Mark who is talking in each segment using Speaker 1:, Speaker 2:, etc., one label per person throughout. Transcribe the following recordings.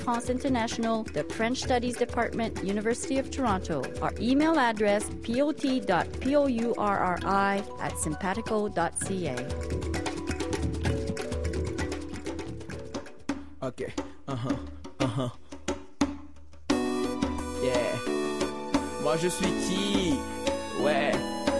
Speaker 1: France International, the French Studies Department, University of Toronto. Our email address, pot.pourri@simpatico.ca.
Speaker 2: Ok. Yeah. Moi je suis qui? Ouais.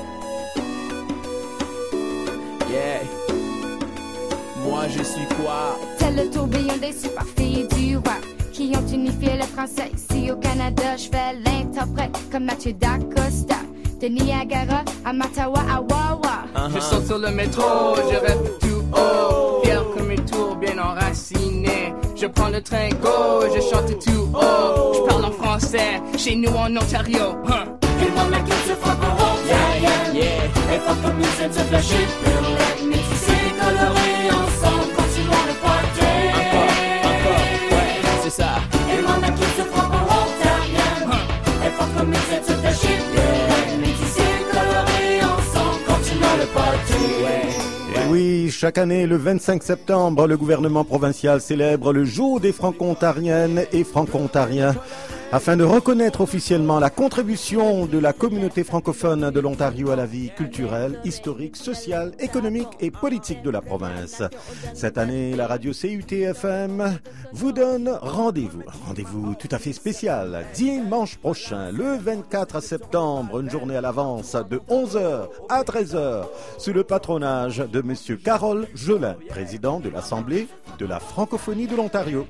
Speaker 2: Yeah. Moi je suis quoi?
Speaker 3: Tel le tourbillon des super filles du rap qui ont unifié le français ici au Canada. Je fais l'interprète comme Mathieu D'Acosta. De Niagara à Mattawa à Wawa.
Speaker 4: Je saute sur le métro, je rêve tout haut. Fier comme une tour bien enracinée. Je prends le train go, je chante tout haut. Je parle en français, chez nous en Ontario.
Speaker 5: Et moi ma culture franco-ontarienne. Et pas comme une scène se flasher. Let me see colorer ensemble, continuons le party.
Speaker 2: Encore, ouais, c'est ça.
Speaker 5: Et moi ma culture franco-ontarienne. Et pas comme une scène se flasher. Let me see colorer ensemble, continuons le party.
Speaker 6: Et oui, chaque année, le 25 septembre, le gouvernement provincial célèbre le jour des franco-ontariennes et franco-ontariens afin de reconnaître officiellement la contribution de la communauté francophone de l'Ontario à la vie culturelle, historique, sociale, économique et politique de la province. Cette année, la radio CUT-FM vous donne rendez-vous tout à fait spécial, dimanche prochain, le 24 septembre, une journée à l'avance de 11h à 13h, sous le patronage de Monsieur Carole Jolin, président de l'Assemblée de la francophonie de l'Ontario.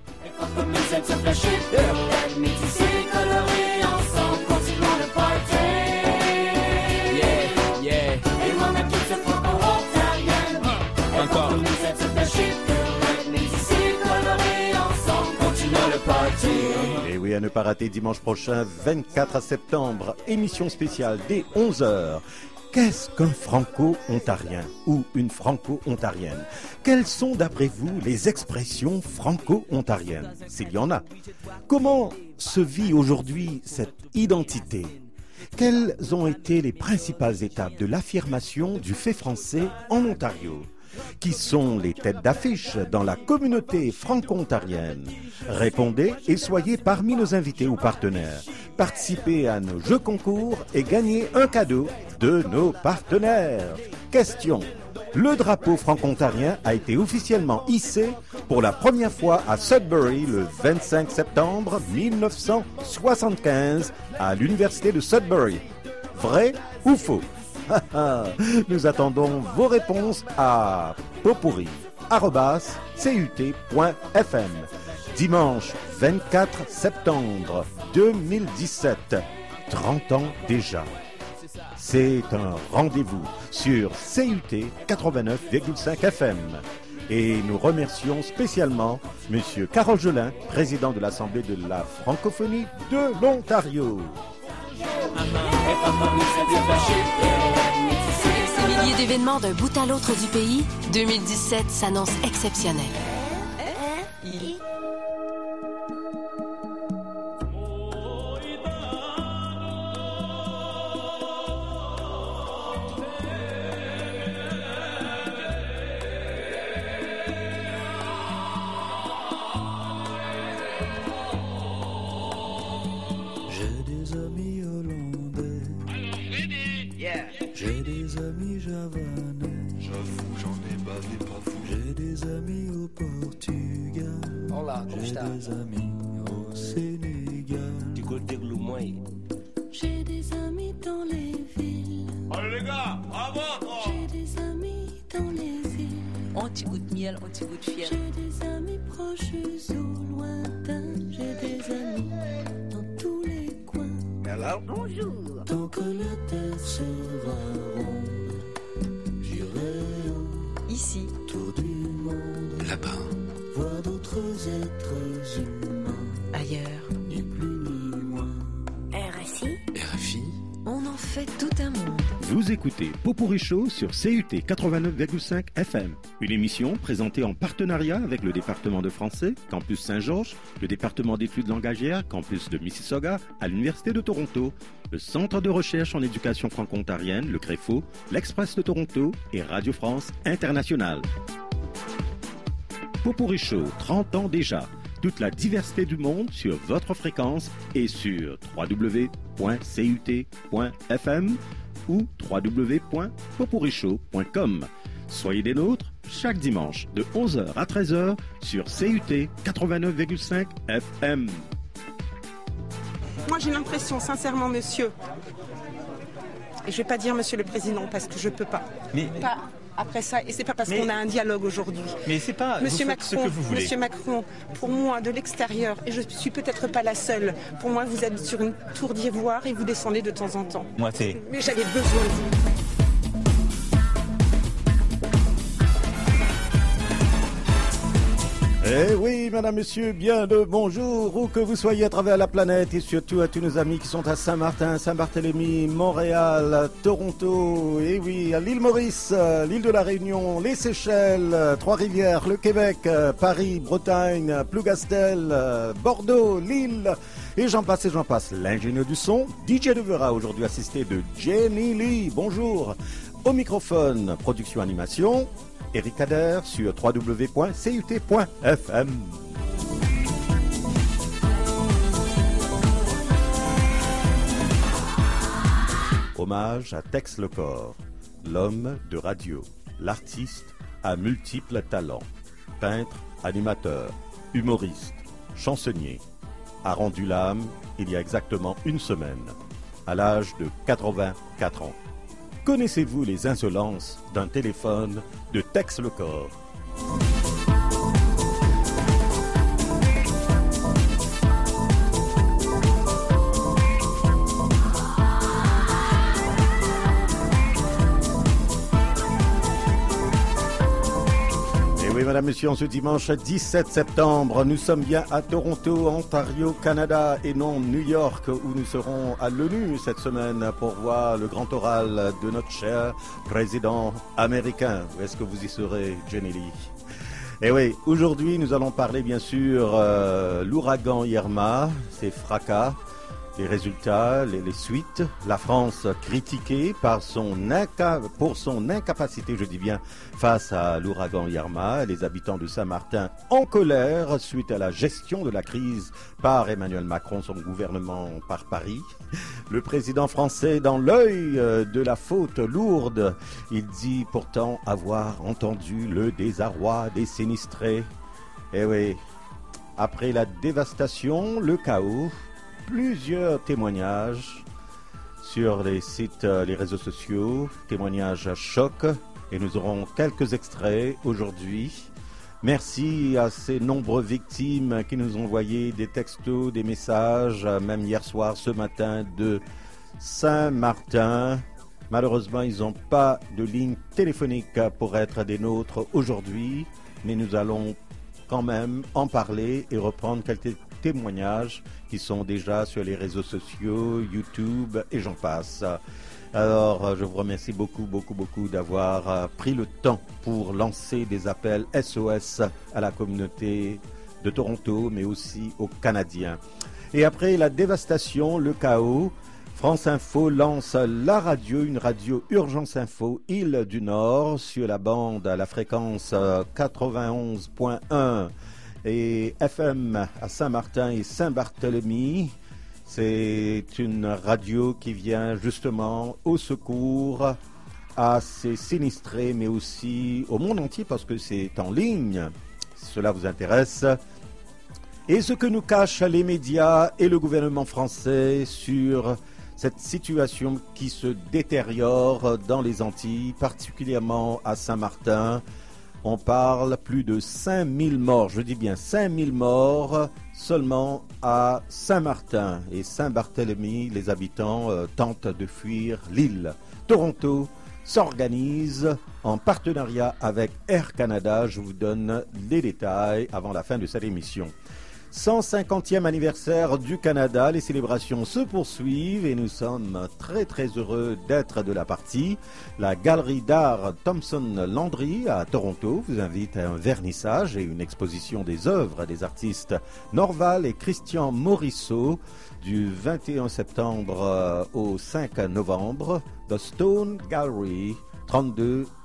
Speaker 5: Colorer ensemble, continuons le party.
Speaker 2: Yeah.
Speaker 5: Et moi ma culture franco-ontarienne.
Speaker 2: Encore.
Speaker 5: Colorer ensemble, continuons le party.
Speaker 6: Et oui, à ne pas rater dimanche prochain, 24 septembre, émission spéciale dès 11h. Qu'est-ce qu'un franco-ontarien ou une franco-ontarienne? Quelles sont d'après vous les expressions franco-ontariennes, s'il y en a? Comment se vit aujourd'hui cette identité? Quelles ont été les principales étapes de l'affirmation du fait français en Ontario? Qui sont les têtes d'affiche dans la communauté franco-ontarienne? Répondez et soyez parmi nos invités ou partenaires. Participez à nos jeux concours et gagnez un cadeau de nos partenaires. Question. Le drapeau franco-ontarien a été officiellement hissé pour la première fois à Sudbury le 25 septembre 1975 à l'université de Sudbury. Vrai ou faux? Nous attendons vos réponses à potpourri@cut.fm. Dimanche 24 septembre 2017, 30 ans déjà. C'est un rendez-vous sur CUT 89,5 FM. Et nous remercions spécialement Monsieur Carole Jolin, président de l'Assemblée de la francophonie de l'Ontario.
Speaker 7: Ces milliers d'événements d'un bout à l'autre du pays, 2017 s'annonce exceptionnel.
Speaker 8: J'ai des amis javanais.
Speaker 9: J'avoue, j'en ai bavé pas fou.
Speaker 8: J'ai des amis au Portugal.
Speaker 10: Olá, como
Speaker 8: J'ai
Speaker 10: está?
Speaker 8: des amis au Sénégal.
Speaker 3: J'ai des amis dans les villes.
Speaker 9: Allez les gars, bravo!
Speaker 3: J'ai des amis dans les îles.
Speaker 11: Un petit goût de miel, un petit goût de fiel.
Speaker 3: J'ai des amis proches ou lointains. J'ai des amis dans tous les coins.
Speaker 9: Hello?
Speaker 11: Bonjour.
Speaker 8: Tant que la terre sera ronde, j'irai
Speaker 11: ici,
Speaker 8: autour du monde.
Speaker 9: Là-bas.
Speaker 8: Voir d'autres êtres humains.
Speaker 11: ailleurs.
Speaker 8: Ni plus ni moins.
Speaker 9: RFI.
Speaker 11: On en fait tout un monde.
Speaker 6: Vous écoutez Potpourri Show sur CUT 89,5 FM. Une émission présentée en partenariat avec le département de français, Campus Saint-Georges, le département d'études langagières, Campus de Mississauga, à l'Université de Toronto, le Centre de recherche en éducation franco-ontarienne, le CREFO, l'Express de Toronto et Radio France Internationale. Potpourri Show, 30 ans déjà. toute la diversité du monde sur votre fréquence et sur www.cut.fm ou www.popurichaud.com. Soyez des nôtres chaque dimanche de 11h à 13h sur CUT 89,5 FM.
Speaker 10: Moi, j'ai l'impression, sincèrement, monsieur, et je ne vais pas dire monsieur le président parce que je ne peux pas.
Speaker 12: Mais
Speaker 10: pas après ça, et c'est pas parce qu'on a un dialogue aujourd'hui.
Speaker 12: Mais c'est pas
Speaker 10: Monsieur
Speaker 12: vous
Speaker 10: Macron,
Speaker 12: ce que vous voulez.
Speaker 10: Monsieur Macron, pour moi, de l'extérieur, et je suis peut-être pas la seule, pour moi, vous êtes sur une tour d'ivoire et vous descendez de temps en temps.
Speaker 12: Moi, c'est...
Speaker 10: Mais j'avais besoin de vous.
Speaker 6: Eh oui, madame, monsieur, bien le bonjour, où que vous soyez à travers la planète, et surtout à tous nos amis qui sont à Saint-Martin, Saint-Barthélemy, Montréal, Toronto, et oui, à l'île Maurice, l'île de la Réunion, les Seychelles, Trois-Rivières, le Québec, Paris, Bretagne, Plougastel, Bordeaux, Lille, et j'en passe. L'ingénieur du son, DJ Devera, aujourd'hui assisté de Jenny Lee. Bonjour. Au microphone, production animation, Eric Kader sur www.cut.fm. Hommage à Tex Lecor, l'homme de radio, l'artiste à multiples talents, peintre, animateur, humoriste, chansonnier, a rendu l'âme il y a exactement une semaine, à l'âge de 84 ans. Connaissez-vous les insolences d'un téléphone de Tex Lecor? Oui, madame, monsieur, en ce dimanche 17 septembre, nous sommes bien à Toronto, Ontario, Canada, et non New York, où nous serons à l'ONU cette semaine pour voir le grand oral de notre cher président américain. Où est-ce que vous y serez, Jenny Lee? Et oui, aujourd'hui, nous allons parler, bien sûr, l'ouragan Irma, ses fracas, les résultats, les suites. La France critiquée pour son incapacité, je dis bien, face à l'ouragan Irma. Les habitants de Saint-Martin en colère suite à la gestion de la crise par Emmanuel Macron, son gouvernement par Paris. Le président français dans l'œil de la faute lourde. Il dit pourtant avoir entendu le désarroi des sinistrés. Et oui, après la dévastation, le chaos, plusieurs témoignages sur les sites, les réseaux sociaux, témoignages à choc, et nous aurons quelques extraits aujourd'hui. Merci à ces nombreuses victimes qui nous ont envoyé des textos, des messages, même hier soir, ce matin, de Saint-Martin. Malheureusement, ils n'ont pas de ligne téléphonique pour être des nôtres aujourd'hui, mais nous allons quand même en parler et reprendre quelques témoignages qui sont déjà sur les réseaux sociaux, YouTube et j'en passe. Alors, je vous remercie beaucoup d'avoir pris le temps pour lancer des appels SOS à la communauté de Toronto, mais aussi aux Canadiens. Et après la dévastation, le chaos, France Info lance la radio, une radio Urgence Info, Île du Nord, sur la bande à la fréquence 91.1 et FM à Saint-Martin et Saint-Barthélemy. C'est une radio qui vient justement au secours à ces sinistrés, mais aussi au monde entier parce que c'est en ligne. Si cela vous intéresse. Et ce que nous cachent les médias et le gouvernement français sur cette situation qui se détériore dans les Antilles, particulièrement à Saint-Martin. On parle plus de 5000 morts, je dis bien 5000 morts seulement à Saint-Martin et Saint-Barthélemy. Les habitants tentent de fuir l'île. Toronto s'organise en partenariat avec Air Canada. Je vous donne les détails avant la fin de cette émission. 150e anniversaire du Canada, les célébrations se poursuivent et nous sommes très heureux d'être de la partie. La galerie d'art Thompson Landry à Toronto vous invite à un vernissage et une exposition des œuvres des artistes Norval et Christian Morisseau du 21 septembre au 5 novembre. The Stone Gallery, 32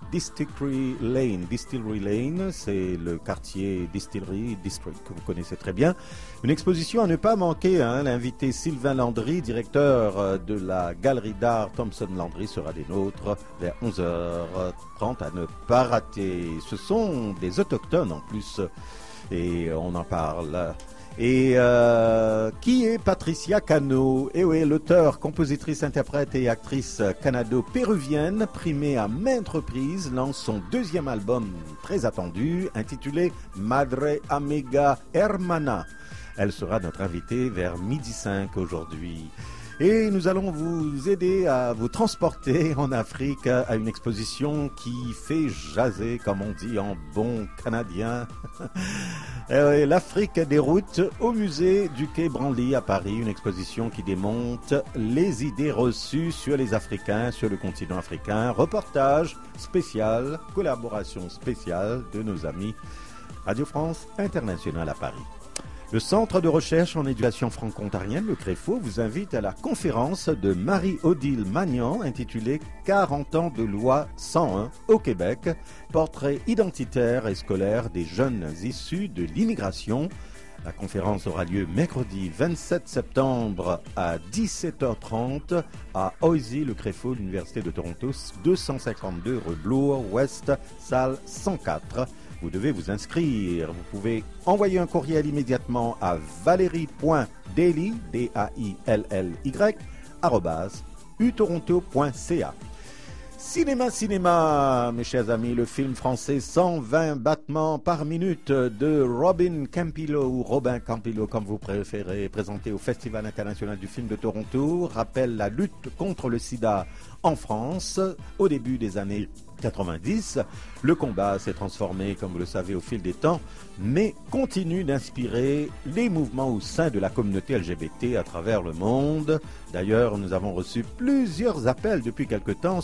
Speaker 6: Distillery Lane, c'est le quartier Distillery District que vous connaissez très bien. Une exposition à ne pas manquer, hein. L'invité Sylvain Landry, directeur de la galerie d'art Thompson Landry, sera des nôtres vers 11h30 à ne pas rater. Ce sont des autochtones en plus, et on en parle. Et qui est Patricia Cano? Eh oui, l'auteure, compositrice, interprète et actrice canado-péruvienne, primée à maintes reprises, lance son deuxième album très attendu, intitulé Madre Amiga Hermana. Elle sera notre invitée vers 12h05 aujourd'hui. Et nous allons vous aider à vous transporter en Afrique à une exposition qui fait jaser, comme on dit en bon canadien. L'Afrique des routes au musée du Quai Branly à Paris. Une exposition qui démonte les idées reçues sur les Africains, sur le continent africain. Reportage spécial, collaboration spéciale de nos amis Radio France Internationale à Paris. Le Centre de recherche en éducation franco-ontarienne, le CREFO, vous invite à la conférence de Marie-Odile Magnan intitulée 40 ans de loi 101 au Québec, portrait identitaire et scolaire des jeunes issus de l'immigration. La conférence aura lieu mercredi 27 septembre à 17h30 à OISI, le CREFO, l'Université de Toronto, 252 rue Bloor-Ouest, salle 104. Vous devez vous inscrire. Vous pouvez envoyer un courriel immédiatement à valérie.daily, D-A-I-L-L-Y, @utoronto.ca. Cinéma, mes chers amis, le film français 120 battements par minute de Robin Campillo, ou Robin Campillo, comme vous préférez, présenté au Festival international du film de Toronto, rappelle la lutte contre le sida en France au début des années 90. Le combat s'est transformé, comme vous le savez, au fil des temps, mais continue d'inspirer les mouvements au sein de la communauté LGBT à travers le monde. D'ailleurs, nous avons reçu plusieurs appels depuis quelque temps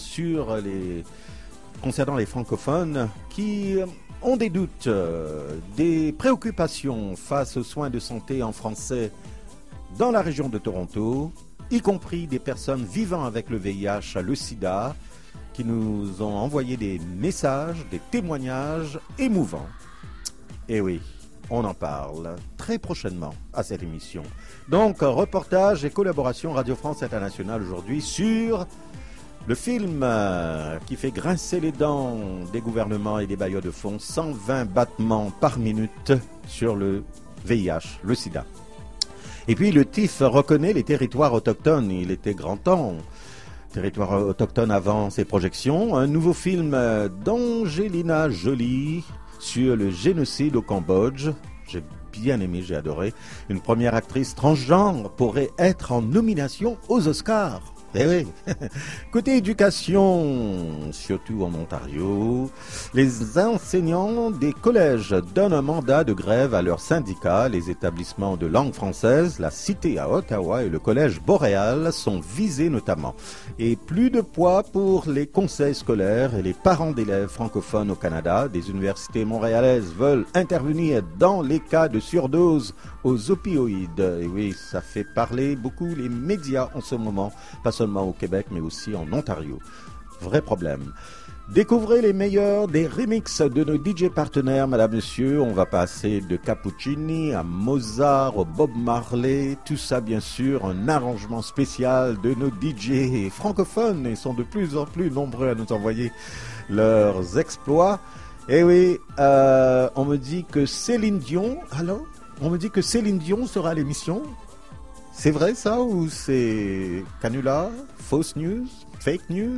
Speaker 6: concernant les francophones qui ont des doutes, des préoccupations face aux soins de santé en français dans la région de Toronto, y compris des personnes vivant avec le VIH, le sida, qui nous ont envoyé des messages, des témoignages émouvants. Et oui, on en parle très prochainement à cette émission. Donc, reportage et collaboration Radio France Internationale aujourd'hui sur le film qui fait grincer les dents des gouvernements et des bailleurs de fonds, 120 battements par minute sur le VIH, le sida. Et puis le TIFF reconnaît les territoires autochtones, il était grand temps. Territoire autochtone avant ses projections, un nouveau film d'Angelina Jolie sur le génocide au Cambodge. J'ai bien aimé, j'ai adoré. Une première actrice transgenre pourrait être en nomination aux Oscars. Eh oui. Côté éducation, surtout en Ontario, les enseignants des collèges donnent un mandat de grève à leurs syndicats. Les établissements de langue française, la Cité à Ottawa et le Collège Boréal sont visés notamment. Et plus de poids pour les conseils scolaires et les parents d'élèves francophones au Canada. Des universités montréalaises veulent intervenir dans les cas de surdose aux opioïdes. Et oui, ça fait parler beaucoup les médias en ce moment, pas seulement au Québec, mais aussi en Ontario. Vrai problème. Découvrez les meilleurs des remixes de nos DJ partenaires, madame, monsieur. On va passer de Cappuccini à Mozart, au Bob Marley. Tout ça, bien sûr, un arrangement spécial de nos DJ francophones. Ils sont de plus en plus nombreux à nous envoyer leurs exploits. Et oui, on me dit que Céline Dion... Allô ? On me dit que Céline Dion sera à l'émission. C'est vrai ça ou c'est canular, fausse news, fake news?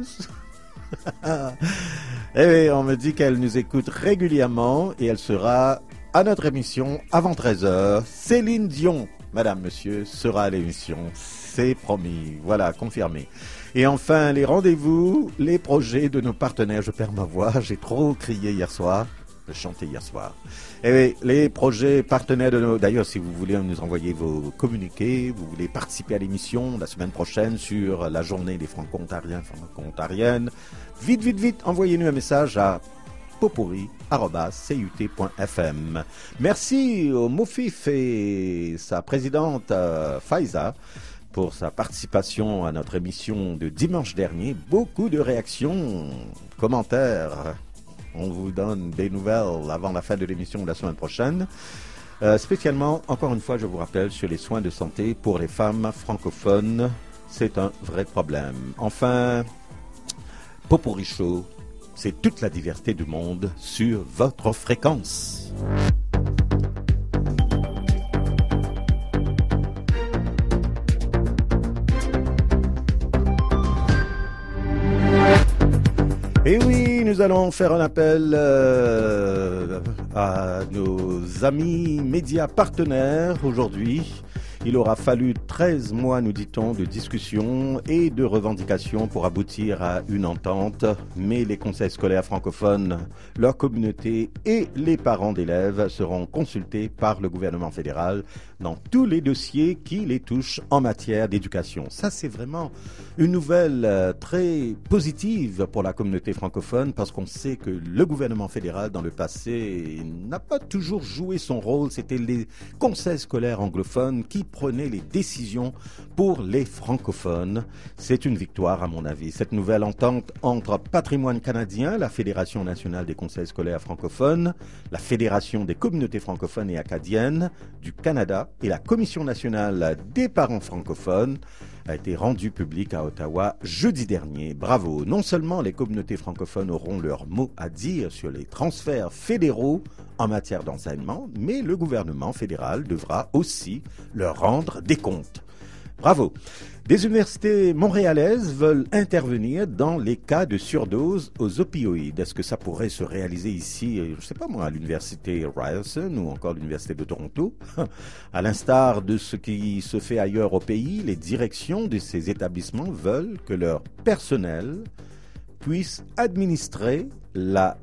Speaker 6: Et on me dit qu'elle nous écoute régulièrement et elle sera à notre émission avant 13h. Céline Dion, madame, monsieur, sera à l'émission. C'est promis. Voilà, confirmé. Et enfin, les rendez-vous, les projets de nos partenaires. Je perds ma voix, j'ai trop crié hier soir. Je chantais hier soir. Et oui, les projets partenaires de nos... D'ailleurs, si vous voulez nous envoyer vos communiqués, vous voulez participer à l'émission la semaine prochaine sur la journée des franco-ontariens, franco-ontariennes, vite, envoyez-nous un message à popuri@cut.fm. Merci au Mofif et sa présidente Faiza pour sa participation à notre émission de dimanche dernier. Beaucoup de réactions, commentaires. On vous donne des nouvelles avant la fin de l'émission de la semaine prochaine. Spécialement, encore une fois, je vous rappelle, sur les soins de santé pour les femmes francophones. C'est un vrai problème. Enfin, Popurrí Show, c'est toute la diversité du monde sur votre fréquence. Et oui, nous allons faire un appel à nos amis médias partenaires aujourd'hui. Il aura fallu 13 mois, nous dit-on, de discussions et de revendications pour aboutir à une entente. Mais les conseils scolaires francophones, leur communauté et les parents d'élèves seront consultés par le gouvernement fédéral dans tous les dossiers qui les touchent en matière d'éducation. Ça, c'est vraiment une nouvelle très positive pour la communauté francophone parce qu'on sait que le gouvernement fédéral, dans le passé, n'a pas toujours joué son rôle. C'était les conseils scolaires anglophones qui prenaient les décisions pour les francophones. C'est une victoire, à mon avis. Cette nouvelle entente entre Patrimoine canadien, la Fédération nationale des conseils scolaires francophones, la Fédération des communautés francophones et acadiennes du Canada et la Commission nationale des parents francophones a été rendue publique à Ottawa jeudi dernier. Bravo! Non seulement les communautés francophones auront leur mot à dire sur les transferts fédéraux en matière d'enseignement, mais le gouvernement fédéral devra aussi leur rendre des comptes. Bravo! Des universités montréalaises veulent intervenir dans les cas de surdose aux opioïdes. Est-ce que ça pourrait se réaliser ici, je ne sais pas moi, à l'université Ryerson ou encore l'université de Toronto? À l'instar de ce qui se fait ailleurs au pays, les directions de ces établissements veulent que leur personnel puisse administrer la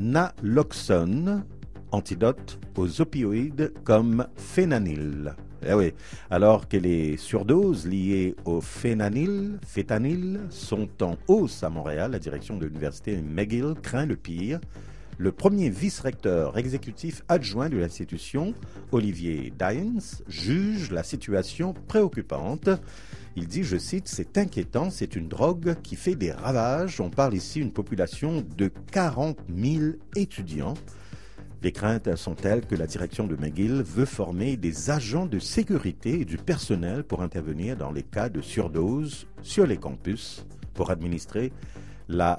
Speaker 6: naloxone, antidote aux opioïdes comme phénanyl. Eh oui, alors que les surdoses liées au phénanyl sont en hausse à Montréal, la direction de l'université McGill craint le pire. Le premier vice-recteur exécutif adjoint de l'institution, Olivier Dyens, juge la situation préoccupante. Il dit, je cite, « C'est inquiétant, c'est une drogue qui fait des ravages. On parle ici d'une population de 40 000 étudiants. » Les craintes sont telles que la direction de McGill veut former des agents de sécurité et du personnel pour intervenir dans les cas de surdose sur les campus pour administrer la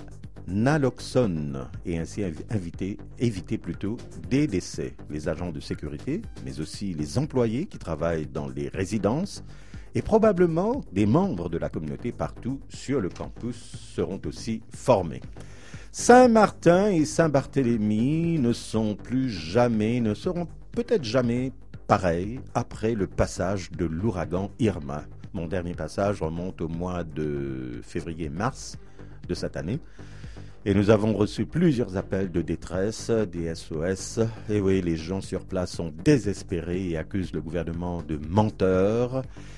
Speaker 6: naloxone et ainsi éviter plutôt des décès. Les agents de sécurité, mais aussi les employés qui travaillent dans les résidences et probablement des membres de la communauté partout sur le campus seront aussi formés. Saint-Martin et Saint-Barthélemy ne seront peut-être jamais pareils après le passage de l'ouragan Irma. Mon dernier passage remonte au mois de février-mars de cette année. Et nous avons reçu plusieurs appels de détresse, des SOS. Et oui, les gens sur place sont désespérés et accusent le gouvernement de menteur.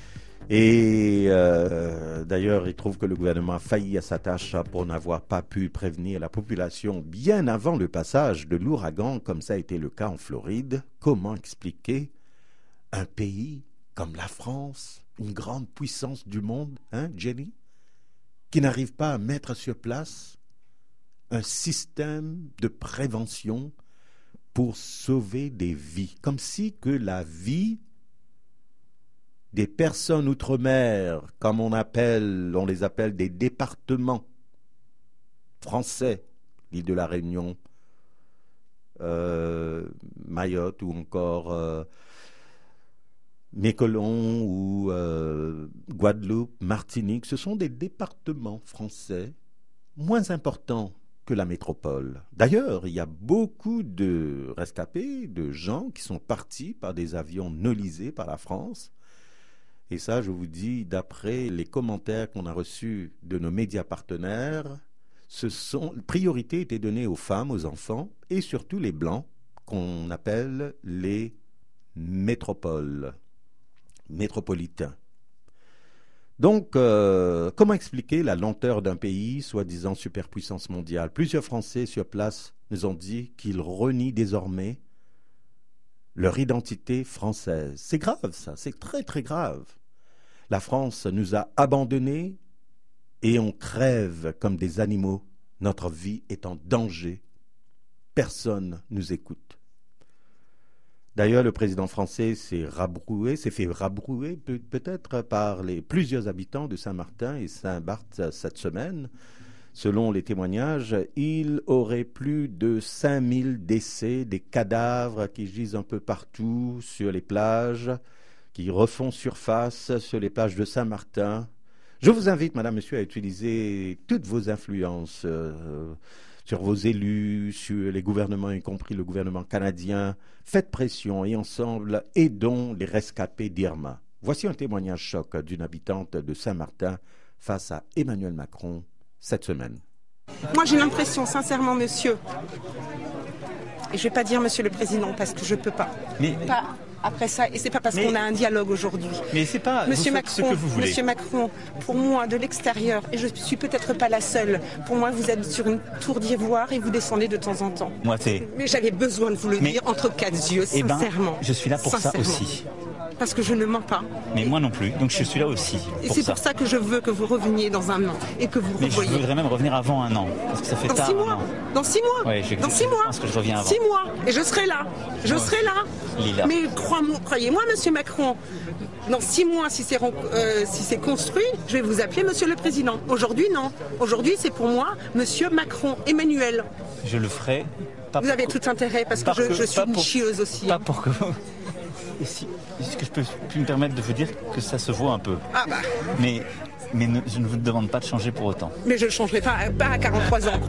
Speaker 6: Et d'ailleurs, ils trouvent que le gouvernement a failli à sa tâche pour n'avoir pas pu prévenir la population bien avant le passage de l'ouragan, comme ça a été le cas en Floride. Comment expliquer un pays comme la France, une grande puissance du monde, hein, Jenny, qui n'arrive pas à mettre sur place un système de prévention pour sauver des vies, comme si que la vie des personnes outre-mer, comme on les appelle des départements français, l'île de la Réunion, Mayotte ou encore Miquelon ou Guadeloupe, Martinique, ce sont des départements français moins importants que la métropole. D'ailleurs, il y a beaucoup de rescapés, de gens qui sont partis par des avions nolisés par la France. Et ça, je vous dis, d'après les commentaires qu'on a reçus de nos médias partenaires, priorité était donnée aux femmes, aux enfants et surtout les Blancs, qu'on appelle les métropolitains. Donc, comment expliquer la lenteur d'un pays, soi-disant superpuissance mondiale? Plusieurs Français sur place nous ont dit qu'ils renient désormais leur identité française. C'est grave, ça, c'est très très grave. La France nous a abandonnés et on crève comme des animaux. Notre vie est en danger. Personne nous écoute. D'ailleurs, le président français s'est fait rabrouer peut-être par plusieurs habitants de Saint-Martin et Saint-Barth cette semaine. Selon les témoignages, il aurait plus de 5000 décès, des cadavres qui gisent un peu partout sur les plages, qui refont surface sur les plages de Saint-Martin. Je vous invite, madame, monsieur, à utiliser toutes vos influences sur vos élus, sur les gouvernements, y compris le gouvernement canadien. Faites pression et ensemble, aidons les rescapés d'Irma. Voici un témoignage choc d'une habitante de Saint-Martin face à Emmanuel Macron cette semaine.
Speaker 10: Moi, j'ai l'impression, sincèrement, monsieur, et je ne vais pas dire monsieur le président parce que je ne peux pas. Pas après ça, et c'est pas parce qu'on a un dialogue aujourd'hui.
Speaker 12: Mais c'est pas
Speaker 10: Monsieur Macron,
Speaker 12: ce que vous voulez.
Speaker 10: Monsieur Macron, pour moi, de l'extérieur, et je suis peut-être pas la seule, pour moi, vous êtes sur une tour d'ivoire et vous descendez de temps en temps.
Speaker 12: Moi, c'est...
Speaker 10: Mais j'avais besoin de vous le dire entre quatre yeux, sincèrement.
Speaker 12: Je suis là pour ça aussi.
Speaker 10: Parce que je ne mens pas.
Speaker 12: Mais moi non plus, donc je suis là aussi.
Speaker 10: Et c'est pour ça que je veux que vous reveniez dans un an et que vous revoyiez.
Speaker 12: Je voudrais même revenir avant un an, parce que ça fait tard.
Speaker 10: Dans 6 mois.
Speaker 12: Ouais,
Speaker 10: dans 6 mois.
Speaker 12: Je pense que je reviens avant.
Speaker 10: 6 mois. Et je serai là. Je serai là.
Speaker 12: Lila.
Speaker 10: Mais croyez-moi, monsieur Macron, dans 6 mois, si c'est construit, je vais vous appeler monsieur le président. Aujourd'hui, non. Aujourd'hui, c'est pour moi monsieur Macron, Emmanuel.
Speaker 12: Je le ferai.
Speaker 10: Vous avez tout intérêt, parce que je suis une chieuse aussi.
Speaker 12: Pas pour que... Est-ce que je peux me permettre de vous dire que ça se voit un peu?
Speaker 10: Ah bah.
Speaker 12: Mais je ne vous demande pas de changer pour autant.
Speaker 10: Mais je ne changerai pas à 43 ans.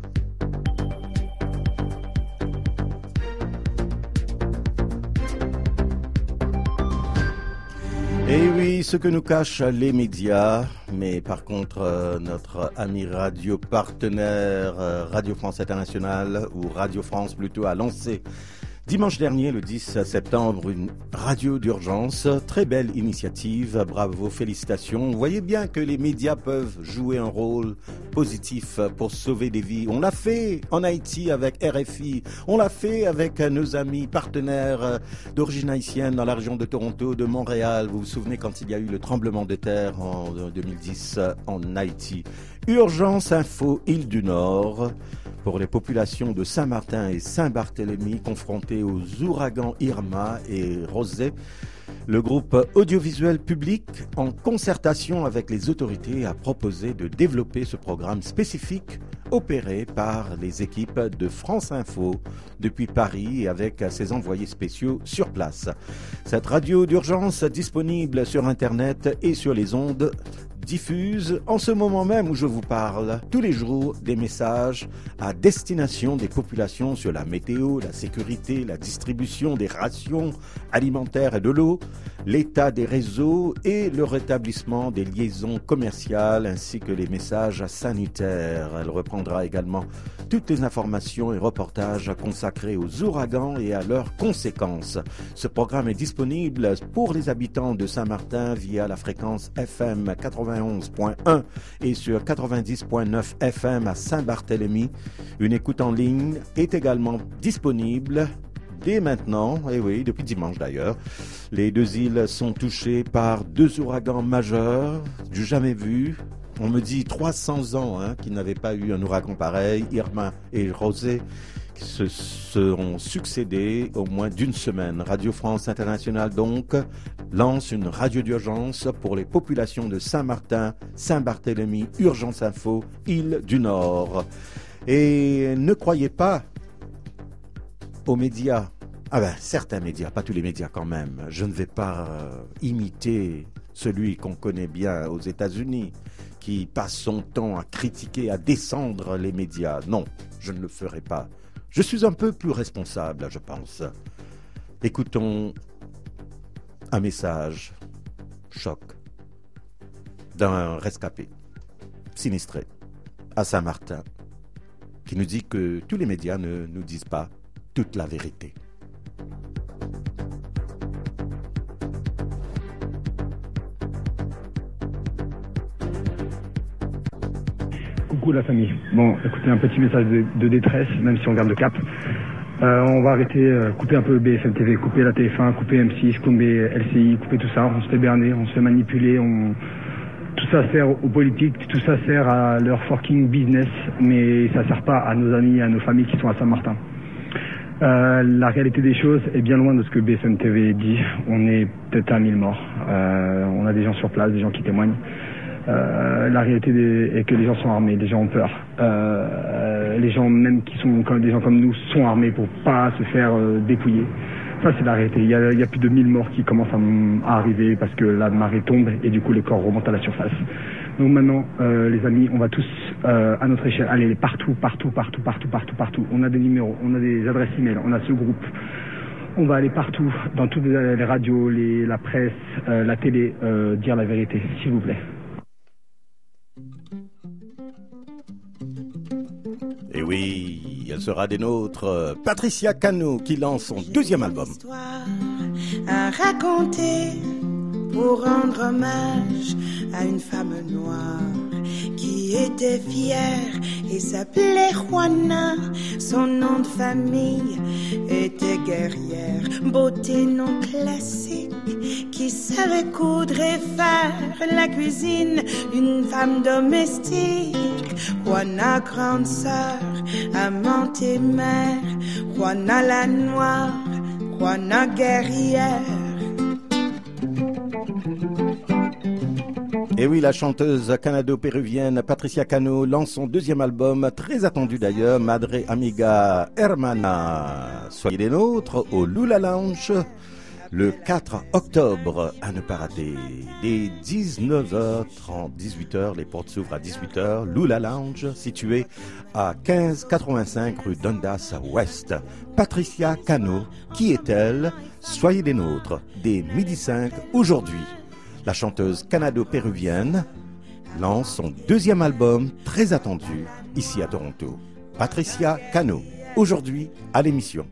Speaker 6: Et oui, ce que nous cachent les médias, mais par contre, notre ami radio partenaire Radio France Internationale, ou Radio France plutôt, a lancé dimanche dernier, le 10 septembre, une radio d'urgence. Très belle initiative, bravo, félicitations. Vous voyez bien que les médias peuvent jouer un rôle positif pour sauver des vies. On l'a fait en Haïti avec RFI, on l'a fait avec nos amis partenaires d'origine haïtienne dans la région de Toronto, de Montréal. Vous vous souvenez quand il y a eu le tremblement de terre en 2010 en Haïti. Urgence Info Île du Nord pour les populations de Saint-Martin et Saint-Barthélemy confrontées aux ouragans Irma et Rosé. Le groupe audiovisuel public, en concertation avec les autorités, a proposé de développer ce programme spécifique opéré par les équipes de France Info depuis Paris et avec ses envoyés spéciaux sur place. Cette radio d'urgence disponible sur Internet et sur les ondes diffuse en ce moment même où je vous parle tous les jours des messages à destination des populations sur la météo, la sécurité, la distribution des rations alimentaires et de l'eau, l'état des réseaux et le rétablissement des liaisons commerciales ainsi que les messages sanitaires. Elle reprendra également toutes les informations et reportages consacrés aux ouragans et à leurs conséquences. Ce programme est disponible pour les habitants de Saint-Martin via la fréquence FM 91.1 et sur 90.9 FM à Saint-Barthélemy. Une écoute en ligne est également disponible dès maintenant, et oui, depuis dimanche d'ailleurs. Les deux îles sont touchées par 2 ouragans majeurs, du jamais vu. On me dit 300 ans qu'il n'avait pas eu un ouragan pareil. Irma et Rosé qui se seront succédés au moins d'une semaine. Radio France Internationale donc lance une radio d'urgence pour les populations de Saint-Martin, Saint-Barthélemy, Urgence Info, Île du Nord. Et ne croyez pas aux médias. Ah ben, certains médias, pas tous les médias quand même. Je ne vais pas imiter celui qu'on connaît bien aux États-Unis, qui passe son temps à critiquer, à descendre les médias. Non, je ne le ferai pas. Je suis un peu plus responsable, je pense. Écoutons un message choc d'un rescapé sinistré à Saint-Martin qui nous dit que tous les médias ne nous disent pas toute la vérité.
Speaker 13: Coucou la famille. Bon, écoutez, un petit message de détresse, même si on garde le cap. On va arrêter, couper un peu BFM TV, couper la TF1, couper M6, couper LCI, couper tout ça. On se fait berner, on se fait manipuler, tout ça sert aux politiques, tout ça sert à leur fucking business, mais ça sert pas à nos amis, à nos familles qui sont à Saint-Martin. La réalité des choses est bien loin de ce que BFM TV dit. On est peut-être à 1000 morts. On a des gens sur place, des gens qui témoignent. La réalité est que les gens sont armés, les gens ont peur. Les gens même qui sont comme des gens comme nous sont armés pour pas se faire dépouiller. Ça c'est la réalité. Il y a plus de 1000 morts qui commencent à arriver parce que la marée tombe et du coup les corps remontent à la surface. Donc maintenant, les amis, on va tous à notre échelle aller partout. On a des numéros, on a des adresses email, on a ce groupe. On va aller partout, dans toutes les radios, la presse, la télé, dire la vérité, s'il vous plaît.
Speaker 6: Et oui, elle sera des nôtres. Patricia Cano qui lance son deuxième album.
Speaker 14: À raconter pour rendre hommage à une femme noire qui était fière et s'appelait Juana. Son nom de famille était guerrière, beauté non classique qui savait coudre et faire la cuisine, une femme domestique. Juana, grande sœur, amante et mère, Juana la noire, Juana guerrière.
Speaker 6: Et oui, la chanteuse canado-péruvienne Patricia Cano lance son deuxième album, très attendu d'ailleurs, Madre Amiga Hermana. Soyez des nôtres au Lula Lounge le 4 octobre, à ne pas rater. Dès 19h30, 18h, les portes s'ouvrent à 18h. Lula Lounge, situé à 1585 rue Dundas Ouest. Patricia Cano, qui est-elle? Soyez des nôtres, dès 12h05 aujourd'hui. La chanteuse canado-péruvienne lance son deuxième album très attendu ici à Toronto. Patricia Cano, aujourd'hui à l'émission.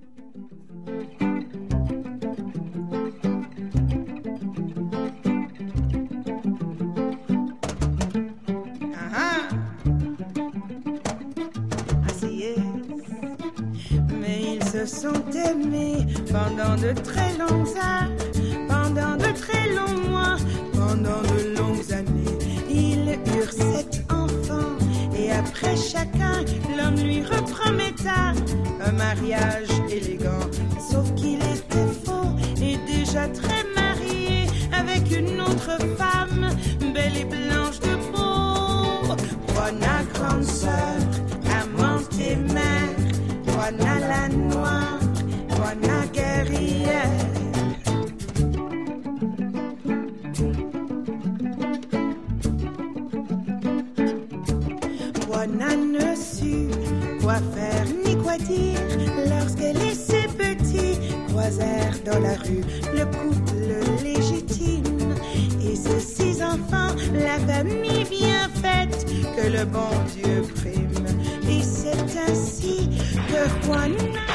Speaker 14: Mais ils se sont aimés pendant de très longues heures, pendant de très longs mois, pendant de longues années. Ils eurent 7 enfants et après chacun, l'homme lui reprometta un mariage élégant. Sauf qu'il était faux et déjà très marié avec une autre femme, belle et blanche de peau. Juana, grande sœur, amante et mère, Juana la noire, Juana guerrière. Juana ne sut quoi faire ni quoi dire lorsqu'elle et ses petits croisèrent dans la rue le couple légitime et ses 6 enfants, la famille bien faite que le bon Dieu prime. Et c'est ainsi que Juana...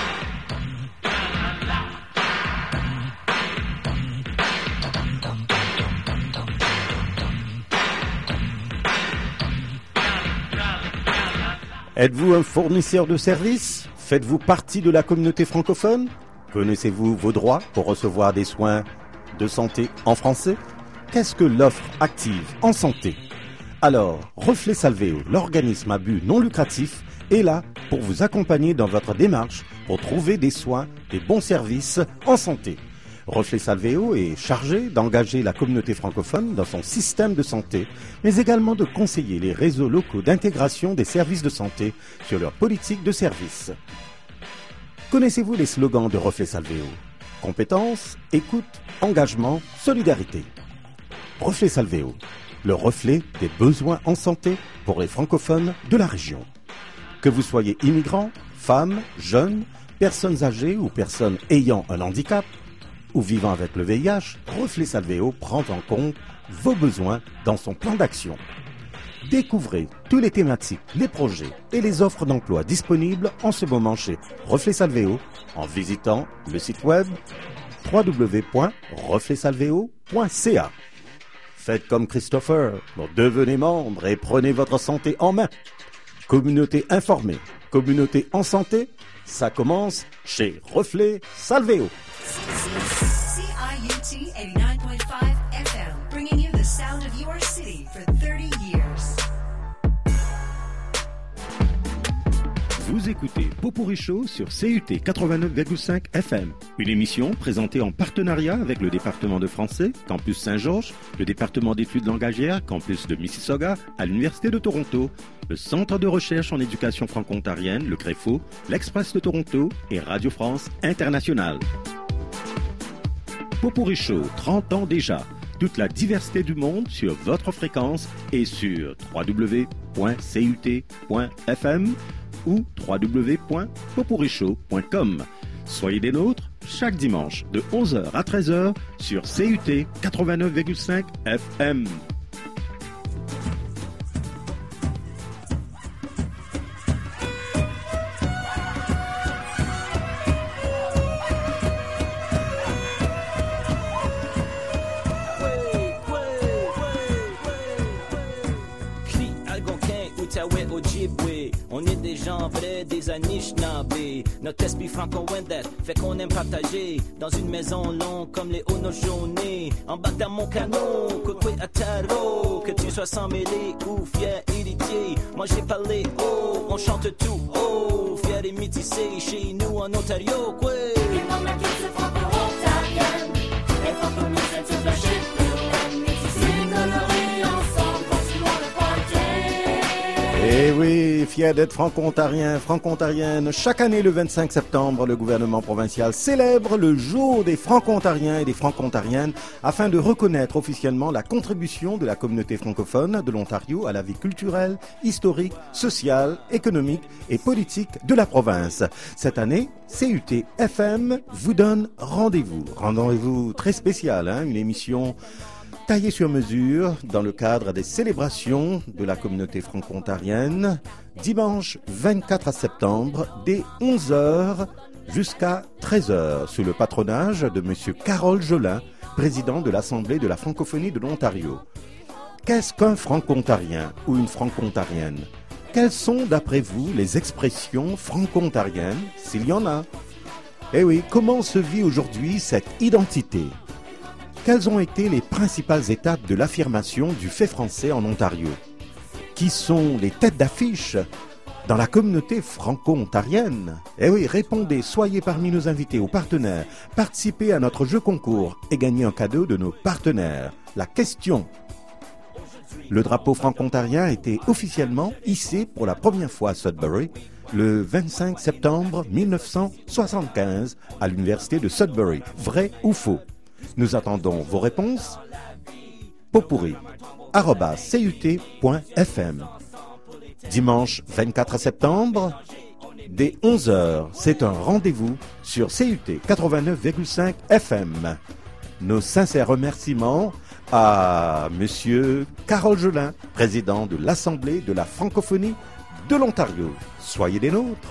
Speaker 6: Êtes-vous un fournisseur de services? Faites-vous partie de la communauté francophone? Connaissez-vous vos droits pour recevoir des soins de santé en français? Qu'est-ce que l'offre active en santé? Alors, Reflet Salvéo, l'organisme à but non lucratif, est là pour vous accompagner dans votre démarche pour trouver des soins, des bons services en santé. Reflet Salvéo est chargé d'engager la communauté francophone dans son système de santé, mais également de conseiller les réseaux locaux d'intégration des services de santé sur leur politique de service. Connaissez-vous les slogans de Reflet Salvéo? Compétence, écoute, engagement, solidarité. Reflet Salvéo, le reflet des besoins en santé pour les francophones de la région. Que vous soyez immigrants, femmes, jeunes, personnes âgées ou personnes ayant un handicap, ou vivant avec le VIH, Reflet Salvéo prend en compte vos besoins dans son plan d'action. Découvrez tous les thématiques, les projets et les offres d'emploi disponibles en ce moment chez Reflet Salvéo en visitant le site web www.refletsalvéo.ca. Faites comme Christopher, devenez membre et prenez votre santé en main. Communauté informée, communauté en santé, Ça commence chez Reflet Salvéo.
Speaker 15: CIUT 89.5 FM, bringing you the sound of your city for 30 years.
Speaker 6: Vous écoutez Popurrí Show sur CUT 89,5 FM, une émission présentée en partenariat avec le département de français, Campus Saint-Georges, le département d'études langagières, Campus de Mississauga, à l'Université de Toronto, le Centre de recherche en éducation franco-ontarienne, le CREFO, l'Express de Toronto et Radio France Internationale. Popurrí Show, 30 ans déjà. Toute la diversité du monde sur votre fréquence et sur www.cut.fm ou www.popurrishow.com. Soyez des nôtres chaque dimanche de 11h à 13h sur CUT 89,5 FM.
Speaker 2: On est des gens vrais, des Anishinaabe. Notre esprit franco-wendet fait qu'on aime partager. Dans une maison longue comme les Onojoné. Embarque dans mon canot, Kokwe Ataro. Que tu sois sans mêlé ou fier héritier. Moi j'ai parlé haut, on chante tout haut. Fier et métissé chez nous en Ontario, quoi.
Speaker 5: Il manque la culture franco-ontarienne. Et faut que nous sommes sur la chute pour la métissée colorée ensemble. Continuons le party.
Speaker 6: Eh oui, fier d'être franco-ontarien, franco-ontarienne. Chaque année, le 25 septembre, le gouvernement provincial célèbre le jour des franco-ontariens et des franco-ontariennes afin de reconnaître officiellement la contribution de la communauté francophone de l'Ontario à la vie culturelle, historique, sociale, économique et politique de la province. Cette année, CUT FM vous donne rendez-vous. Rendez-vous très spécial, une émission taillé sur mesure dans le cadre des célébrations de la communauté franco-ontarienne, dimanche 24 septembre, dès 11h jusqu'à 13h, sous le patronage de M. Carole Jolin, président de l'Assemblée de la francophonie de l'Ontario. Qu'est-ce qu'un franco-ontarien ou une franco-ontarienne ? Quelles sont, d'après vous, les expressions franco-ontariennes, s'il y en a ? Eh oui, comment se vit aujourd'hui cette identité ? Quelles ont été les principales étapes de l'affirmation du fait français en Ontario ? Qui sont les têtes d'affiche dans la communauté franco-ontarienne ? Eh oui, répondez, soyez parmi nos invités ou partenaires, participez à notre jeu concours et gagnez un cadeau de nos partenaires. La question. Le drapeau franco-ontarien a été officiellement hissé pour la première fois à Sudbury le 25 septembre 1975 à l'université de Sudbury. Vrai ou faux ? Nous attendons vos réponses. popurrí@cut.fm. Dimanche 24 septembre, dès 11h, c'est un rendez-vous sur CUT 89,5 FM. Nos sincères remerciements à Monsieur Carole Jolin, président de l'Assemblée de la francophonie de l'Ontario. Soyez des nôtres.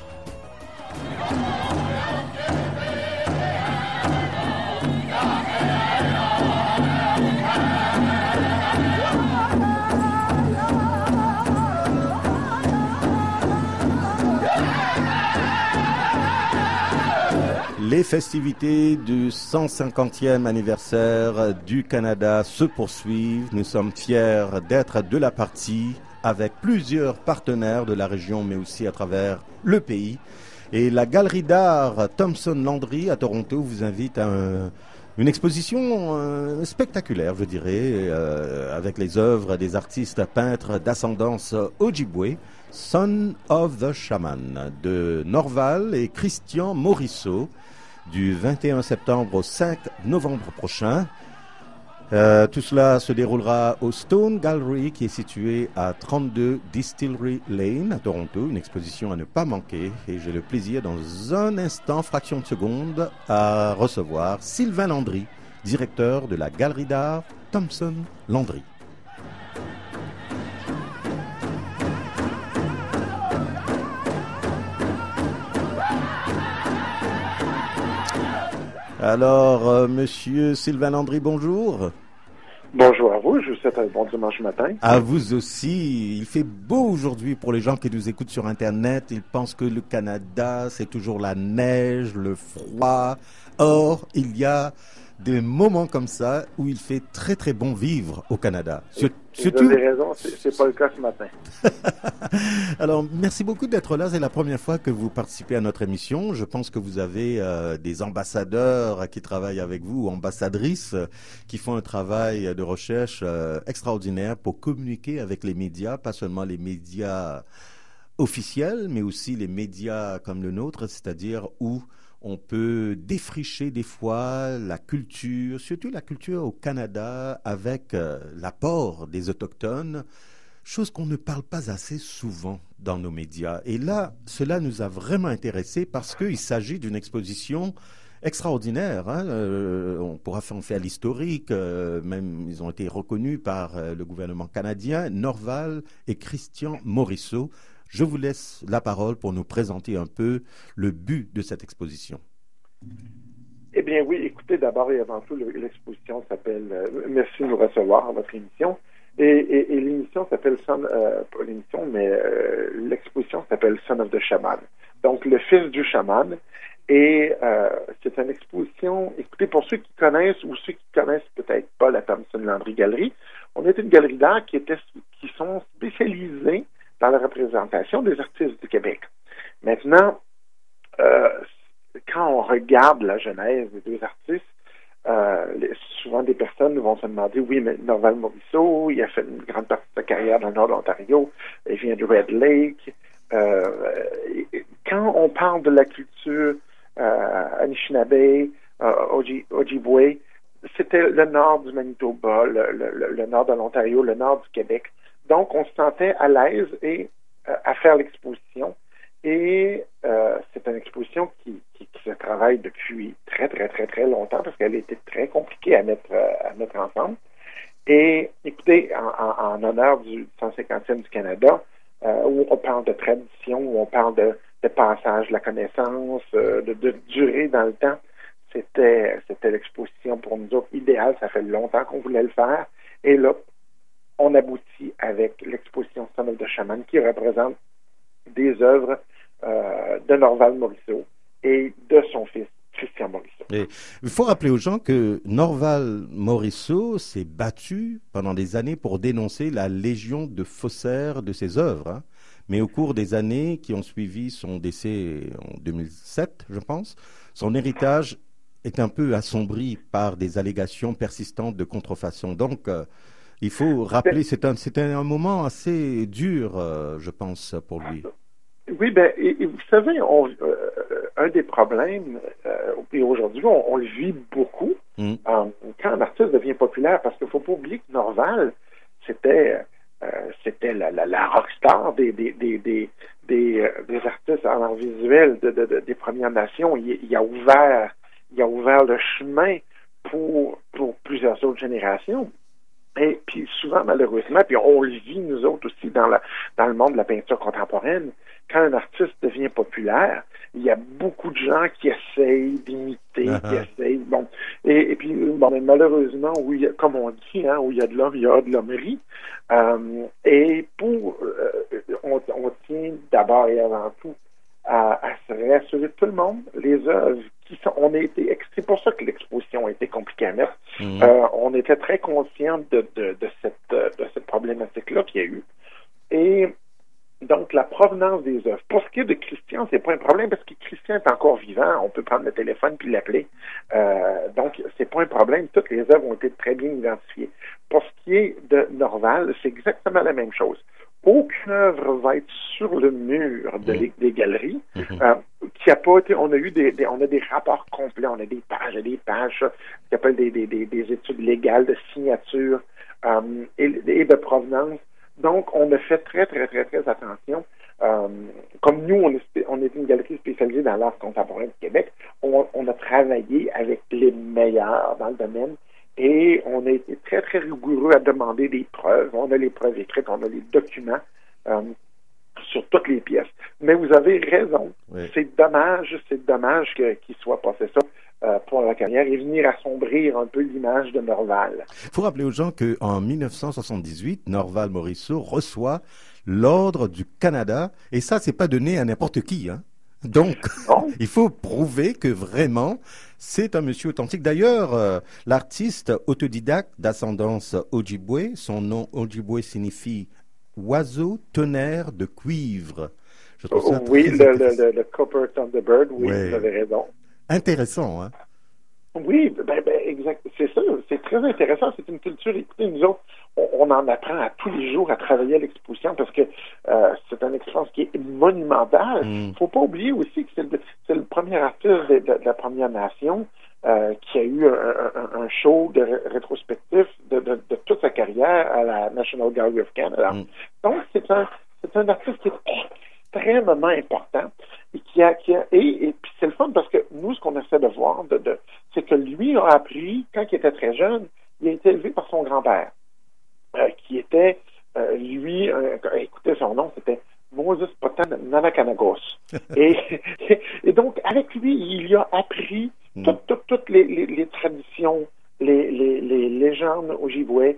Speaker 6: Les festivités du 150e anniversaire du Canada se poursuivent. Nous sommes fiers d'être de la partie avec plusieurs partenaires de la région, mais aussi à travers le pays. Et la galerie d'art Thompson Landry à Toronto vous invite à une exposition spectaculaire, je dirais, avec les œuvres des artistes peintres d'ascendance Ojibwe, Son of the Shaman, de Norval et Christian Morisseau, du 21 septembre au 5 novembre prochain. Tout cela se déroulera au Stone Gallery qui est situé à 32 Distillery Lane à Toronto, une exposition à ne pas manquer. Et j'ai le plaisir dans un instant, fraction de seconde, à recevoir Sylvain Landry, directeur de la galerie d'art Thompson Landry. Alors, monsieur Sylvain Landry, bonjour.
Speaker 16: Bonjour à vous, je vous souhaite un bon dimanche matin.
Speaker 6: À vous aussi. Il fait beau aujourd'hui pour les gens qui nous écoutent sur Internet. Ils pensent que le Canada, c'est toujours la neige, le froid. Or, il y a des moments comme ça où il fait très très bon vivre au Canada.
Speaker 16: Surtout... Vous avez raison, c'est pas le cas ce matin.
Speaker 6: Alors, merci beaucoup d'être là. C'est la première fois que vous participez à notre émission. Je pense que vous avez des ambassadeurs qui travaillent avec vous, ou ambassadrices, qui font un travail de recherche extraordinaire pour communiquer avec les médias, pas seulement les médias officiels, mais aussi les médias comme le nôtre, c'est-à-dire où on peut défricher des fois la culture, surtout la culture au Canada, avec l'apport des Autochtones, chose qu'on ne parle pas assez souvent dans nos médias. Et là, cela nous a vraiment intéressés parce qu'il s'agit d'une exposition extraordinaire. On pourra faire l'historique, même ils ont été reconnus par le gouvernement canadien, Norval et Christian Morisseau. Je vous laisse la parole pour nous présenter un peu le but de cette exposition.
Speaker 16: Eh bien oui, écoutez, d'abord et avant tout, l'exposition s'appelle Merci de nous recevoir à votre émission. Et l'émission s'appelle pas l'émission, mais l'exposition s'appelle Son of the Shaman. Donc le fils du chaman. Et c'est une exposition, écoutez, pour ceux qui connaissent ou ceux qui connaissent peut-être pas la Thompson Landry Gallery, on est une galerie d'art qui sont spécialisées dans la représentation des artistes du Québec. Maintenant, quand on regarde la genèse des deux artistes, souvent des personnes vont se demander, oui, mais Norval Morisseau, il a fait une grande partie de sa carrière dans le nord de l'Ontario, il vient de Red Lake. Quand on parle de la culture Anishinaabe, Ojibwe, c'était le nord du Manitoba, le nord de l'Ontario, le nord du Québec. Donc, on se sentait à l'aise à faire l'exposition. Et c'est une exposition qui se travaille depuis très, très, très, très longtemps parce qu'elle était très compliquée à mettre ensemble. Et écoutez, en honneur du 150e du Canada, où on parle de tradition, où on parle de passage de la connaissance, de durée dans le temps, c'était l'exposition pour nous autres idéale. Ça fait longtemps qu'on voulait le faire. Et là, on aboutit avec l'exposition Son of the Shaman qui représente des œuvres de Norval Morisseau et de son fils, Christian Morisseau.
Speaker 6: Et il faut rappeler aux gens que Norval Morisseau s'est battu pendant des années pour dénoncer la légion de faussaires de ses œuvres. Mais au cours des années qui ont suivi son décès en 2007, je pense, son héritage est un peu assombri par des allégations persistantes de contrefaçon. Donc, il faut rappeler, c'était un moment assez dur, je pense, pour lui.
Speaker 16: Oui, et vous savez, un des problèmes, et aujourd'hui, on le vit beaucoup, quand un artiste devient populaire, parce qu'il ne faut pas oublier que Norval, c'était la rockstar des artistes en art visuel des Premières Nations. Il a ouvert le chemin pour plusieurs autres générations. Et puis souvent, malheureusement, puis on le vit nous autres aussi dans le monde de la peinture contemporaine, quand un artiste devient populaire, il y a beaucoup de gens qui essayent d'imiter, qui essayent, et puis mais malheureusement, comme on dit, où il y a de l'homme, il y a de l'hommerie. Et on tient d'abord et avant tout à se rassurer tout le monde, les œuvres c'est pour ça que l'exposition a été compliquée à mettre. On était très conscients de cette problématique-là qu'il y a eu. Et donc, la provenance des œuvres. Pour ce qui est de Christian, c'est pas un problème parce que Christian est encore vivant. On peut prendre le téléphone puis l'appeler. Donc, c'est pas un problème. Toutes les œuvres ont été très bien identifiées. Pour ce qui est de Norval, c'est exactement la même chose. Aucune œuvre va être sur le mur des galeries qui a pas été. On a des rapports complets, on a des pages, ce qu'on appelle des études légales de signature et de provenance. Donc, on a fait très, très, très, très attention. Comme nous, on est une galerie spécialisée dans l'art contemporain du Québec, on a travaillé avec les meilleurs dans le domaine. Et on a été très, très rigoureux à demander des preuves. On a les preuves écrites, on a les documents sur toutes les pièces. Mais vous avez raison. Oui. C'est dommage qu'il soit passé ça. pour la carrière et venir assombrir un peu l'image de Norval.
Speaker 6: Il faut rappeler aux gens qu'en 1978, Norval Morisseau reçoit l'Ordre du Canada, et ça, c'est pas donné à n'importe qui, hein. Donc, il faut prouver que vraiment, c'est un monsieur authentique. D'ailleurs, l'artiste autodidacte d'ascendance Ojibwe, son nom Ojibwe signifie oiseau tonnerre de cuivre. Je trouve ça
Speaker 16: oui, le Copper Thunderbird, oui,
Speaker 6: ouais.
Speaker 16: Vous avez raison.
Speaker 6: Intéressant, hein?
Speaker 16: Oui, exact. C'est ça, c'est très intéressant. C'est une culture. Écoutez, nous autres, on en apprend à tous les jours à travailler à l'exposition parce que c'est une expérience qui est monumentale. Il faut pas oublier aussi que c'est le premier artiste de la Première Nation qui a eu un show de rétrospectif de toute sa carrière à la National Gallery of Canada. Donc, c'est un artiste qui est extrêmement important et et puis c'est le fun parce que nous, ce qu'on essaie de voir, c'est que lui a appris, quand il était très jeune, il a été élevé par son grand-père, qui était, écoutez, son nom, c'était Moses Potan Nanakanagos. et donc, avec lui, il a appris toutes les traditions, les légendes ojibwées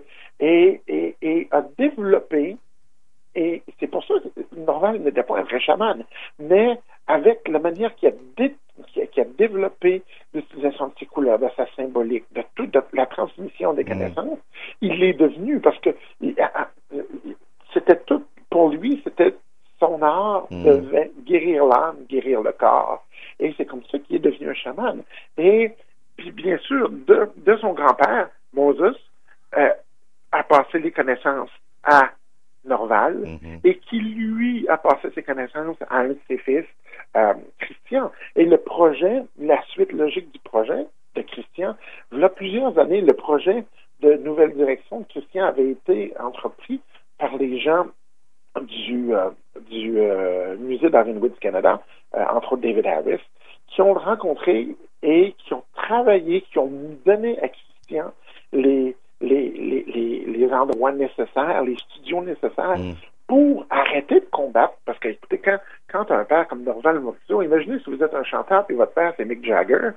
Speaker 16: et a développé. Et c'est pour ça que Norval n'était pas un vrai chaman, mais avec la manière qu'il a développé l'utilisation de ses couleurs, de sa symbolique, de la transmission des connaissances, il est devenu, parce que c'était tout, pour lui, c'était son art devait guérir l'âme, guérir le corps. Et c'est comme ça qu'il est devenu un chaman. Et puis, bien sûr, de son grand-père, Moses, a passé les connaissances à Norval, et qui, lui, a passé ses connaissances à un de ses fils, Christian. Et le projet, la suite logique du projet de Christian, il y a plusieurs années, le projet de nouvelle direction de Christian avait été entrepris par les gens du musée d'Ardenwood du Canada, entre autres David Harris, qui ont rencontré et qui ont travaillé, qui ont donné à Christian les endroits nécessaires, les studios nécessaires pour arrêter de combattre. Parce que, écoutez, quand un père comme Norval Morisseau, imaginez si vous êtes un chanteur et votre père c'est Mick Jagger,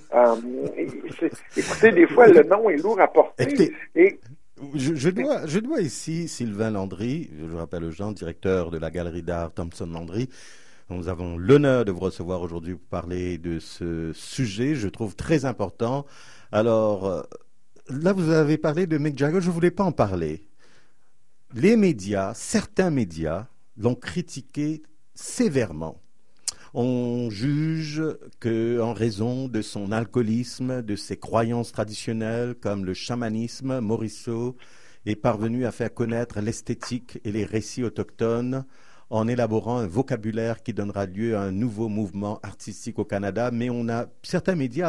Speaker 16: écoutez, des fois le nom est lourd à porter.
Speaker 6: Écoutez, je dois ici, Sylvain Landry, je rappelle aux gens, directeur de la galerie d'art Thompson Landry. Nous avons l'honneur de vous recevoir aujourd'hui pour parler de ce sujet, je trouve très important. Alors, là, vous avez parlé de Mick Jagger, je ne voulais pas en parler. Les médias, certains médias, l'ont critiqué sévèrement. On juge qu'en raison de son alcoolisme, de ses croyances traditionnelles comme le chamanisme, Morisseau est parvenu à faire connaître l'esthétique et les récits autochtones en élaborant un vocabulaire qui donnera lieu à un nouveau mouvement artistique au Canada. Mais certains médias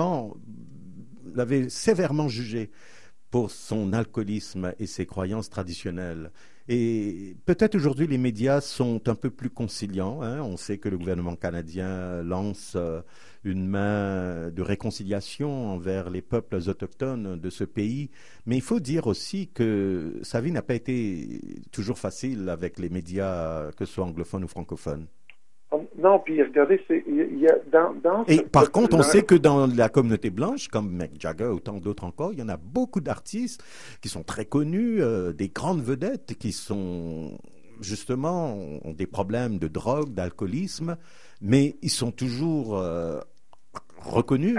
Speaker 6: l'avaient sévèrement jugé pour son alcoolisme et ses croyances traditionnelles. Et peut-être aujourd'hui les médias sont un peu plus conciliants, hein. On sait que le gouvernement canadien lance une main de réconciliation envers les peuples autochtones de ce pays. Mais il faut dire aussi que sa vie n'a pas été toujours facile avec les médias, que ce soit anglophones ou francophones.
Speaker 16: Non, puis regardez, il y a
Speaker 6: Et par contre, on sait que dans la communauté blanche, comme Mick Jagger ou tant d'autres encore, il y en a beaucoup d'artistes qui sont très connus, des grandes vedettes qui sont justement ont des problèmes de drogue, d'alcoolisme, mais ils sont toujours reconnus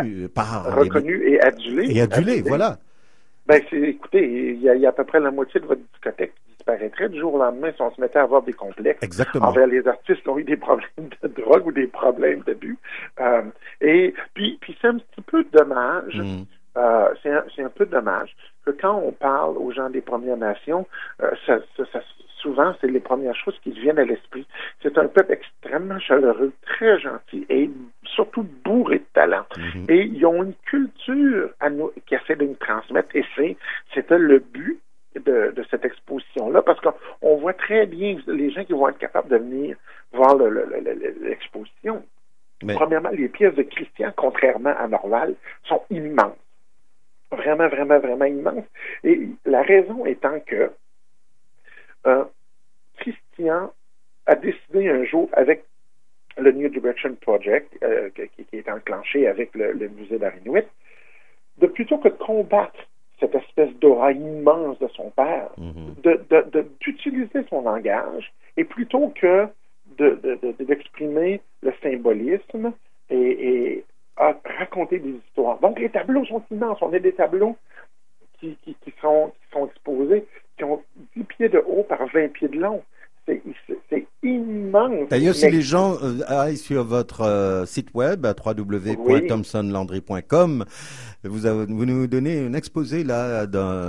Speaker 16: et adulés.
Speaker 6: Et adulés, voilà.
Speaker 16: Écoutez, il y a à peu près la moitié de votre discothèque qui disparaîtrait du jour au lendemain si on se mettait à avoir des complexes envers les artistes qui ont eu des problèmes de drogue ou des problèmes d'abus. Et puis c'est un petit peu dommage. C'est un peu dommage que quand on parle aux gens des Premières Nations, souvent, c'est les premières choses qui viennent à l'esprit. C'est un peuple extrêmement chaleureux, très gentil et surtout bourré de talent. Et ils ont une culture qui essaie de nous transmettre et c'était le but de cette exposition-là parce qu'on voit très bien les gens qui vont être capables de venir voir l'exposition. Premièrement, les pièces de Christian, contrairement à Norval, sont immenses. Vraiment, vraiment, vraiment immenses. Et la raison étant que Christian a décidé un jour, avec le New Direction Project, qui est enclenché avec le musée d'art inuit, plutôt que de combattre cette espèce d'aura immense de son père, d'utiliser son langage, et plutôt que d'exprimer le symbolisme et raconter des histoires. Donc, les tableaux sont immenses. On a des tableaux qui sont exposés, qui ont 10 pieds de haut par 20 pieds de long. C'est immense.
Speaker 6: D'ailleurs, si les gens aillent sur votre site web, www.thomsonlandry.com, vous nous donnez un exposé là,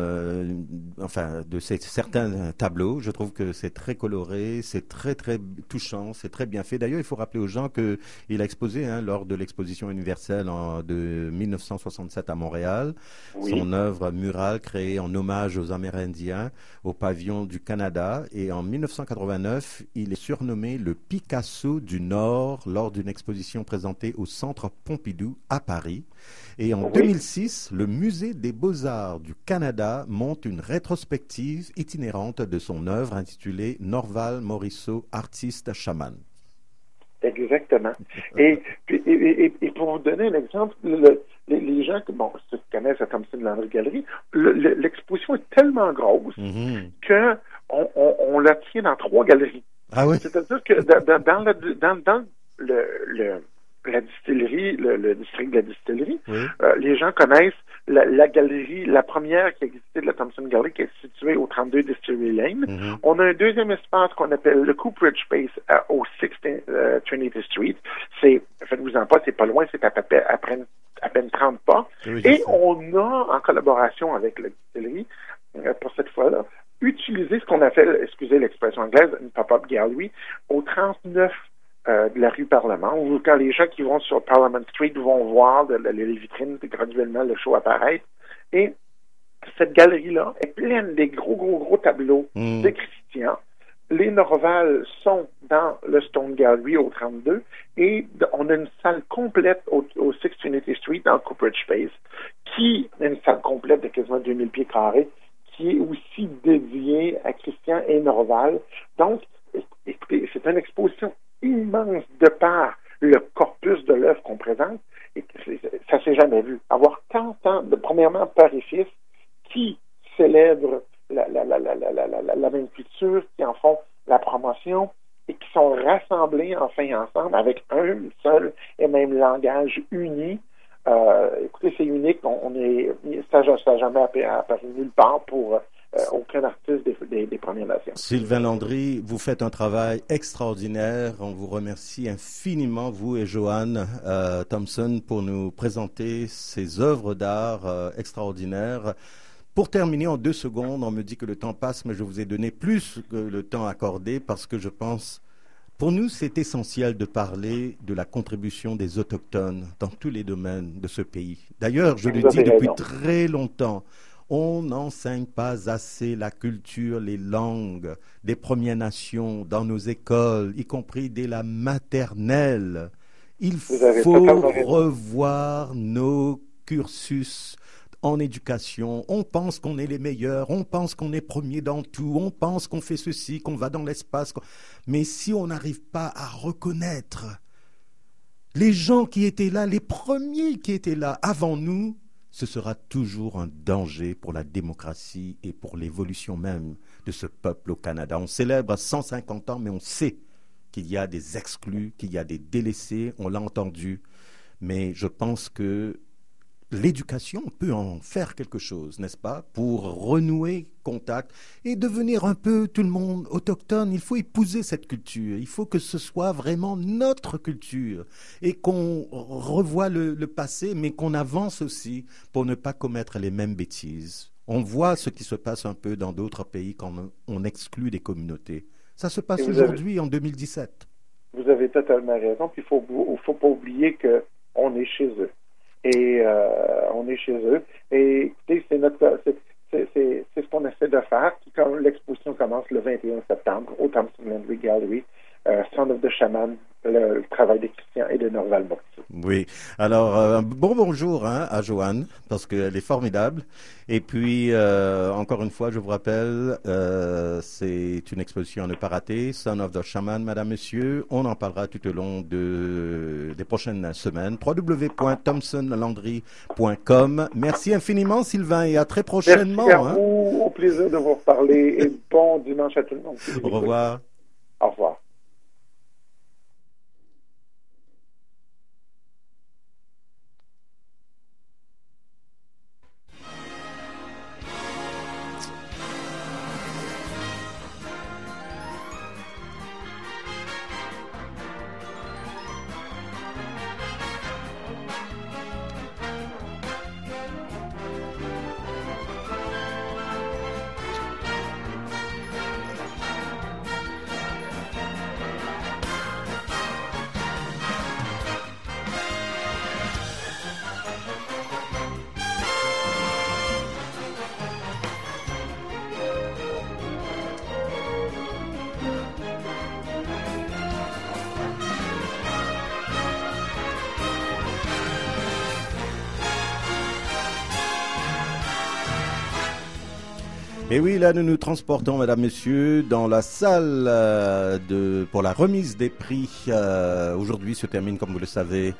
Speaker 6: de certains tableaux. Je trouve que c'est très coloré, c'est très très touchant, c'est très bien fait. D'ailleurs, il faut rappeler aux gens qu'il a exposé lors de l'exposition universelle de 1967 à Montréal, son œuvre murale créée en hommage aux Amérindiens au pavillon du Canada. Et en 1989, il est surnommé le Picasso du Nord lors d'une exposition présentée au Centre Pompidou à Paris. Et en 2006, le Musée des Beaux-Arts du Canada monte une rétrospective itinérante de son œuvre intitulée Norval Morisseau, artiste chaman.
Speaker 16: Exactement. Et pour vous donner un exemple, les gens qui connaissent la Thompson Landry Gallery, l'exposition est tellement grosse que on la tient dans 3 galeries.
Speaker 6: Ah oui?
Speaker 16: C'est-à-dire que dans la distillerie, le district de la distillerie, les gens connaissent la galerie, la première qui existait de la Thompson Gallery, qui est située au 32 Distillery Lane. On a un deuxième espace qu'on appelle le Cooperage Space au 6th Trinity Street. Faites-vous-en pas, c'est pas loin, c'est à peine 30 pas. Et on a, en collaboration avec la distillerie, pour cette fois-là, utilisé ce qu'on appelle, excusez l'expression anglaise, une pop-up gallery au 39 de la rue Parlement, où quand les gens qui vont sur Parliament Street vont voir les vitrines, graduellement le show apparaître. Et cette galerie-là est pleine des gros tableaux de Christian. Les Norval sont dans le Stone Gallery au 32 et on a une salle complète au 6 Trinity Street dans le Cooperage Space, qui est une salle complète de quasiment 2000 pieds carrés, qui est aussi dédiée à Christian et Norval. Donc, écoutez, c'est une exposition immense de par le corpus de l'œuvre qu'on présente, et ça s'est jamais vu. Avoir tant de, premièrement, père et fils qui célèbrent la même culture, qui en font la promotion et qui sont rassemblés enfin ensemble avec un seul et même langage uni. Écoutez, c'est unique. Ça n'a jamais apparu nulle part pour aucun artiste des Premières Nations.
Speaker 6: Sylvain Landry, vous faites un travail extraordinaire. On vous remercie infiniment, vous et Joanne Thompson, pour nous présenter ces œuvres d'art extraordinaires. Pour terminer, en 2 secondes, on me dit que le temps passe, mais je vous ai donné plus que le temps accordé parce que je pense, pour nous, c'est essentiel de parler de la contribution des Autochtones dans tous les domaines de ce pays. D'ailleurs, je le dis depuis très longtemps, on n'enseigne pas assez la culture, les langues des Premières Nations dans nos écoles, y compris dès la maternelle. Il faut revoir nos cursus en éducation. On pense qu'on est les meilleurs, on pense qu'on est premier dans tout, on pense qu'on fait ceci, qu'on va dans l'espace. Mais si on n'arrive pas à reconnaître les gens qui étaient là, les premiers qui étaient là avant nous, ce sera toujours un danger pour la démocratie et pour l'évolution même de ce peuple au Canada. On célèbre 150 ans, mais on sait qu'il y a des exclus, qu'il y a des délaissés, on l'a entendu. Mais je pense que l'éducation peut en faire quelque chose, n'est-ce pas, pour renouer contact et devenir un peu tout le monde autochtone. Il faut épouser cette culture, il faut que ce soit vraiment notre culture et qu'on revoie le passé, mais qu'on avance aussi pour ne pas commettre les mêmes bêtises. On voit ce qui se passe un peu dans d'autres pays quand on exclut des communautés. Ça se passe aujourd'hui en 2017.
Speaker 16: Vous avez totalement raison, puis il faut pas oublier qu'on est chez eux. Et on est chez eux. Et c'est ce qu'on essaie de faire. Quand l'exposition commence le 21 septembre au Thompson Landry Gallery, Son of the Shaman, le travail de Christian et de Norval Morisseau.
Speaker 6: Oui. Alors, bonjour à Joanne, parce qu'elle est formidable. Et puis, encore une fois, je vous rappelle, c'est une exposition à ne pas rater. Son of the Shaman, madame, monsieur. On en parlera tout au long des prochaines semaines. www.thompsonlandry.com. Merci infiniment, Sylvain, et à très prochainement.
Speaker 16: Merci à vous. Au plaisir de vous reparler. Et bon dimanche à tout le monde.
Speaker 6: Au revoir.
Speaker 16: Au revoir.
Speaker 6: Et oui, là, nous nous transportons, mesdames, messieurs, dans la salle pour la remise des prix. Aujourd'hui se termine, comme vous le savez,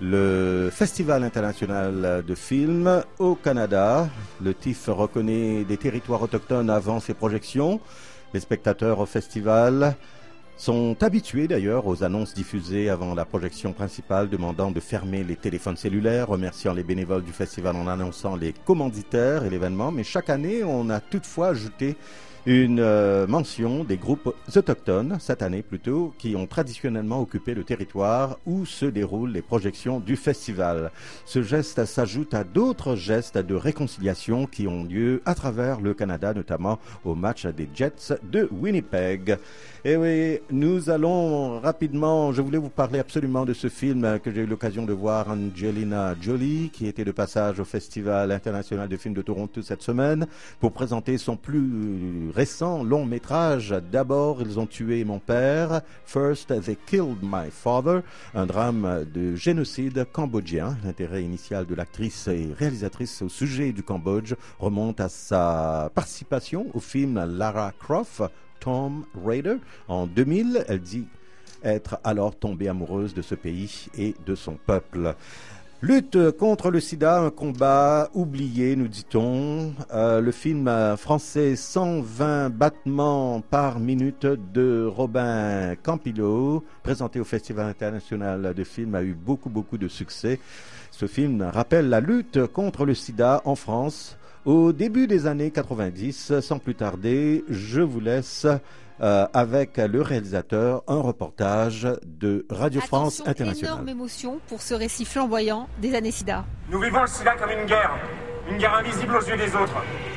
Speaker 6: le Festival international de films au Canada. Le TIFF reconnaît des territoires autochtones avant ses projections. Les spectateurs au festival sont habitués d'ailleurs aux annonces diffusées avant la projection principale demandant de fermer les téléphones cellulaires, remerciant les bénévoles du festival en annonçant les commanditaires et l'événement. Mais chaque année, on a toutefois ajouté une mention des groupes autochtones, cette année plutôt, qui ont traditionnellement occupé le territoire où se déroulent les projections du festival. Ce geste s'ajoute à d'autres gestes de réconciliation qui ont lieu à travers le Canada, notamment au match des Jets de Winnipeg. Et oui, nous allons rapidement, je voulais vous parler absolument de ce film que j'ai eu l'occasion de voir, Angelina Jolie, qui était de passage au Festival international de films de Toronto cette semaine, pour présenter son plus récent long métrage. D'abord, ils ont tué mon père. First, They Killed My Father, un drame de génocide cambodgien. L'intérêt initial de l'actrice et réalisatrice au sujet du Cambodge remonte à sa participation au film Lara Croft, Tomb Raider. En 2000, elle dit être alors tombée amoureuse de ce pays et de son peuple. Lutte contre le sida, un combat oublié, nous dit-on. Le film français 120 battements par minute de Robin Campillo, présenté au Festival international de films, a eu beaucoup de succès. Ce film rappelle la lutte contre le sida en France au début des années 90. Sans plus tarder, je vous laisse avec le réalisateur un reportage de Radio France Internationale.
Speaker 17: Énorme émotion pour ce récit flamboyant des années sida.
Speaker 18: Nous vivons le sida comme une guerre invisible aux yeux des autres.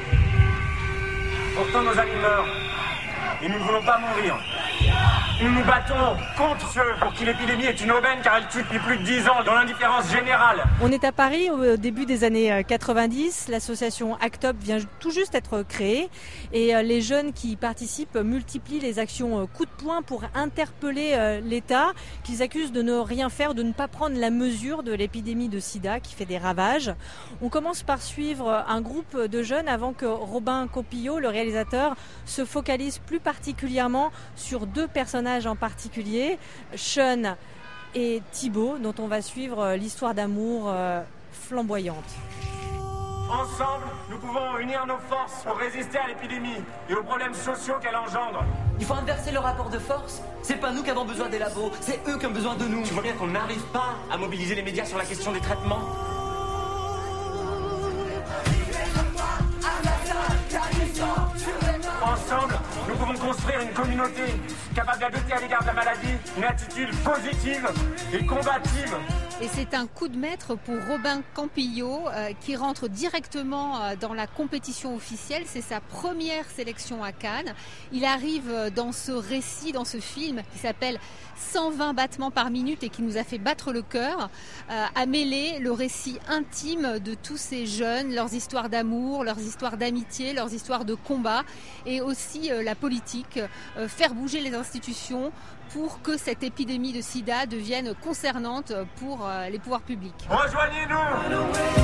Speaker 18: Pourtant nos amis meurent et nous ne voulons pas mourir. Nous nous battons contre ceux pour qui l'épidémie est une aubaine car elle tue depuis plus de 10 ans dans l'indifférence générale.
Speaker 17: On est à Paris au début des années 90. L'association ACT UP vient tout juste d'être créée et les jeunes qui y participent multiplient les actions coup de poing pour interpeller l'État qu'ils accusent de ne rien faire, de ne pas prendre la mesure de l'épidémie de sida qui fait des ravages. On commence par suivre un groupe de jeunes avant que Robin Campillo, le réalisateur, se focalise plus particulièrement sur deux personnages en particulier, Sean et Thibaut, dont on va suivre l'histoire d'amour flamboyante.
Speaker 18: Ensemble, nous pouvons unir nos forces pour résister à l'épidémie et aux problèmes sociaux qu'elle engendre.
Speaker 19: Il faut inverser le rapport de force. C'est pas nous qui avons besoin des labos, c'est eux qui ont besoin de nous.
Speaker 18: Tu vois bien qu'on n'arrive pas à mobiliser les médias sur la question des traitements. Ensemble, nous pouvons construire une communauté capable d'adopter à l'égard de la maladie une attitude positive et combative.
Speaker 17: Et c'est un coup de maître pour Robin Campillo qui rentre directement dans la compétition officielle. C'est sa première sélection à Cannes. Il arrive dans ce récit, dans ce film qui s'appelle 120 battements par minute et qui nous a fait battre le cœur, à mêler le récit intime de tous ces jeunes, leurs histoires d'amour, leurs histoires d'amitié, leurs histoires de combat et aussi la politique
Speaker 20: politiques, faire bouger les institutions pour que cette épidémie de sida devienne concernante pour les pouvoirs publics.
Speaker 18: Rejoignez-nous!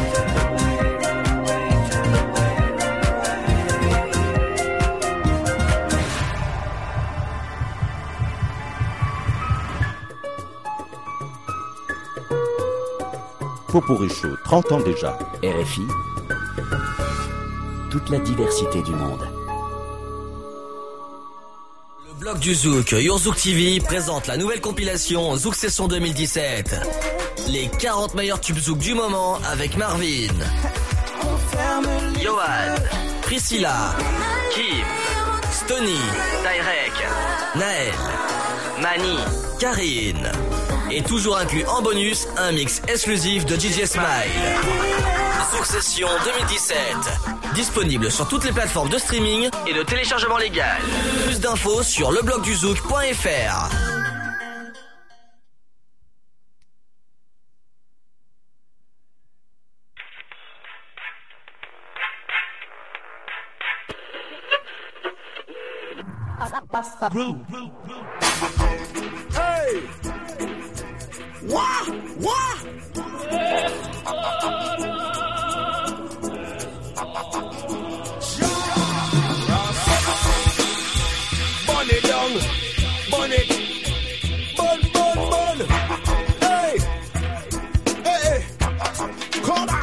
Speaker 6: Poporé Chaud, 30 ans déjà.
Speaker 21: RFI, toute la diversité du monde.
Speaker 22: Le blog du Zouk, Your Zouk TV, présente la nouvelle compilation Zouk Session 2017. Les 40 meilleurs tubes Zouk du moment avec Marvin, Johan, Priscilla, Kim, Stony, Tyrek, Naël, Mani, Karine. Et toujours inclus en bonus, un mix exclusif de DJ Smile. Zouk Session 2017. Disponible sur toutes les plateformes de streaming et de téléchargement légal. Plus d'infos sur leblogduzouk.fr.
Speaker 5: Hey! Wah! Wah! Burn it down, burn it, burn, burn, burn. Hey, hey, hey, come on.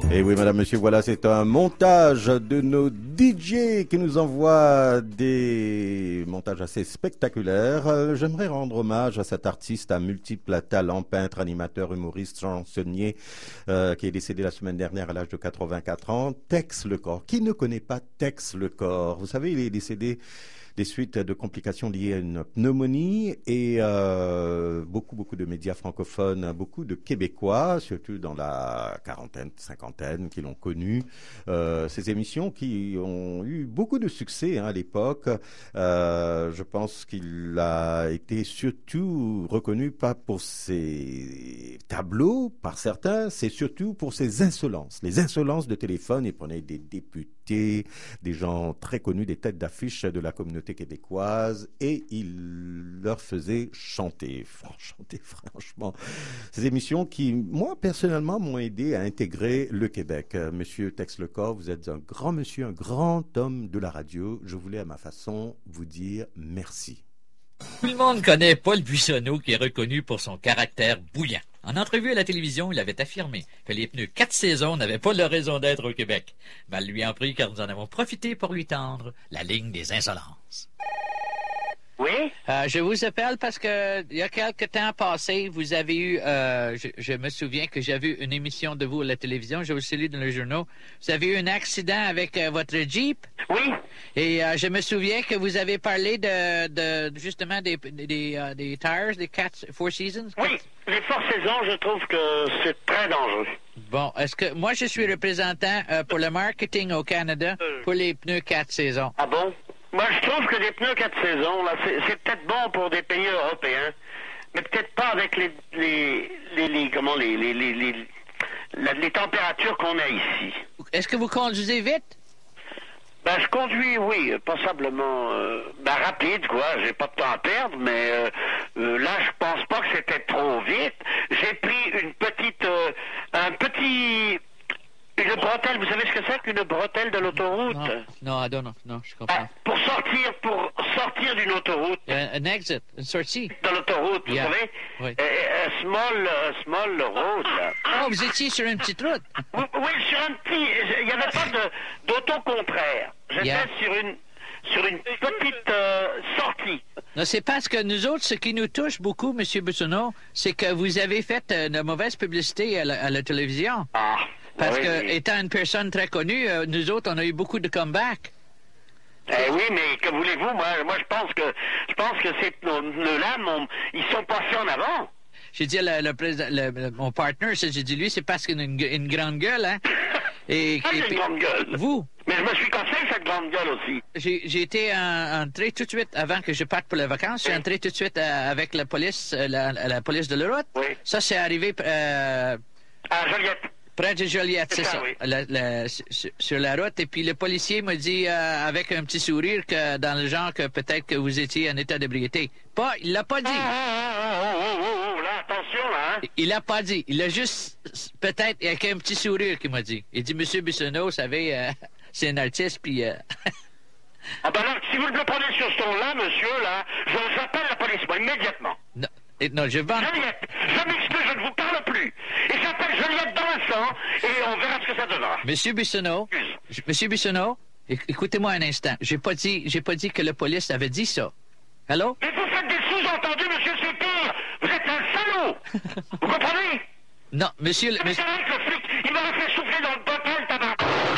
Speaker 6: Et oui, madame, monsieur, voilà, c'est un montage de nos DJ qui nous envoient des montages assez spectaculaires. J'aimerais rendre hommage à cet artiste à multiples talents, peintre, animateur, humoriste, chansonnier, qui est décédé la semaine dernière à l'âge de 84 ans, Tex Lecor. Qui ne connaît pas Tex Lecor? Vous savez, il est décédé des suites de complications liées à une pneumonie et beaucoup de médias francophones, beaucoup de Québécois, surtout dans la quarantaine, cinquantaine, qui l'ont connu. Ces émissions qui ont eu beaucoup de succès à l'époque. Je pense qu'il a été surtout reconnu pas pour ses tableaux, par certains, c'est surtout pour ses insolences. Les insolences de téléphone, il prenait des députés, des gens très connus, des têtes d'affiche de la communauté québécoise, et il leur faisait chanter. Franchement. Ces émissions qui, moi, personnellement, m'ont aidé à intégrer le Québec. Monsieur Tex Lecor, vous êtes un grand monsieur, un grand homme de la radio. Je voulais, à ma façon, vous dire merci.
Speaker 1: Tout le monde connaît Paul Buissonneau, qui est reconnu pour son caractère bouillant. En entrevue à la télévision, il avait affirmé que les pneus 4 saisons n'avaient pas leur raison d'être au Québec. Mal lui en prie, car nous en avons profité pour lui tendre la ligne des insolences.
Speaker 21: Oui?
Speaker 1: Je vous appelle parce que il y a quelque temps passé, vous avez eu, je me souviens que j'avais eu une émission de vous à la télévision, j'ai aussi lu dans les journaux, vous avez eu un accident avec votre Jeep?
Speaker 21: Oui.
Speaker 1: Et je me souviens que vous avez parlé de justement des tires, des Four Seasons?
Speaker 21: Oui, les Four Seasons, je trouve que c'est très dangereux.
Speaker 1: Bon, est-ce que moi je suis représentant pour le marketing au Canada pour les pneus 4 saisons?
Speaker 21: Ah bon? Moi, je trouve que des pneus 4 saisons, là, c'est peut-être bon pour des pays européens, mais peut-être pas avec les températures qu'on a ici.
Speaker 1: Est-ce que vous conduisez vite?
Speaker 21: Ben, je conduis, oui, passablement, rapide, quoi. J'ai pas de temps à perdre, mais là, je pense pas que c'était trop vite. J'ai pris une bretelle, vous savez ce que c'est qu'une bretelle de l'autoroute?
Speaker 1: Non, je comprends.
Speaker 21: Pour sortir d'une autoroute.
Speaker 1: Un exit, une sortie.
Speaker 21: De l'autoroute, vous savez?
Speaker 1: Oui.
Speaker 21: Small road, là.
Speaker 1: Oh, vous étiez sur une petite route?
Speaker 21: Oui, sur un petit... Il n'y avait pas d'auto contraire. J'étais sur une petite sortie.
Speaker 1: Non, c'est parce que nous autres, ce qui nous touche beaucoup, M. Buissonneau, c'est que vous avez fait de mauvaise publicité à la télévision. Parce que, étant une personne très connue, nous autres, on a eu beaucoup de comebacks.
Speaker 21: Oui, mais que voulez-vous? Moi, je pense que ces pneus-là, ils sont passés en avant.
Speaker 1: J'ai dit mon partner, j'ai dit, lui, c'est parce qu'il a une grande gueule, hein?
Speaker 21: J'ai une grande gueule.
Speaker 1: Vous?
Speaker 21: Mais je me suis cassé cette grande gueule aussi.
Speaker 1: J'ai été entré tout de suite, avant que je parte pour les vacances, j'ai entré tout de suite avec la police, la police de la route.
Speaker 21: Oui.
Speaker 1: Ça, c'est arrivé
Speaker 21: à Joliette.
Speaker 1: Près de Joliette, c'est ça.
Speaker 21: Oui.
Speaker 1: Sur la route. Et puis le policier m'a dit avec un petit sourire que dans le genre que peut-être que vous étiez en état d'ébriété. Il l'a pas dit.
Speaker 21: Là, attention, là, hein?
Speaker 1: Il l'a pas dit. Il a juste, peut-être, avec un petit sourire qu'il m'a dit. Il dit, Monsieur Buissonneau, vous savez, c'est un artiste, puis...
Speaker 21: Ah ben là, si vous le prenez sur ce ton-là, monsieur, là, j'appelle la police, moi, immédiatement.
Speaker 1: Non, je vais...
Speaker 21: Joliette, je m'excuse, je ne vous parle plus. Et j'appelle Joliette dans l'instant, et on verra ce que ça donnera.
Speaker 1: Monsieur Buissonneau, écoutez-moi un instant. J'ai pas dit que la police avait dit ça. Allô?
Speaker 21: Mais vous faites des sous-entendus, monsieur, c'est pire. Vous êtes un salaud. Vous comprenez?
Speaker 1: Non, monsieur...
Speaker 21: Le flic, il m'aurait fait souffler dans le bottle, tabac.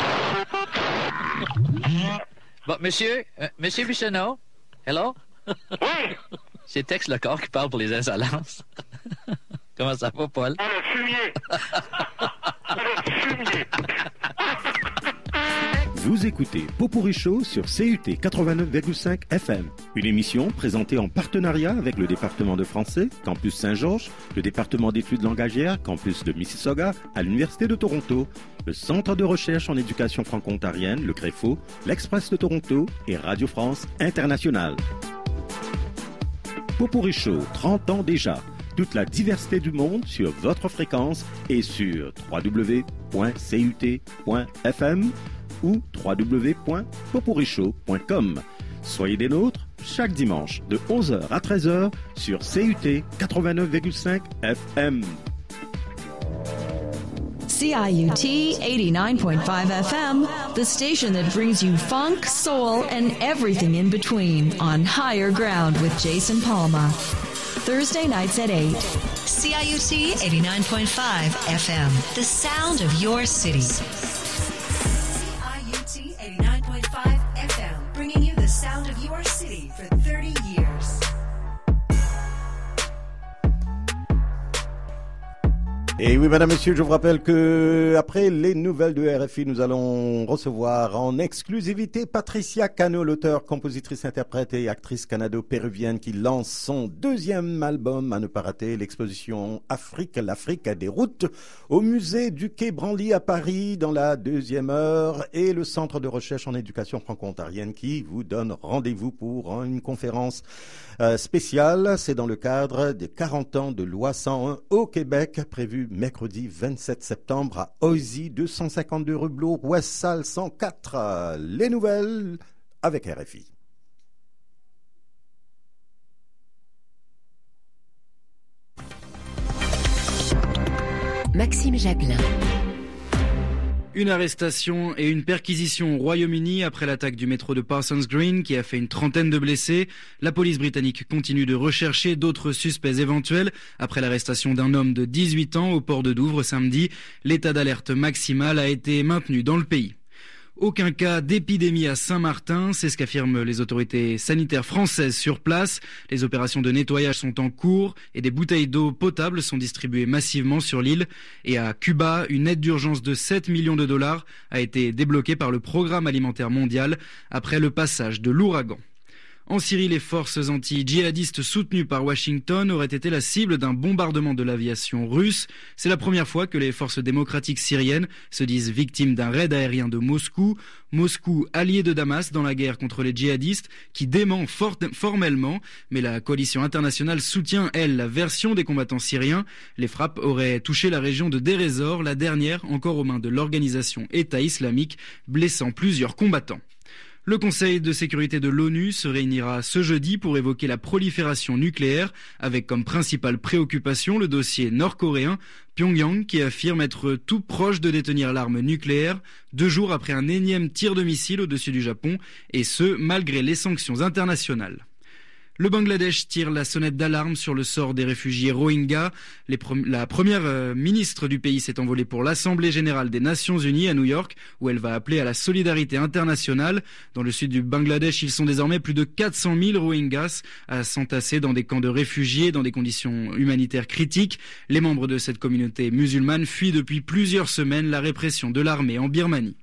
Speaker 1: Bon, monsieur Buissonneau, hello?
Speaker 21: Oui.
Speaker 1: C'est Tex Lecor qui parle pour les insolences. Comment ça va, Paul?
Speaker 21: Ah, le fumier. Le fumier.
Speaker 6: Vous écoutez Pot-Pourri Show sur CUT 89,5 FM. Une émission présentée en partenariat avec le département de français, Campus Saint-Georges, le département d'études langagières, Campus de Mississauga, à l'Université de Toronto, le Centre de recherche en éducation franco-ontarienne, le CREFO, l'Express de Toronto et Radio France Internationale. Pot-Pourri Show, 30 ans déjà. Toute la diversité du monde sur votre fréquence et sur www.cut.fm ou www.potpourrishow.com. Soyez des nôtres chaque dimanche de 11h à 13h sur CUT 89,5 FM.
Speaker 4: CIUT 89.5 FM, the station that brings you funk, soul, and everything in between on Higher Ground with Jason Palma. Thursday nights at 8.
Speaker 15: CIUT 89.5 FM, the sound of your city. CIUT 89.5 FM, bringing you the sound of your city for 30 years.
Speaker 6: Et oui, mesdames, messieurs, je vous rappelle que après les nouvelles de RFI, nous allons recevoir en exclusivité Patricia Cano, l'auteure, compositrice, interprète et actrice canado-péruvienne qui lance son deuxième album à ne pas rater, l'exposition Afrique, l'Afrique des routes au musée du Quai Branly à Paris dans la deuxième heure et le Centre de recherche en éducation franco-ontarienne qui vous donne rendez-vous pour une conférence spéciale. C'est dans le cadre des 40 ans de loi 101 au Québec, prévu mercredi 27 septembre à Oisy, 252 rue Blot, Ouest Salle 104. Les nouvelles avec RFI.
Speaker 15: Maxime Jablin.
Speaker 7: Une arrestation et une perquisition au Royaume-Uni après l'attaque du métro de Parsons Green qui a fait une trentaine de blessés. La police britannique continue de rechercher d'autres suspects éventuels après l'arrestation d'un homme de 18 ans au port de Douvres samedi. L'état d'alerte maximal a été maintenu dans le pays. Aucun cas d'épidémie à Saint-Martin, c'est ce qu'affirment les autorités sanitaires françaises sur place. Les opérations de nettoyage sont en cours et des bouteilles d'eau potable sont distribuées massivement sur l'île. Et à Cuba, une aide d'urgence de 7 millions de dollars a été débloquée par le Programme alimentaire mondial après le passage de l'ouragan. En Syrie, les forces anti-djihadistes soutenues par Washington auraient été la cible d'un bombardement de l'aviation russe. C'est la première fois que les forces démocratiques syriennes se disent victimes d'un raid aérien de Moscou. Moscou, allié de Damas dans la guerre contre les djihadistes, qui dément formellement, mais la coalition internationale soutient, elle, la version des combattants syriens. Les frappes auraient touché la région de Deir ez-Zor, la dernière encore aux mains de l'organisation État islamique, blessant plusieurs combattants. Le Conseil de sécurité de l'ONU se réunira ce jeudi pour évoquer la prolifération nucléaire, avec comme principale préoccupation le dossier nord-coréen, Pyongyang qui affirme être tout proche de détenir l'arme nucléaire 2 jours après un énième tir de missile au-dessus du Japon, et ce, malgré les sanctions internationales. Le Bangladesh tire la sonnette d'alarme sur le sort des réfugiés Rohingyas. La première ministre du pays s'est envolée pour l'Assemblée générale des Nations Unies à New York, où elle va appeler à la solidarité internationale. Dans le sud du Bangladesh, ils sont désormais plus de 400 000 Rohingyas à s'entasser dans des camps de réfugiés, dans des conditions humanitaires critiques. Les membres de cette communauté musulmane fuient depuis plusieurs semaines la répression de l'armée en Birmanie.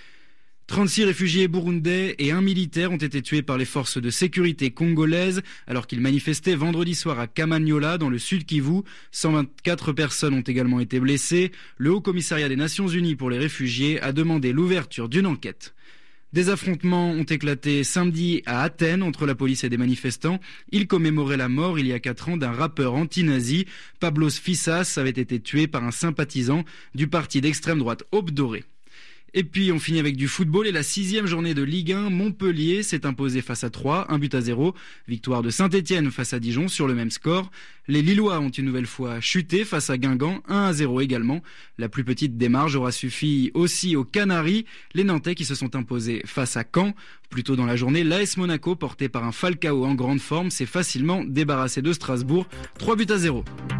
Speaker 7: 36 réfugiés burundais et un militaire ont été tués par les forces de sécurité congolaises alors qu'ils manifestaient vendredi soir à Kamanyola dans le sud Kivu. 124 personnes ont également été blessées. Le Haut Commissariat des Nations Unies pour les réfugiés a demandé l'ouverture d'une enquête. Des affrontements ont éclaté samedi à Athènes entre la police et des manifestants. Ils commémoraient la mort il y a 4 ans d'un rappeur anti-nazi. Pablos Fissas avait été tué par un sympathisant du parti d'extrême droite Aube Dorée. Et puis on finit avec du football et la 6e journée de Ligue 1, Montpellier s'est imposé face à Troyes, 1-0. Victoire de Saint-Étienne face à Dijon sur le même score. Les Lillois ont une nouvelle fois chuté face à Guingamp, 1-0 également. La plus petite des marges aura suffi aussi aux Canaries, les Nantais qui se sont imposés face à Caen. Plus tôt dans la journée, l'AS Monaco, porté par un Falcao en grande forme, s'est facilement débarrassé de Strasbourg, 3-0.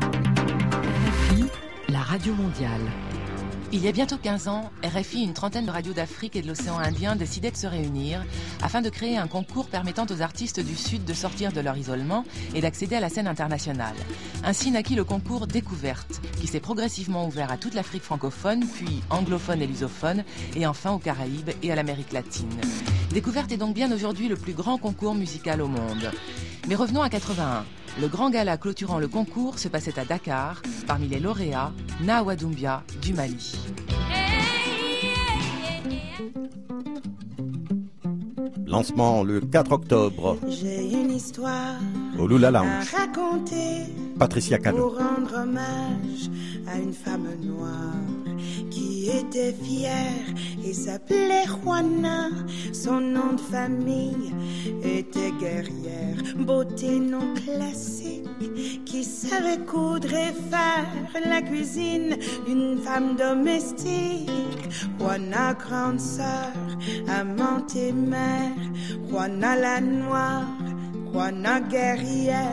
Speaker 23: RFI, la radio mondiale. Il y a bientôt 15 ans, RFI et une trentaine de radios d'Afrique et de l'océan Indien décidaient de se réunir afin de créer un concours permettant aux artistes du Sud de sortir de leur isolement et d'accéder à la scène internationale. Ainsi naquit le concours Découverte, qui s'est progressivement ouvert à toute l'Afrique francophone, puis anglophone et lusophone, et enfin aux Caraïbes et à l'Amérique latine. Découverte est donc bien aujourd'hui le plus grand concours musical au monde. Mais revenons à 81. Le grand gala clôturant le concours se passait à Dakar. Parmi les lauréats, Nawa Doumbia du Mali.
Speaker 6: Lancement le 4 octobre.
Speaker 14: J'ai une histoire
Speaker 6: au Lula
Speaker 14: à
Speaker 6: Lounge.
Speaker 14: raconter
Speaker 6: Patricia Cano.
Speaker 14: pour rendre hommage à une femme noire qui qui était fière et s'appelait Juana. Son nom de famille était guerrière, beauté non classique, qui savait coudre et faire la cuisine, une femme domestique. Juana, grande sœur, amante et mère, Juana la noire, Juana guerrière.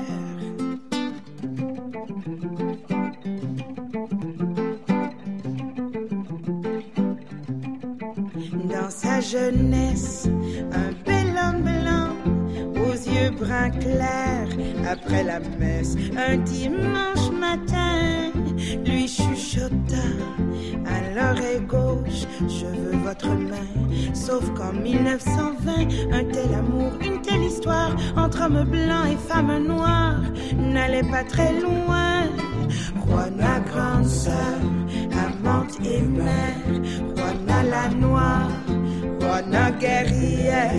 Speaker 14: Dans sa jeunesse, un bel homme blanc, aux yeux bruns clairs, après la messe, un dimanche matin, lui chuchota à l'oreille gauche, je veux votre main. Sauf qu'en 1920, un tel amour, une telle histoire, entre hommes blancs et femmes noires, n'allait pas très loin. Juana, grande sœur, amante et mère, Juana la noire, Juana guerrière.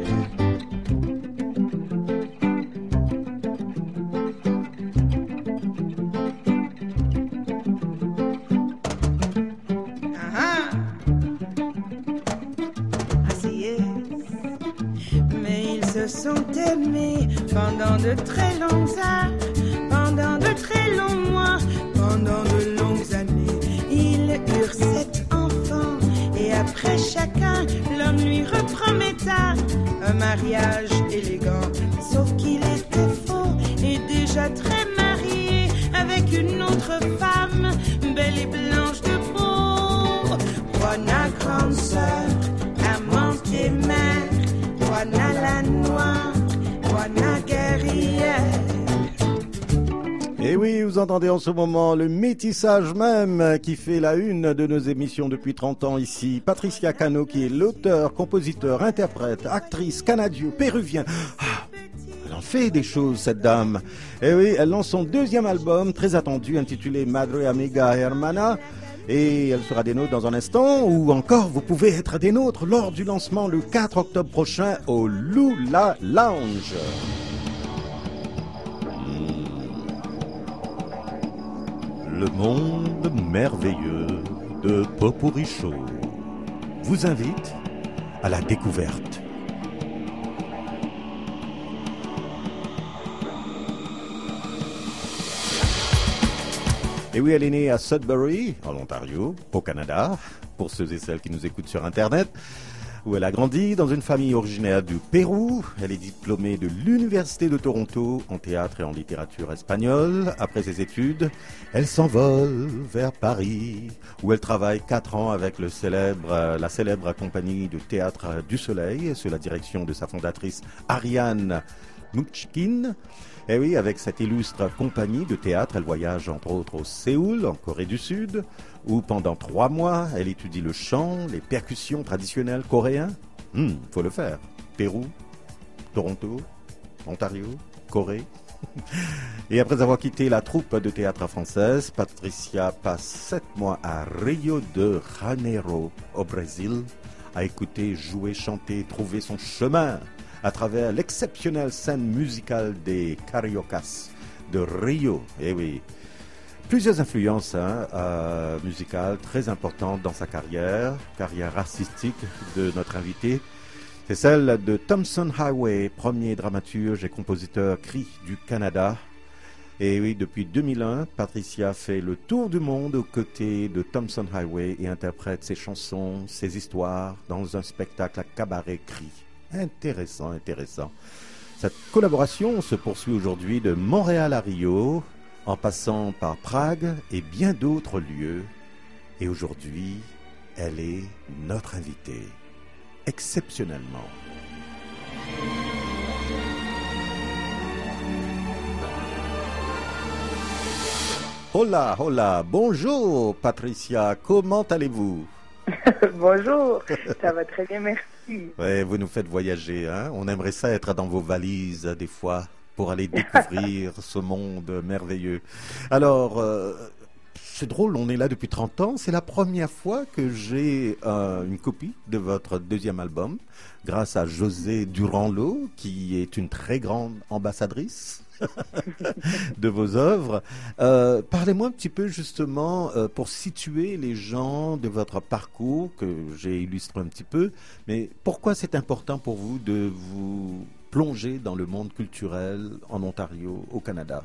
Speaker 14: Mais ils se sont aimés pendant de très longues heures, pendant de très longs mois, pendant de longues années. Ils eurent 7 enfants et après chacun, l'homme lui reprometta un mariage élégant. Sauf qu'il était faux et déjà très marié avec une autre femme, belle et blanche de peau. Juana, grande sœur, amante et mère, Juana la noire, Juana guerrière.
Speaker 6: Et oui, vous entendez en ce moment le métissage même qui fait la une de nos émissions depuis 30 ans ici. Patricia Cano, qui est l'auteur, compositeur, interprète, actrice, canadien-péruvien. Elle en fait des choses, cette dame. Et oui, elle lance son 2e album, très attendu, intitulé Madre Amiga Hermana. Et elle sera des nôtres dans un instant, ou encore vous pouvez être des nôtres lors du lancement le 4 octobre prochain au Lula Lounge. Le monde merveilleux de Popurrí Show vous invite à la découverte. Et oui, elle est née à Sudbury, en Ontario, au Canada, pour ceux et celles qui nous écoutent sur Internet, où elle a grandi dans une famille originaire du Pérou. Elle est diplômée de l'Université de Toronto en théâtre et en littérature espagnole. Après ses études, elle s'envole vers Paris, où elle travaille 4 ans avec la célèbre compagnie de théâtre du Soleil, sous la direction de sa fondatrice Ariane Mnouchkine. Et oui, avec cette illustre compagnie de théâtre, elle voyage entre autres au Séoul, en Corée du Sud, où pendant 3 mois, elle étudie le chant, les percussions traditionnelles coréens. Faut le faire. Pérou, Toronto, Ontario, Corée. Et après avoir quitté la troupe de théâtre française, Patricia passe 7 mois à Rio de Janeiro, au Brésil, à écouter, jouer, chanter, trouver son chemin à travers l'exceptionnelle scène musicale des Cariocas de Rio. Eh oui, plusieurs influences musicales très importantes dans sa carrière artistique de notre invité. C'est celle de Thompson Highway, premier dramaturge et compositeur cri du Canada. Et oui, depuis 2001, Patricia fait le tour du monde aux côtés de Thompson Highway et interprète ses chansons, ses histoires dans un spectacle à cabaret cri. Intéressant. Cette collaboration se poursuit aujourd'hui de Montréal à Rio, en passant par Prague et bien d'autres lieux. Et aujourd'hui, elle est notre invitée, exceptionnellement. Hola, bonjour Patricia, comment allez-vous?
Speaker 3: Bonjour, ça va très bien, merci.
Speaker 6: Ouais, vous nous faites voyager, hein? On aimerait ça être dans vos valises des fois pour aller découvrir ce monde merveilleux. Alors, c'est drôle, on est là depuis 30 ans. C'est la première fois que j'ai une copie de votre 2e album, grâce à José Durand-Lô, qui est une très grande ambassadrice. de vos œuvres. Parlez-moi un petit peu justement pour situer les gens de votre parcours que j'ai illustré un petit peu, mais pourquoi c'est important pour vous de vous plonger dans le monde culturel en Ontario, au Canada?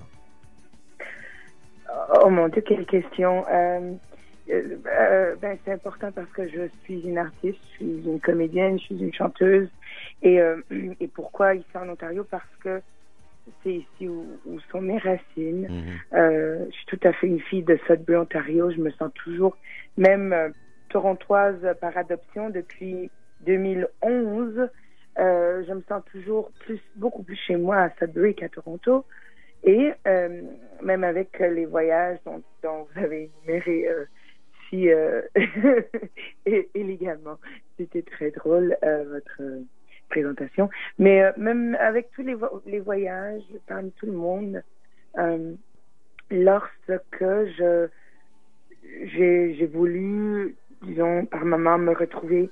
Speaker 3: Oh mon Dieu, quelle question. C'est important parce que je suis une artiste, je suis une comédienne, je suis une chanteuse. Et pourquoi ici en Ontario? Parce que c'est ici où sont mes racines. Je suis tout à fait une fille de Sudbury, Ontario. Je me sens toujours, même torontoise par adoption depuis 2011. Je me sens toujours beaucoup plus chez moi à Sudbury qu'à Toronto. Et même avec les voyages dont vous avez énuméré illégalement. C'était très drôle, votre présentation. Mais même avec tous les voyages, parmi tout le monde, lorsque j'ai voulu, disons, par moment, me retrouver,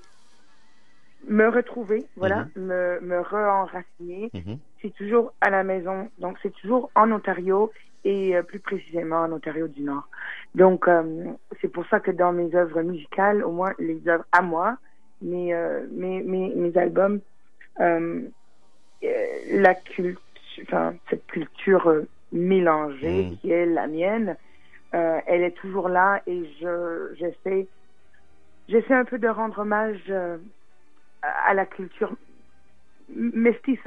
Speaker 3: voilà, me re-enraciner, c'est toujours à la maison. Donc, c'est toujours en Ontario et plus précisément en Ontario du Nord. Donc, c'est pour ça que dans mes œuvres musicales, au moins les œuvres à moi, mes albums, cette culture mélangée qui est la mienne, elle est toujours là et j'essaie un peu de rendre hommage à la culture métisse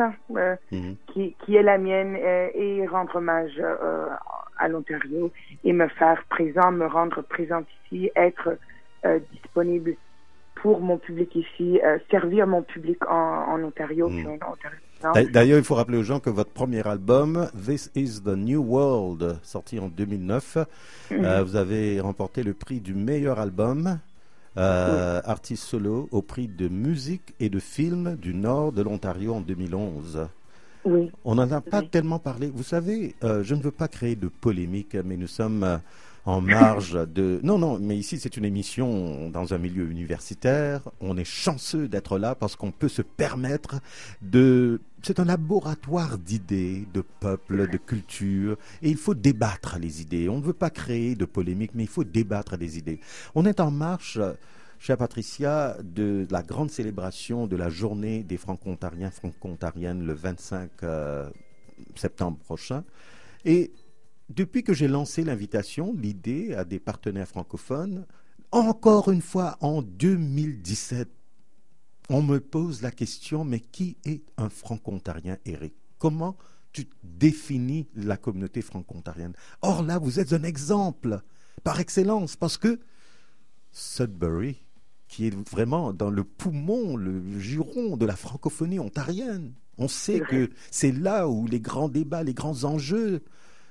Speaker 3: qui est la mienne et rendre hommage à l'Ontario et me rendre présente ici, être disponible pour mon public ici, servir mon public en Ontario. Puis en Ontario.
Speaker 6: D'ailleurs, il faut rappeler aux gens que votre premier album, This is the New World, sorti en 2009, vous avez remporté le prix du meilleur album artiste solo au prix de musique et de film du nord de l'Ontario en 2011.
Speaker 3: Oui.
Speaker 6: On n'en a pas tellement parlé. Vous savez, je ne veux pas créer de polémique, mais nous sommes en marge de... Non, mais ici c'est une émission dans un milieu universitaire. On est chanceux d'être là parce qu'on peut se permettre de... C'est un laboratoire d'idées, de peuples, de culture. Et il faut débattre les idées. On ne veut pas créer de polémique, mais il faut débattre les idées. On est en marche, chère Patricia, de la grande célébration de la journée des Franco-Ontariens, Franco-Ontariennes le 25 septembre prochain. Et depuis que j'ai lancé l'invitation, l'idée à des partenaires francophones, encore une fois en 2017, on me pose la question, mais qui est un Franco-Ontarien, Éric? Comment tu définis la communauté franco-ontarienne? Or là, vous êtes un exemple par excellence, parce que Sudbury, qui est vraiment dans le poumon, le giron de la francophonie ontarienne, on sait que c'est là où les grands débats, les grands enjeux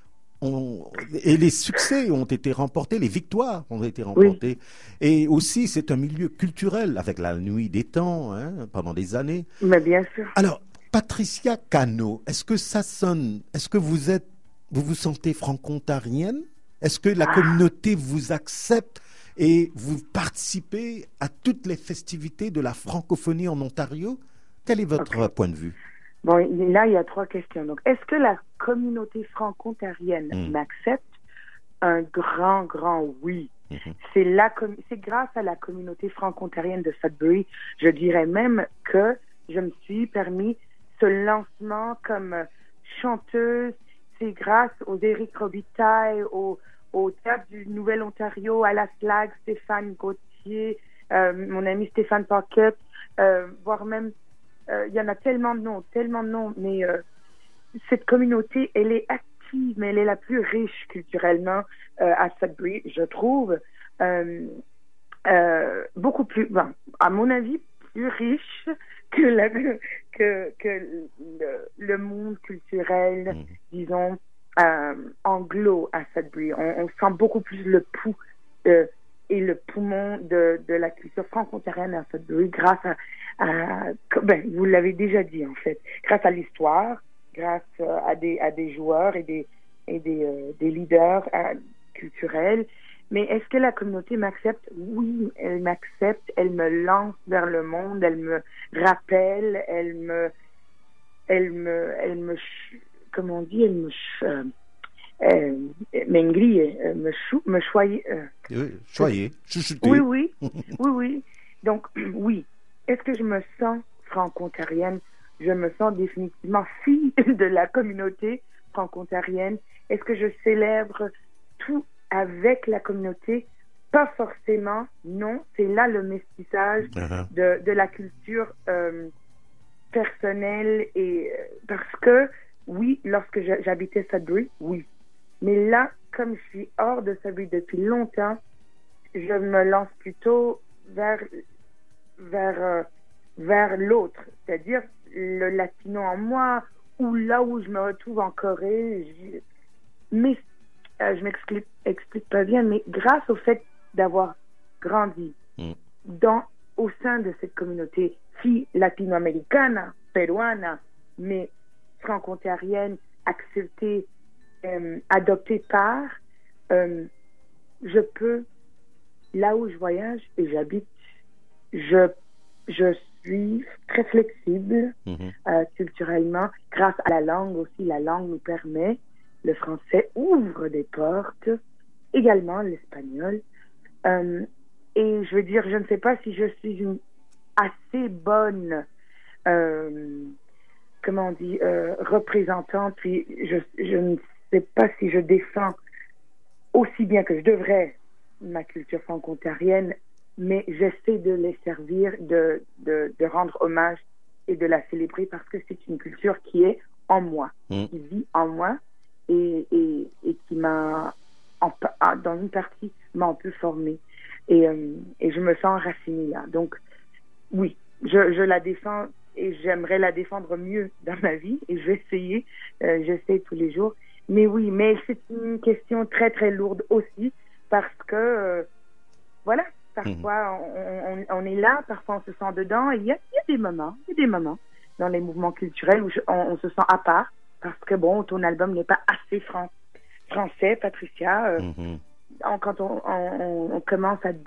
Speaker 6: et les succès ont été remportés, les victoires ont été remportées. Oui. Et aussi, c'est un milieu culturel, avec la nuit des temps, pendant des années.
Speaker 3: Mais bien sûr.
Speaker 6: Alors, Patricia Cano, est-ce que ça sonne? Est-ce que vous vous sentez franco-ontarienne? Est-ce que la communauté vous accepte et vous participez à toutes les festivités de la francophonie en Ontario? Quel est votre point de vue?
Speaker 3: Bon, là, il y a 3 questions. Donc, est-ce que la communauté franco-ontarienne m'accepte? Un grand oui. C'est grâce à la communauté franco-ontarienne de Sudbury, je dirais même que je me suis permis ce lancement comme chanteuse. C'est grâce aux Éric Robitaille, au Théâtre du Nouvel-Ontario, à la SLAG, Stéphane Gauthier, mon ami Stéphane Pocket, voire même il y en a tellement de noms, mais cette communauté, elle est active, mais elle est la plus riche culturellement à Sudbury, je trouve, beaucoup plus, à mon avis, plus riche que le monde culturel, disons, anglo à Sudbury. On sent beaucoup plus le pouls et le poumon de la culture franco-ontarienne à Sudbury grâce vous l'avez déjà dit en fait, grâce à l'histoire, grâce à des joueurs et des leaders culturels. Mais est-ce que la communauté m'accepte? Oui, elle m'accepte, elle me lance vers le monde, elle me rappelle, elle me comme on dit, m'engrille, me choyer.
Speaker 6: Choyer, chuchoter.
Speaker 3: Oui. Donc, oui. Est-ce que je me sens franco-ontarienne? Je me sens définitivement fille de la communauté franco-ontarienne. Est-ce que je célèbre tout avec la communauté? Pas forcément, non. C'est là le mestissage de la culture personnelle. Et parce que, oui, lorsque j'habitais Sudbury, oui. Mais là, comme je suis hors de Sudbury depuis longtemps, je me lance plutôt vers l'autre, c'est-à-dire le latino en moi, ou là où je me retrouve en Corée. Mais je m'explique pas bien, mais grâce au fait d'avoir grandi au sein de cette communauté, fille latino-américaine, peruana, mais franco-ontarienne, acceptée, adoptée par, je peux, là où je voyage et j'habite, je suis très flexible culturellement, grâce à la langue aussi. La langue nous permet, le français ouvre des portes, également l'espagnol. Et je veux dire, je ne sais pas si je suis une assez bonne, représentante, puis je ne sais pas si je défends aussi bien que je devrais ma culture franco-ontarienne, mais j'essaie de les servir, de rendre hommage et de la célébrer parce que c'est une culture qui est en moi, qui vit en moi et qui m'a, dans une partie, m'a un peu formée. Et je me sens enracinée là. Donc, oui, je la défends et j'aimerais la défendre mieux dans ma vie et je vais essayer, j'essaie tous les jours. Mais oui, mais c'est une question très, très lourde aussi parce que, voilà, parfois on est là, parfois on se sent dedans et il y a des moments dans les mouvements culturels où on se sent à part parce que, bon, ton album n'est pas assez français, Patricia. Quand on commence à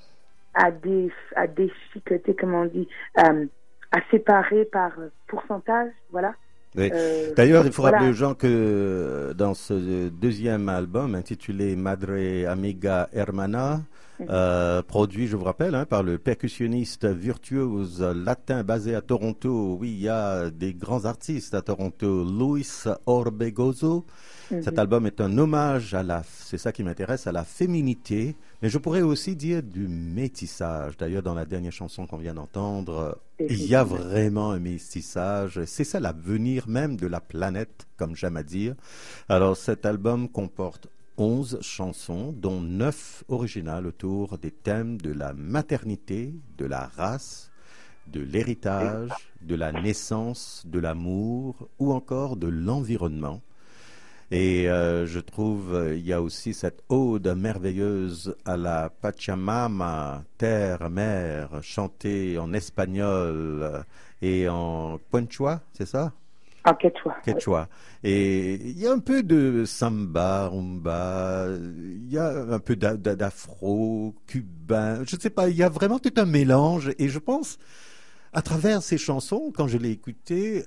Speaker 3: déchiqueter, comme on dit, à séparer par pourcentage, voilà.
Speaker 6: Oui. D'ailleurs, il faut rappeler aux gens que dans ce deuxième album intitulé Madre Amiga Hermana, produit, je vous rappelle, par le percussionniste virtuose latin basé à Toronto. Oui, il y a des grands artistes à Toronto. Luis Orbegoso. Cet album est un hommage c'est ça qui m'intéresse, à la féminité, mais je pourrais aussi dire du métissage. D'ailleurs, dans la dernière chanson qu'on vient d'entendre, il y a vraiment un métissage. C'est ça l'avenir même de la planète, comme j'aime à dire. Alors, cet album comporte 11 chansons, dont 9 originales autour des thèmes de la maternité, de la race, de l'héritage, de la naissance, de l'amour ou encore de l'environnement. Et je trouve il y a aussi cette ode merveilleuse à la Pachamama, terre, mère, chantée en espagnol et en quechua, c'est ça?
Speaker 3: En quechua.
Speaker 6: Quechua. Et il y a un peu de samba, rumba, il y a un peu d'afro, cubain, je ne sais pas, il y a vraiment tout un mélange et je pense... À travers ces chansons, quand je les ai écoutées,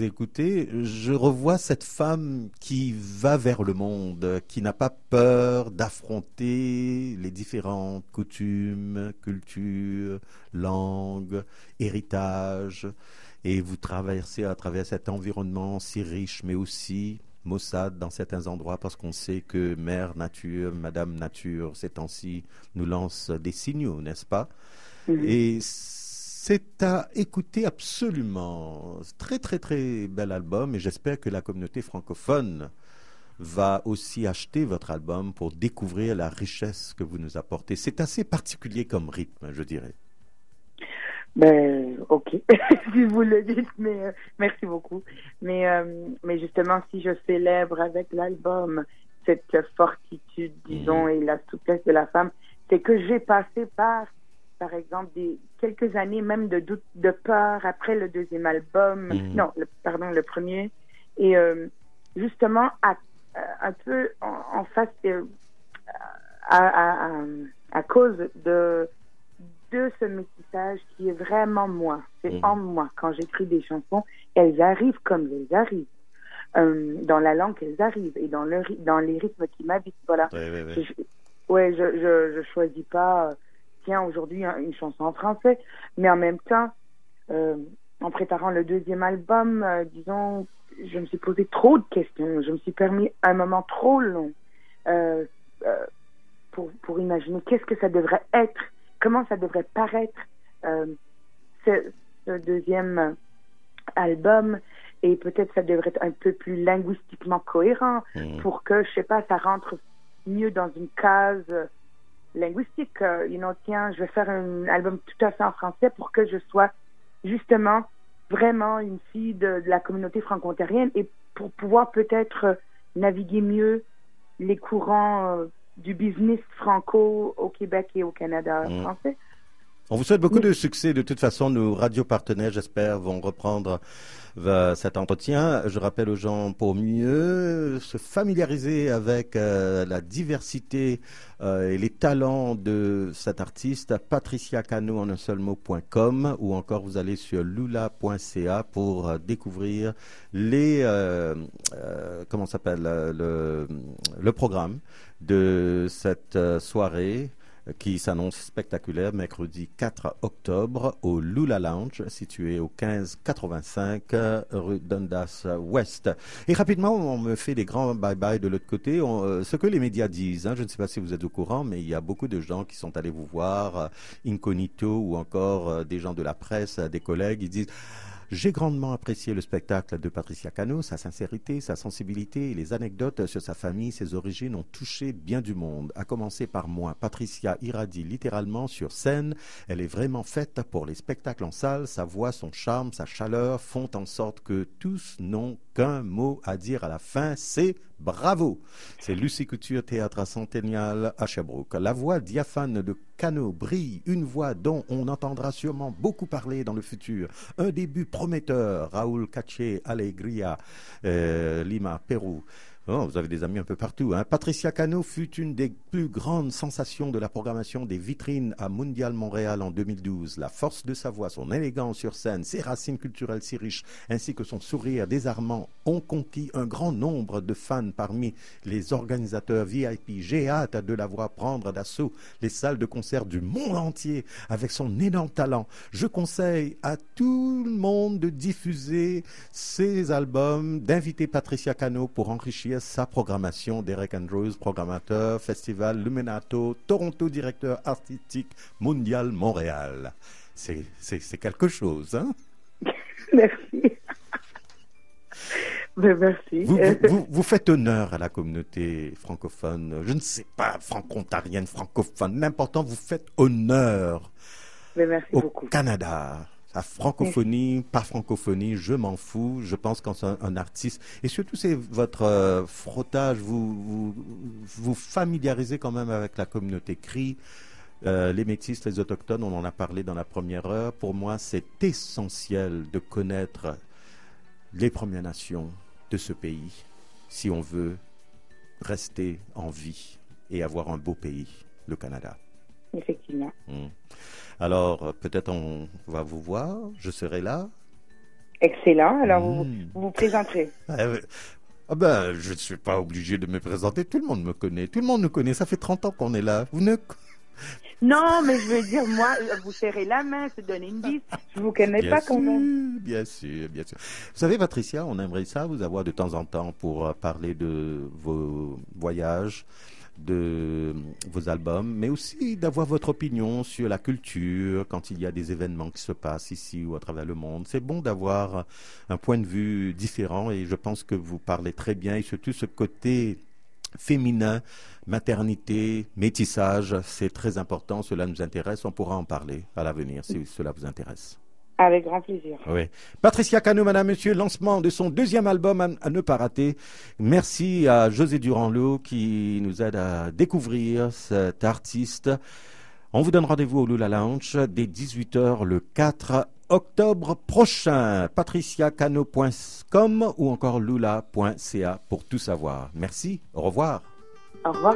Speaker 6: je revois cette femme qui va vers le monde, qui n'a pas peur d'affronter les différentes coutumes, cultures, langues, héritages. Et vous traversez à travers cet environnement si riche, mais aussi maussade dans certains endroits, parce qu'on sait que Mère Nature, Madame Nature, ces temps-ci, nous lance des signaux, n'est-ce pas? Et c'est à écouter absolument. Très, très, très bel album et j'espère que la communauté francophone va aussi acheter votre album pour découvrir la richesse que vous nous apportez. C'est assez particulier comme rythme, je dirais.
Speaker 3: Ben, ok, si vous le dites, mais merci beaucoup. Mais justement, si je célèbre avec l'album cette fortitude, disons, et la souplesse de la femme, c'est que j'ai passé par exemple, quelques années même de doute, de peur après le deuxième album, le premier, et justement un peu en face à cause de ce métissage qui est vraiment moi, c'est en moi. Quand j'écris des chansons, elles arrivent comme elles arrivent. dans la langue qu'elles arrivent et dans les rythmes qui m'habitent. Voilà.
Speaker 6: Oui.
Speaker 3: Je choisis pas, tiens, aujourd'hui une chanson en français, mais en même temps, en préparant le deuxième album, disons, je me suis posé trop de questions. Je me suis permis un moment trop long pour imaginer qu'est-ce que ça devrait être, comment ça devrait paraître ce deuxième album, et peut-être ça devrait être un peu plus linguistiquement cohérent pour que, je sais pas, ça rentre mieux dans une case linguistique. Tiens, je vais faire un album tout à fait en français pour que je sois justement vraiment une fille de la communauté franco-ontarienne et pour pouvoir peut-être naviguer mieux les courants du business franco au Québec et au Canada français.
Speaker 6: On vous souhaite beaucoup de succès. De toute façon, nos radios partenaires, j'espère, vont reprendre cet entretien. Je rappelle aux gens, pour mieux se familiariser avec la diversité et les talents de cet artiste, patriciacano en un seul mot.com, ou encore vous allez sur lula.ca pour découvrir les le programme de cette soirée qui s'annonce spectaculaire, mercredi 4 octobre au Lula Lounge, situé au 1585 rue Dundas Ouest. Et rapidement, on me fait des grands bye-bye de l'autre côté. Ce que les médias disent, je ne sais pas si vous êtes au courant, mais il y a beaucoup de gens qui sont allés vous voir, incognito, ou encore des gens de la presse, des collègues, ils disent... J'ai grandement apprécié le spectacle de Patricia Cano, sa sincérité, sa sensibilité et les anecdotes sur sa famille, ses origines ont touché bien du monde. À commencer par moi, Patricia irradie littéralement sur scène. Elle est vraiment faite pour les spectacles en salle. Sa voix, son charme, sa chaleur font en sorte que tous n'ont qu'un mot à dire à la fin, c'est bravo. C'est Lucie Couture, Théâtre Centennial à Sherbrooke. La voix diaphane de Cano brille, une voix dont on entendra sûrement beaucoup parler dans le futur. Un début prometteur, Raoul Caché, Alegria, Lima, Pérou. Oh, vous avez des amis un peu partout. Patricia Cano fut une des plus grandes sensations de la programmation des vitrines à Mondial Montréal en 2012. La force de sa voix, son élégance sur scène, ses racines culturelles si riches, ainsi que son sourire désarmant ont conquis un grand nombre de fans parmi les organisateurs VIP. J'ai hâte de la voir prendre d'assaut les salles de concert du monde entier avec son énorme talent. Je conseille à tout le monde de diffuser ses albums, d'inviter Patricia Cano pour enrichir sa programmation. Derek Andrews, programmateur, Festival Luminato, Toronto, directeur artistique, Mondial Montréal. C'est quelque chose, hein?
Speaker 3: Merci. Merci.
Speaker 6: Vous faites honneur à la communauté francophone, je ne sais pas, franco-ontarienne, francophone, n'importe, vous faites honneur
Speaker 3: merci
Speaker 6: au
Speaker 3: beaucoup.
Speaker 6: Canada. La francophonie, pas francophonie, je m'en fous. Je pense qu'en un artiste, et surtout c'est votre frottage, vous familiarisez quand même avec la communauté cri, les métis, les autochtones, on en a parlé dans la première heure. Pour moi, c'est essentiel de connaître les Premières Nations de ce pays si on veut rester en vie et avoir un beau pays, le Canada.
Speaker 3: Effectivement.
Speaker 6: Alors, peut-être on va vous voir, je serai là.
Speaker 3: Excellent, alors vous vous présenterez.
Speaker 6: Je ne suis pas obligé de me présenter, tout le monde me connaît, nous connaît, ça fait 30 ans qu'on est là.
Speaker 3: Non, mais je veux dire, moi, vous serrez la main, se donner une bise, je vous connais
Speaker 6: bien
Speaker 3: pas
Speaker 6: sûr,
Speaker 3: quand même.
Speaker 6: Bien sûr. Vous savez, Patricia, on aimerait ça vous avoir de temps en temps pour parler de vos voyages, de vos albums, mais aussi d'avoir votre opinion sur la culture quand il y a des événements qui se passent ici ou à travers le monde. C'est bon d'avoir un point de vue différent et je pense que vous parlez très bien et surtout ce côté féminin, maternité, métissage, c'est très important, cela nous intéresse, on pourra en parler à l'avenir si cela vous intéresse.
Speaker 3: Avec grand plaisir.
Speaker 6: Oui. Patricia Cano, madame, monsieur, lancement de son deuxième album à ne pas rater. Merci à José Durand-Lou qui nous aide à découvrir cet artiste. On vous donne rendez-vous au Lula Lounge dès 18h le 4 octobre prochain. patriciacano.com ou encore lula.ca pour tout savoir. Merci, au revoir.
Speaker 3: Au revoir.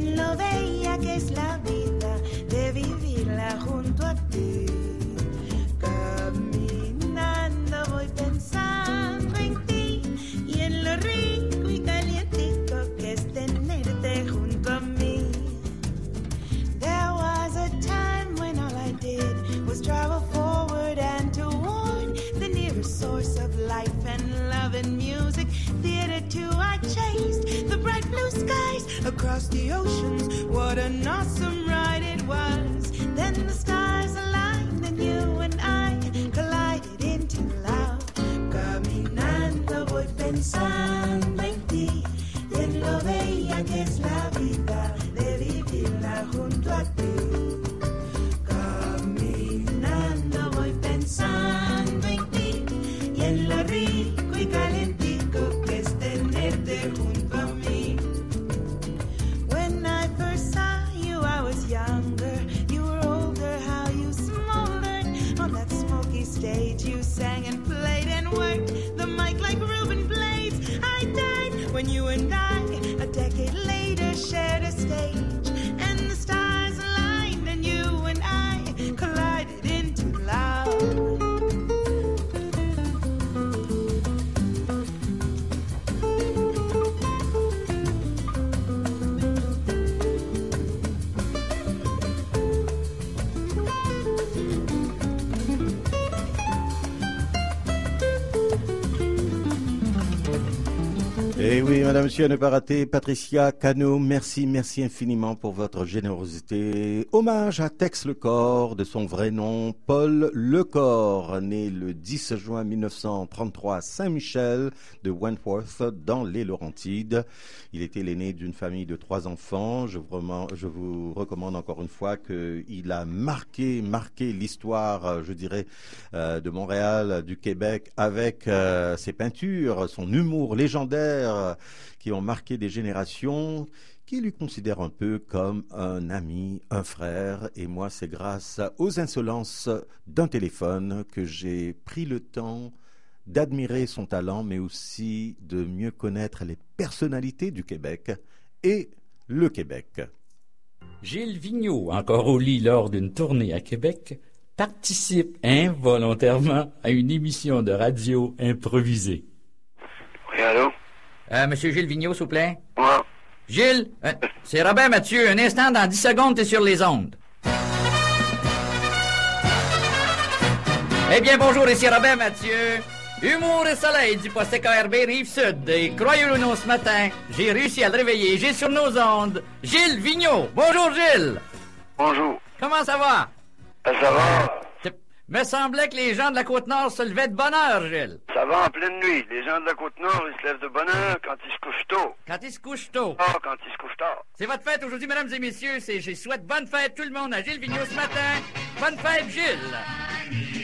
Speaker 14: en lo bella que es la vida de vivirla junto a ti. Caminando voy pensando en ti y en lo rico y calientico que es tenerte junto a mí. There was a time when all I did was travel forward and toward the nearest source of life and love and music. Theater too I chased, the bright blue skies across the oceans. What an awesome ride it was. Then the stars aligned and you and I collided into love. Caminando voy pensando en ti y en lo bella que es la vida de vivirla junto a ti. Caminando voy pensando en ti y en lo rico y calentico que es tenerte junto a mí. When I first saw you I was younger, you were older, how you smoldered on that smoky stage. You sang and played and worked the mic like Reuben Blades. I died when you and I, a decade later, shared a stage. And the stars aligned and you and I collided into love.
Speaker 6: Et oui, madame, monsieur, à ne pas rater, Patricia Cano, merci infiniment pour votre générosité. Hommage à Tex Lecor, de son vrai nom, Paul Lecor, né le 10 juin 1933 à Saint-Michel de Wentworth, dans les Laurentides. Il était l'aîné d'une famille de 3 enfants. Je vous recommande encore une fois qu'il a marqué l'histoire, je dirais, de Montréal, du Québec, avec ses peintures, son humour légendaire, qui ont marqué des générations, qui lui considèrent un peu comme un ami, un frère. Et moi, c'est grâce aux insolences d'un téléphone que j'ai pris le temps d'admirer son talent, mais aussi de mieux connaître les personnalités du Québec et le Québec.
Speaker 1: Gilles Vigneault, encore au lit lors d'une tournée à Québec, participe involontairement à une émission de radio improvisée.
Speaker 21: Oui, allô?
Speaker 1: Monsieur Gilles Vigneault, s'il vous plaît.
Speaker 21: Ouais.
Speaker 1: Gilles, c'est Robert Mathieu. Un instant, dans 10 secondes, t'es sur les ondes. Eh bien, bonjour, ici Robert Mathieu. Humour et soleil du poste KRB Rive-Sud. Et croyez-le ou non, ce matin, j'ai réussi à le réveiller. J'ai sur nos ondes Gilles Vigneault. Bonjour, Gilles.
Speaker 21: Bonjour.
Speaker 1: Comment ça va?
Speaker 21: Ça va.
Speaker 1: Me semblait que les gens de la Côte-Nord se levaient de bonne heure, Gilles.
Speaker 21: Ça va en pleine nuit. Les gens de la Côte-Nord, ils se lèvent de bonne heure quand ils se couchent tôt.
Speaker 1: Quand ils se couchent tôt.
Speaker 21: Ah, quand ils se couchent tard.
Speaker 1: C'est votre fête aujourd'hui, mesdames et messieurs. Je souhaite bonne fête tout le monde à Gilles Vigneault ce matin. Bonne fête, Gilles.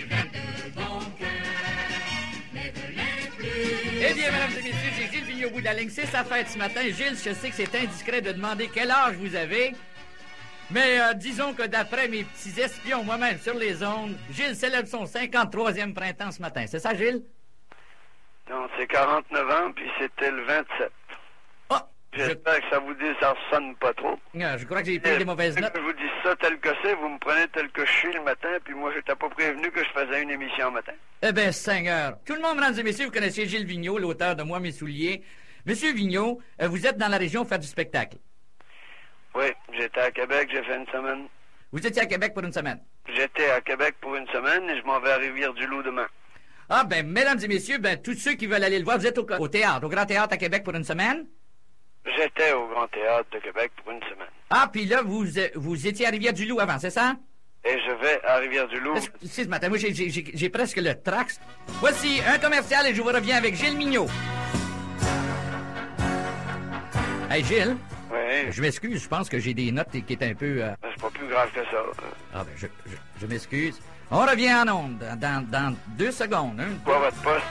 Speaker 1: Eh bien, mesdames et messieurs, j'ai Gilles Vigneault au bout de la ligne. C'est sa fête ce matin. Gilles, je sais que c'est indiscret de demander quel âge vous avez. Mais disons que d'après mes petits espions moi-même sur les ondes, Gilles célèbre son 53e printemps ce matin. C'est ça, Gilles?
Speaker 21: Non, c'est 49 ans, puis c'était le 27.
Speaker 1: Oh,
Speaker 21: j'espère que ça vous dit, ça sonne pas trop.
Speaker 1: Je crois que j'ai pris des mauvaises notes.
Speaker 21: Je vous dis ça tel que c'est, vous me prenez tel que je suis le matin, puis moi, je t'ai pas prévenu que je faisais une émission le matin. Eh bien, Seigneur. Tout le monde, mesdames et messieurs, vous connaissez Gilles Vigneault, l'auteur de Moi, mes souliers. Monsieur Vigneault, vous êtes dans la région faire du spectacle. Oui, j'étais à Québec, j'ai fait une semaine. Vous étiez à Québec pour une semaine? J'étais à Québec pour une semaine et je m'en vais à Rivière-du-Loup demain. Ah, ben, mesdames et messieurs, ben, tous ceux qui veulent aller le voir, vous êtes au théâtre, au Grand Théâtre à Québec pour une semaine? J'étais au Grand Théâtre de Québec pour une semaine. Ah, puis là, vous étiez à Rivière-du-Loup avant, c'est ça? Et je vais à Rivière-du-Loup. Excusez, matin, moi, j'ai presque le trax. Voici un commercial et je vous reviens avec Gilles Vigneault. Hey, Gilles? Oui. Je m'excuse, je pense que j'ai des notes qui étaient un peu... C'est pas plus grave que ça. Ah, ben, je m'excuse. On revient en onde dans 2 secondes. Hein? Quoi, votre poste?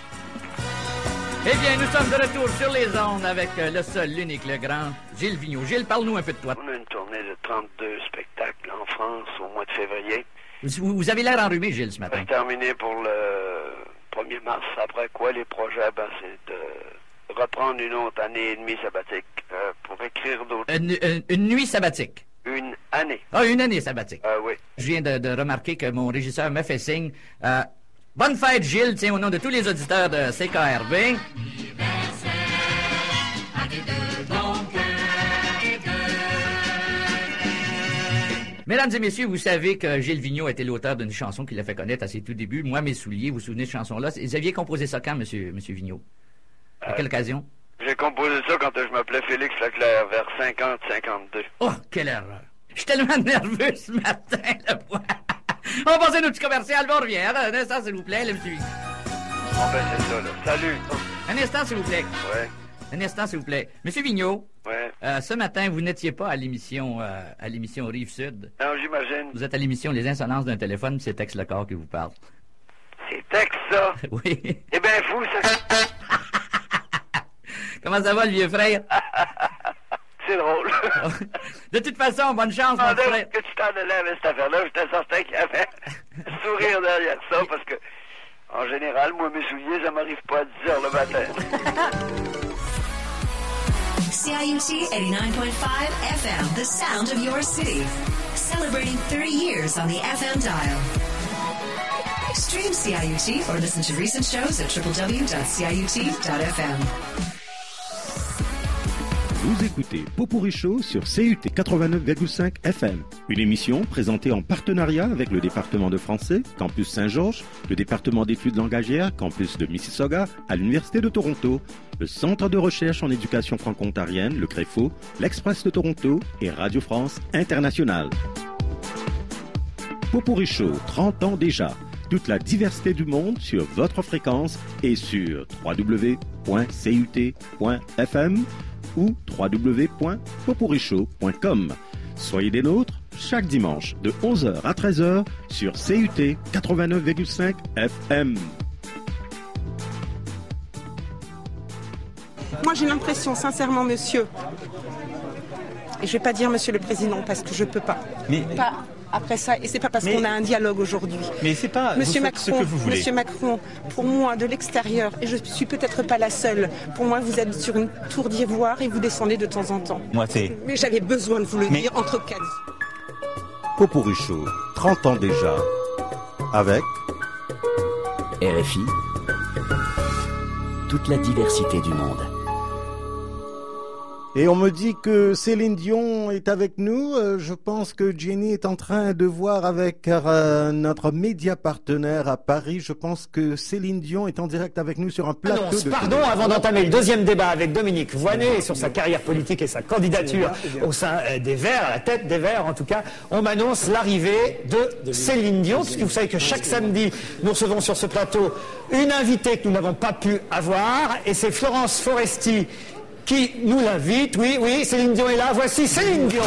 Speaker 21: Eh bien, nous sommes de retour sur les ondes avec le seul, l'unique, le grand Gilles Vigneault. Gilles, parle-nous un peu de toi. On a une tournée de 32 spectacles en France au mois de février. Vous avez l'air enrhumé, Gilles, ce matin. C'est terminé pour le 1er mars. Après quoi, les projets, ben, c'est de reprendre une autre année et demie sabbatique pour écrire d'autres...
Speaker 1: Une nuit sabbatique?
Speaker 21: Une année.
Speaker 1: Ah, une année sabbatique.
Speaker 21: Oui.
Speaker 1: Je viens de remarquer que mon régisseur me fait signe. Bonne fête, Gilles, tiens, au nom de tous les auditeurs de CKRB. Mesdames et messieurs, vous savez que Gilles Vigneault était l'auteur d'une chanson qui l'a fait connaître à ses tout débuts. Moi, mes souliers, vous vous souvenez de cette chanson-là? Vous aviez composé ça quand, monsieur Vigneault? À quelle occasion?
Speaker 21: J'ai composé ça quand je m'appelais Félix Leclerc, vers 50-52.
Speaker 1: Oh, quelle erreur! Je suis tellement nerveux ce matin, là. On va passer à notre petit commercial, on revient. Un instant, s'il vous plaît, là, monsieur.
Speaker 21: Bon, ben, c'est ça, là. Salut!
Speaker 1: Un instant, s'il vous plaît.
Speaker 21: Ouais.
Speaker 1: Un instant, s'il vous plaît. Monsieur Vigneault.
Speaker 21: Ouais.
Speaker 1: Ce matin, vous n'étiez pas à l'émission Rive-Sud.
Speaker 21: Non, j'imagine.
Speaker 1: Vous êtes à l'émission Les Insolences d'un téléphone, c'est Tex Lecor qui vous parle.
Speaker 21: C'est Tex, ça?
Speaker 1: Oui.
Speaker 21: Eh ben, fou, ça.
Speaker 1: Comment ça va, le vieux frère?
Speaker 21: C'est drôle.
Speaker 1: De toute façon, bonne chance, mon frère.
Speaker 21: Que tu t'en allais avec cette affaire-là, j'étais certain qu'il y avait un sourire derrière ça, parce que, en général, moi, mes souliers, ça m'arrive pas à 10 heures le matin.
Speaker 15: CIUT 89.5 FM, the sound of your city. Celebrating 30 years on the FM dial. Stream CIUT or listen to recent shows at www.ciut.fm.
Speaker 6: Vous écoutez Pot-Pourri Show sur CUT 89,5 FM. Une émission présentée en partenariat avec le département de français, Campus Saint-Georges, le département d'études langagières, Campus de Mississauga, à l'Université de Toronto, le Centre de recherche en éducation franco-ontarienne, le CREFO, l'Express de Toronto et Radio France Internationale. Pot-Pourri Show, 30 ans déjà. Toute la diversité du monde sur votre fréquence et sur www.cut.fm ou www.potpourrishow.com. Soyez des nôtres chaque dimanche de 11h à 13h sur CUT 89,5 FM.
Speaker 10: Moi, j'ai l'impression, sincèrement, monsieur, et je vais pas dire monsieur le président parce que je peux pas.
Speaker 12: Mais...
Speaker 10: Pas après ça, et c'est pas parce qu'on a un dialogue aujourd'hui.
Speaker 12: Mais c'est pas
Speaker 10: Monsieur Macron,
Speaker 12: ce que vous voulez.
Speaker 10: Monsieur Macron, pour moi, de l'extérieur, et je suis peut-être pas la seule, pour moi, vous êtes sur une tour d'ivoire et vous descendez de temps en temps.
Speaker 12: Moi, c'est...
Speaker 10: Mais j'avais besoin de vous le dire entre cadres.
Speaker 6: Pot-Pourri Show, 30 ans déjà, avec
Speaker 8: RFI, toute la diversité du monde.
Speaker 6: Et on me dit que Céline Dion est avec nous. Je pense que Jenny est en train de voir avec notre média partenaire à Paris. Je pense que Céline Dion est en direct avec nous sur un plateau.
Speaker 9: Pardon, avant d'entamer le deuxième débat avec Dominique Voynet sur sa carrière politique et sa candidature au sein des Verts, à la tête des Verts en tout cas, on m'annonce l'arrivée de Céline Dion, puisque vous savez que chaque samedi, nous recevons sur ce plateau une invitée que nous n'avons pas pu avoir, et c'est Florence Foresti qui nous l'invite. Oui, Céline Dion est là. Voici Céline Dion.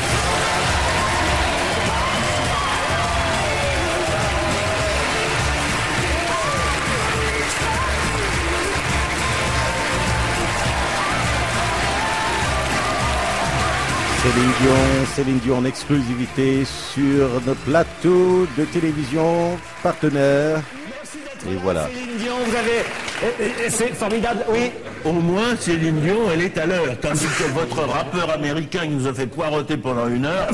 Speaker 6: Céline Dion en exclusivité sur notre plateau de télévision partenaire. Et voilà.
Speaker 9: Céline Dion, vous avez... C'est formidable, oui.
Speaker 11: Au moins, Céline Dion, elle est à l'heure. Tandis que votre rappeur américain qui nous a fait poireauter pendant 1 heure...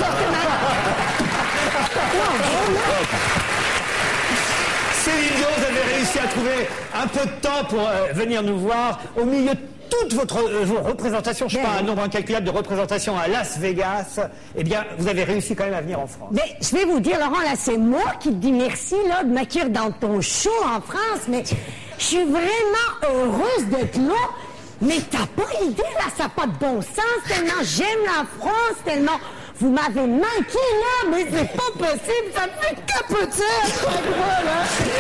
Speaker 9: Céline Dion, vous avez réussi à trouver un peu de temps pour venir nous voir au milieu de toute votre représentation, je ne sais pas, un nombre incalculable de représentations à Las Vegas. Eh bien, vous avez réussi quand même à venir en France.
Speaker 24: Mais je vais vous dire, Laurent, là, c'est moi qui te dis merci là, de m'accueillir dans ton show en France, mais je suis vraiment heureuse d'être là. Mais t'as pas idée, là, ça n'a pas de bon sens, tellement j'aime la France, tellement vous m'avez manqué, là, mais c'est pas possible, ça me fait capoter à chaque fois, là.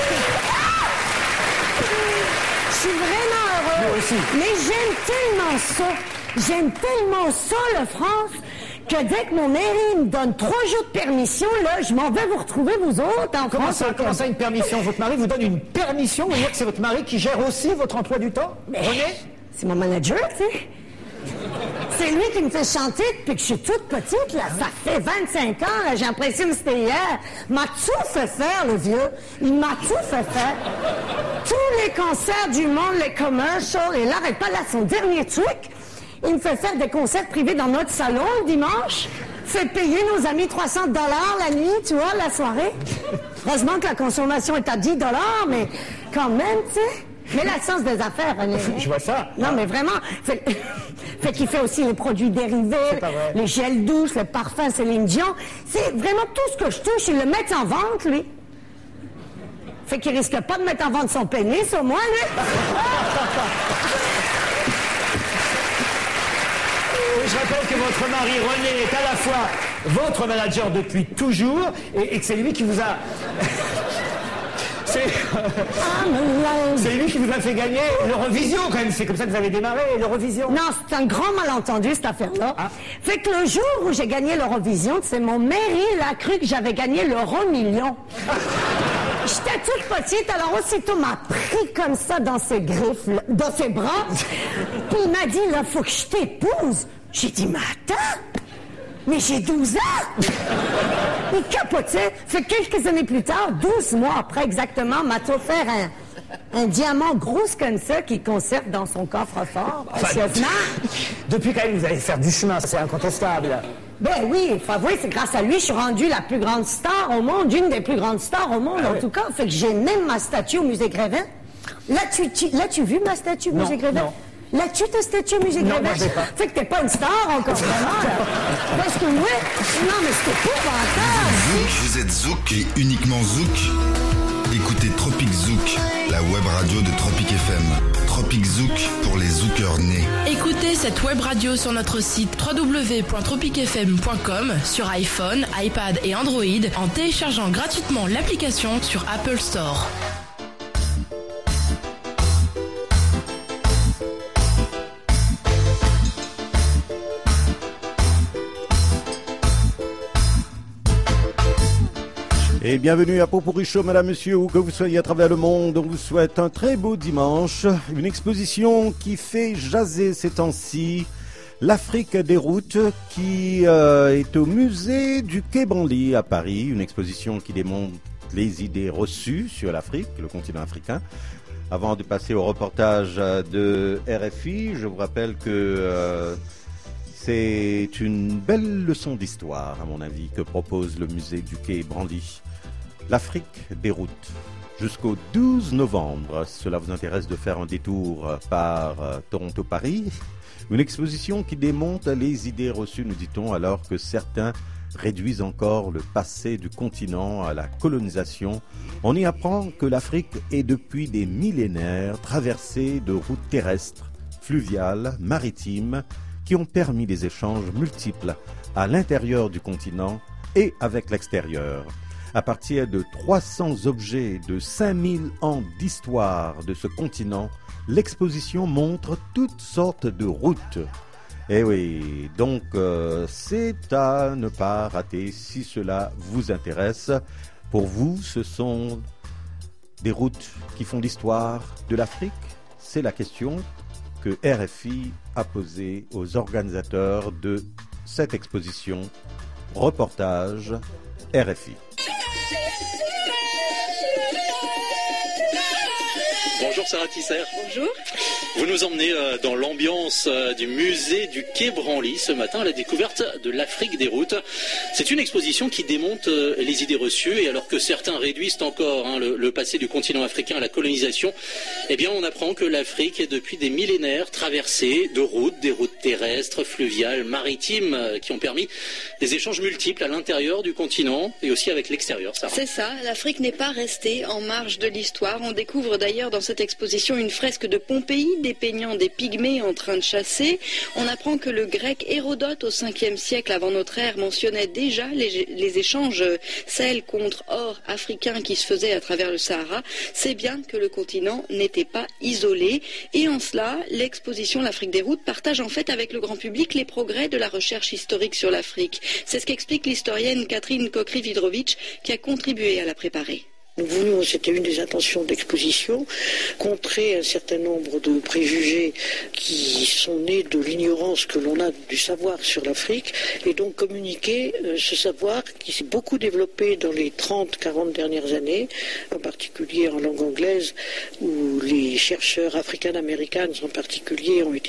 Speaker 24: Je suis vraiment heureux.
Speaker 9: Moi aussi.
Speaker 24: Mais j'aime tellement ça, la France, que dès que mon mairie me donne 3 jours de permission, là, je m'en vais vous retrouver, vous autres, en France.
Speaker 9: Comment ça, une permission? Votre mari vous donne une permission? Vous voyez que c'est votre mari qui gère aussi votre emploi du temps?
Speaker 24: Mais c'est mon manager, tu sais. c'est lui qui me fait chanter depuis que je suis toute petite, là. Ça fait 25 ans, là. J'ai l'impression que c'était hier. M'a tout fait faire, le vieux. Il m'a tout fait faire. Tous les concerts du monde, les commercials, et là, arrête pas là, son dernier truc. Il me fait faire des concerts privés dans notre salon le dimanche. Fait payer nos amis $300 la nuit, tu vois, la soirée. Heureusement que la consommation est à $10, mais quand même, tu sais. Mais la science des affaires, René.
Speaker 9: Je vois ça.
Speaker 24: Non, mais vraiment. Fait qu'il fait aussi les produits dérivés, les gels douches, le parfum Céline Dion. C'est vraiment tout ce que je touche. Il le met en vente, lui. Fait qu'il risque pas de mettre en vente son pénis, au moins, lui.
Speaker 9: Je rappelle que votre mari René est à la fois votre manager depuis toujours et que c'est lui qui vous a... C'est lui qui vous a fait gagner l'Eurovision, quand même. C'est comme ça que vous avez démarré, l'Eurovision.
Speaker 24: Non, c'est un grand malentendu, cette affaire-là. Fait que le jour où j'ai gagné l'Eurovision, c'est mon mari, il a cru que j'avais gagné l'euro-million. J'étais toute petite, alors aussitôt m'a pris comme ça dans ses griffes, dans ses bras. Puis il m'a dit, là, faut que je t'épouse. J'ai dit, mais attends, mais j'ai 12 ans! Il capotait. Fait que quelques années plus tard, 12 mois après exactement, m'a offert un diamant gros comme ça qu'il conserve dans son coffre-fort, précieusement.
Speaker 9: Depuis quand même, vous allez faire du chemin, c'est incontestable.
Speaker 24: Ben oui, il faut avouer, c'est grâce à lui, je suis rendue la plus grande star au monde, une des plus grandes stars au monde, en tout cas. Fait que j'ai même ma statue au musée Grévin. L'as-tu vu ma statue au musée Grévin?
Speaker 9: Non.
Speaker 24: L'as-tu ta statue au musée Grévin? Fait que t'es pas une star encore, vraiment, là. Parce que oui, non, mais c'était épouvantable.
Speaker 2: Vous êtes Zouk et uniquement Zouk. Écoutez Tropic Zouk, la web radio de Tropic FM. Tropic Zouk pour les zookers nés.
Speaker 13: Écoutez cette web radio sur notre site www.tropicfm.com, sur iPhone, iPad et Android en téléchargeant gratuitement l'application sur Apple Store.
Speaker 6: Et bienvenue à Pot-Pourri Show, madame, monsieur, où que vous soyez à travers le monde. On vous souhaite un très beau dimanche. Une exposition qui fait jaser ces temps-ci. L'Afrique des routes qui est au musée du Quai Branly à Paris. Une exposition qui démontre les idées reçues sur l'Afrique, le continent africain. Avant de passer au reportage de RFI, je vous rappelle que... c'est une belle leçon d'histoire, à mon avis, que propose le musée du Quai Branly. L'Afrique des routes. Jusqu'au 12 novembre, cela vous intéresse de faire un détour par Toronto-Paris. Une exposition qui démonte les idées reçues, nous dit-on, alors que certains réduisent encore le passé du continent à la colonisation. On y apprend que l'Afrique est depuis des millénaires traversée de routes terrestres, fluviales, maritimes, qui ont permis des échanges multiples à l'intérieur du continent et avec l'extérieur. À partir de 300 objets de 5000 ans d'histoire de ce continent, l'exposition montre toutes sortes de routes. Eh oui, donc c'est à ne pas rater si cela vous intéresse. Pour vous, ce sont des routes qui font l'histoire de l'Afrique? C'est la question que RFI a posée aux organisateurs de cette exposition. Reportage RFI.
Speaker 16: Bonjour Sarah Tisser.
Speaker 19: Bonjour.
Speaker 16: Vous nous emmenez dans l'ambiance du musée du Quai Branly ce matin à la découverte de l'Afrique des routes. C'est une exposition qui démonte les idées reçues et alors que certains réduisent encore le passé du continent africain à la colonisation, eh bien on apprend que l'Afrique est depuis des millénaires traversée de routes, des routes terrestres, fluviales, maritimes qui ont permis des échanges multiples à l'intérieur du continent et aussi avec l'extérieur. Sarah.
Speaker 19: C'est ça, l'Afrique n'est pas restée en marge de l'histoire. On découvre d'ailleurs dans cette exposition une fresque de Pompéi dépeignant des pygmées en train de chasser. On apprend que le grec Hérodote au 5e siècle avant notre ère mentionnait déjà les échanges sel contre or africains qui se faisaient à travers le Sahara. C'est bien que le continent n'était pas isolé et en cela, l'exposition L'Afrique des routes partage en fait avec le grand public les progrès de la recherche historique sur l'Afrique. C'est ce qu'explique l'historienne Catherine Kokri-Vidrovitch qui a contribué à la préparer.
Speaker 17: Nous voulions, c'était une des intentions d'exposition, contrer un certain nombre de préjugés qui sont nés de l'ignorance que l'on a du savoir sur l'Afrique et donc communiquer ce savoir qui s'est beaucoup développé dans les 30-40 dernières années, en particulier en langue anglaise, où les chercheurs africains-américains en particulier ont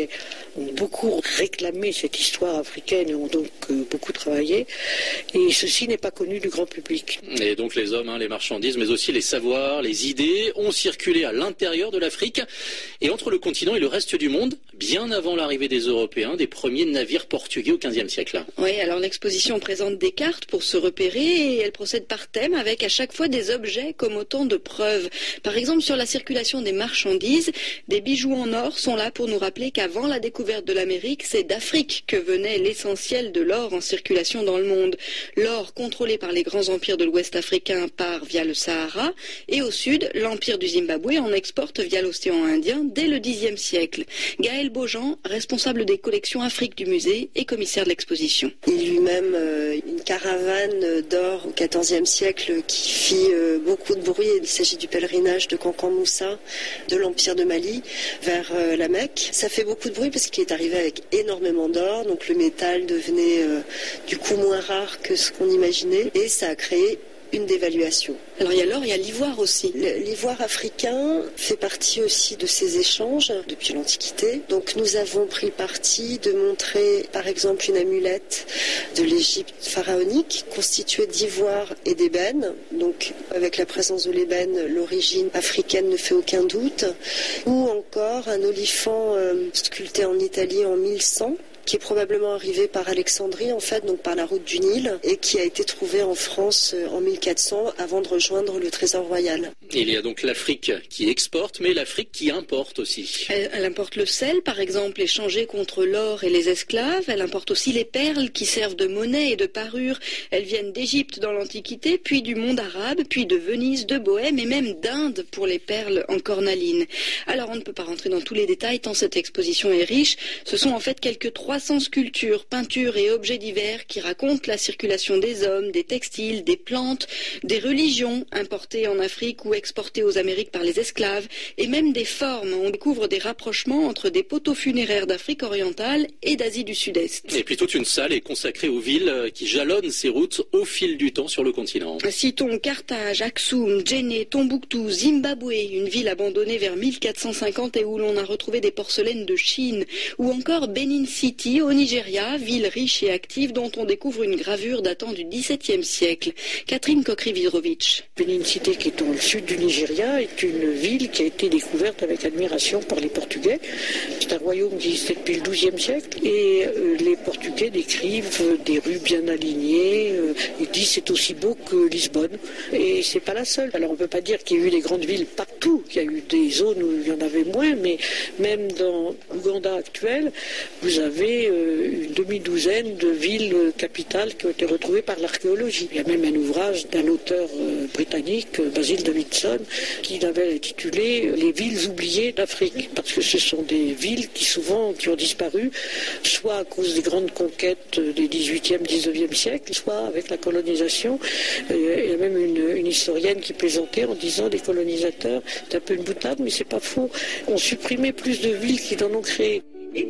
Speaker 17: beaucoup réclamé cette histoire africaine et ont donc beaucoup travaillé. Et ceci n'est pas connu du grand public.
Speaker 16: Et donc les hommes, les marchandises, mais aussi les savoirs, les idées ont circulé à l'intérieur de l'Afrique et entre le continent et le reste du monde, bien avant l'arrivée des Européens, des premiers navires portugais au XVe siècle.
Speaker 19: Oui, alors l'exposition présente des cartes pour se repérer et elle procède par thème avec à chaque fois des objets comme autant de preuves. Par exemple, sur la circulation des marchandises, des bijoux en or sont là pour nous rappeler qu'avant la découverte de l'Amérique, c'est d'Afrique que venait l'essentiel de l'or en circulation dans le monde. L'or contrôlé par les grands empires de l'Ouest africain part via le Sahara et au sud, l'empire du Zimbabwe en exporte via l'océan Indien dès le Xe siècle. Gaël Beaujean, responsable des collections Afrique du musée et commissaire de l'exposition.
Speaker 18: Il eut même une caravane d'or au XIVe siècle qui fit beaucoup de bruit. Il s'agit du pèlerinage de Kankan Moussa de l'empire de Mali vers la Mecque. Ça fait beaucoup de bruit parce qu'il est arrivé avec énormément d'or, donc le métal devenait du coup moins rare que ce qu'on imaginait et ça a créé une dévaluation.
Speaker 19: Alors il y a l'or, il y a l'ivoire aussi.
Speaker 18: L'ivoire africain fait partie aussi de ces échanges depuis l'Antiquité. Donc nous avons pris le parti de montrer par exemple une amulette de l'Égypte pharaonique constituée d'ivoire et d'ébène. Donc avec la présence de l'ébène, l'origine africaine ne fait aucun doute. Ou encore un olifant sculpté en Italie en 1100. Qui est probablement arrivé par Alexandrie, en fait, donc par la route du Nil, et qui a été trouvé en France en 1400 avant de rejoindre le trésor royal.
Speaker 16: Il y a donc l'Afrique qui exporte, mais l'Afrique qui importe aussi.
Speaker 19: Elle importe le sel, par exemple, échangé contre l'or et les esclaves. Elle importe aussi les perles qui servent de monnaie et de parure. Elles viennent d'Égypte dans l'Antiquité, puis du monde arabe, puis de Venise, de Bohême et même d'Inde pour les perles en cornaline. Alors on ne peut pas rentrer dans tous les détails tant cette exposition est riche. Ce sont en fait quelques 300 sculptures, peintures et objets divers qui racontent la circulation des hommes, des textiles, des plantes, des religions importées en Afrique ou exportées aux Amériques par les esclaves et même des formes. On découvre des rapprochements entre des poteaux funéraires d'Afrique orientale et d'Asie du Sud-Est.
Speaker 16: Et puis toute une salle est consacrée aux villes qui jalonnent ces routes au fil du temps sur le continent.
Speaker 19: Citons Carthage, Aksum, Djenné, Tombouctou, Zimbabwe, une ville abandonnée vers 1450 et où l'on a retrouvé des porcelaines de Chine, ou encore Benin City au Nigeria, ville riche et active dont on découvre une gravure datant du XVIIe siècle. Catherine Kokri-Vidrovitch.
Speaker 17: Benin City, qui est dans le sud du Nigeria, est une ville qui a été découverte avec admiration par les Portugais. C'est un royaume qui existait depuis le XIIe siècle et les Portugais décrivent des rues bien alignées. Ils disent c'est aussi beau que Lisbonne et c'est pas la seule. Alors on peut pas dire qu'il y a eu des grandes villes partout. Il y a eu des zones où il y en avait moins, mais même dans l'Ouganda actuel, vous avez une demi-douzaine de villes capitales qui ont été retrouvées par l'archéologie. Il y a même un ouvrage d'un auteur britannique, Basil Davidson, qui l'avait intitulé « Les villes oubliées d'Afrique », parce que ce sont des villes qui ont disparu, soit à cause des grandes conquêtes des 18e, 19e siècles, soit avec la colonisation. Il y a même une historienne qui plaisantait en disant les colonisateurs, c'est un peu une boutade, mais c'est pas faux, ont supprimé plus de villes qu'ils en ont créées.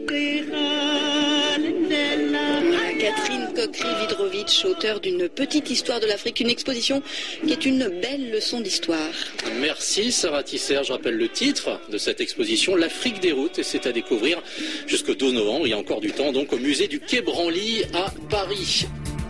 Speaker 19: Catherine Kokri-Vidrovitch, auteure d'une petite histoire de l'Afrique, une exposition qui est une belle leçon d'histoire.
Speaker 16: Merci Sarah Tisser. Je rappelle le titre de cette exposition, l'Afrique des routes, et c'est à découvrir jusqu'au 12 novembre. Il y a encore du temps, donc au musée du Quai Branly à Paris.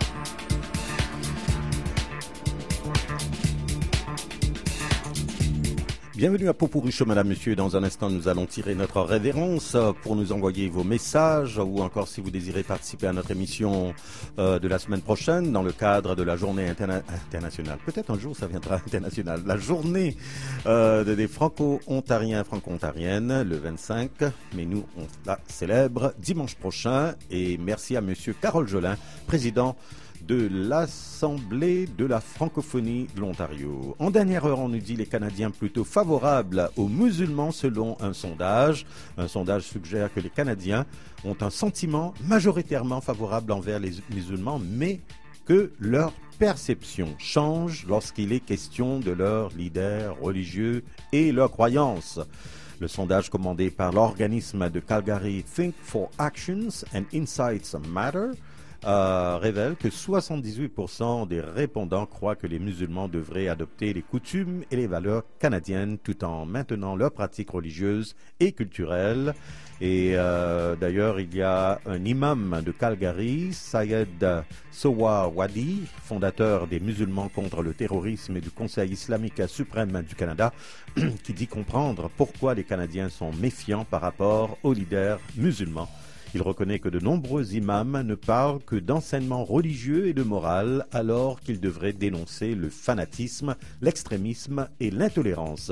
Speaker 6: Bienvenue à Popourucho, madame, monsieur. Dans un instant, nous allons tirer notre révérence pour nous envoyer vos messages ou encore si vous désirez participer à notre émission de la semaine prochaine dans le cadre de la journée internationale. Peut-être un jour ça viendra international. La journée des franco-ontariens, franco-ontariennes, le 25. Mais nous, on la célèbre dimanche prochain. Et merci à monsieur Carole Jolin, président de l'Assemblée de la francophonie de l'Ontario. En dernière heure, on nous dit les Canadiens plutôt favorables aux musulmans selon un sondage. Un sondage suggère que les Canadiens ont un sentiment majoritairement favorable envers les musulmans, mais que leur perception change lorsqu'il est question de leurs leaders religieux et leurs croyances. Le sondage commandé par l'organisme de Calgary Think for Actions and Insights Matter révèle que 78% des répondants croient que les musulmans devraient adopter les coutumes et les valeurs canadiennes tout en maintenant leurs pratiques religieuses et culturelles. Et d'ailleurs, il y a un imam de Calgary, Syed Sowar Wadi, fondateur des musulmans contre le terrorisme et du Conseil islamique suprême du Canada, qui dit comprendre pourquoi les Canadiens sont méfiants par rapport aux leaders musulmans. Il reconnaît que de nombreux imams ne parlent que d'enseignements religieux et de morale, alors qu'ils devraient dénoncer le fanatisme, l'extrémisme et l'intolérance.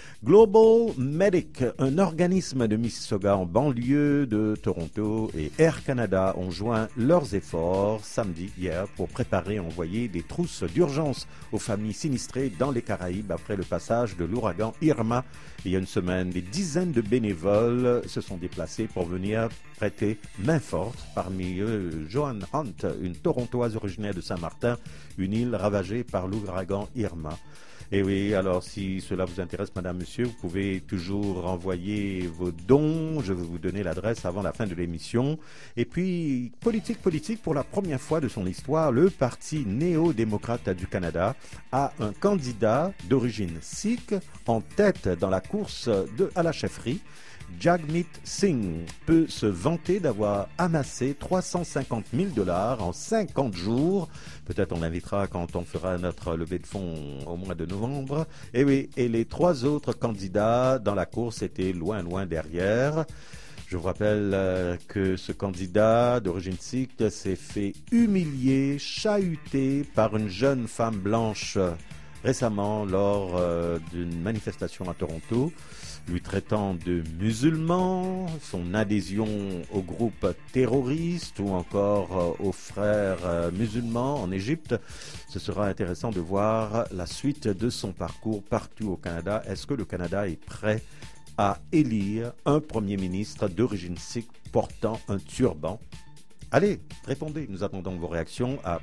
Speaker 6: Global Medic, un organisme de Mississauga en banlieue de Toronto, et Air Canada ont joint leurs efforts samedi hier pour préparer et envoyer des trousses d'urgence aux familles sinistrées dans les Caraïbes après le passage de l'ouragan Irma. Il y a une semaine, des dizaines de bénévoles se sont déplacés pour venir prêter main forte. Parmi eux, Joan Hunt, une Torontoise originaire de Saint-Martin, une île ravagée par l'ouragan Irma. Et oui, alors si cela vous intéresse, madame, monsieur, vous pouvez toujours envoyer vos dons. Je vais vous donner l'adresse avant la fin de l'émission. Et puis, politique, pour la première fois de son histoire, le Parti néo-démocrate du Canada a un candidat d'origine sikh en tête dans la course à la chefferie. Jagmeet Singh peut se vanter d'avoir amassé 350 000 $ en 50 jours. Peut-être on l'invitera quand on fera notre levée de fonds au mois de novembre. Et oui, et les 3 autres candidats dans la course étaient loin derrière. Je vous rappelle que ce candidat d'origine sikh s'est fait humilier, chahuter par une jeune femme blanche récemment lors d'une manifestation à Toronto, lui traitant de musulman, son adhésion au groupe terroriste ou encore aux frères musulmans en Égypte. Ce sera intéressant de voir la suite de son parcours partout au Canada. Est-ce que le Canada est prêt à élire un premier ministre d'origine sikh portant un turban? Allez, répondez. Nous attendons vos réactions à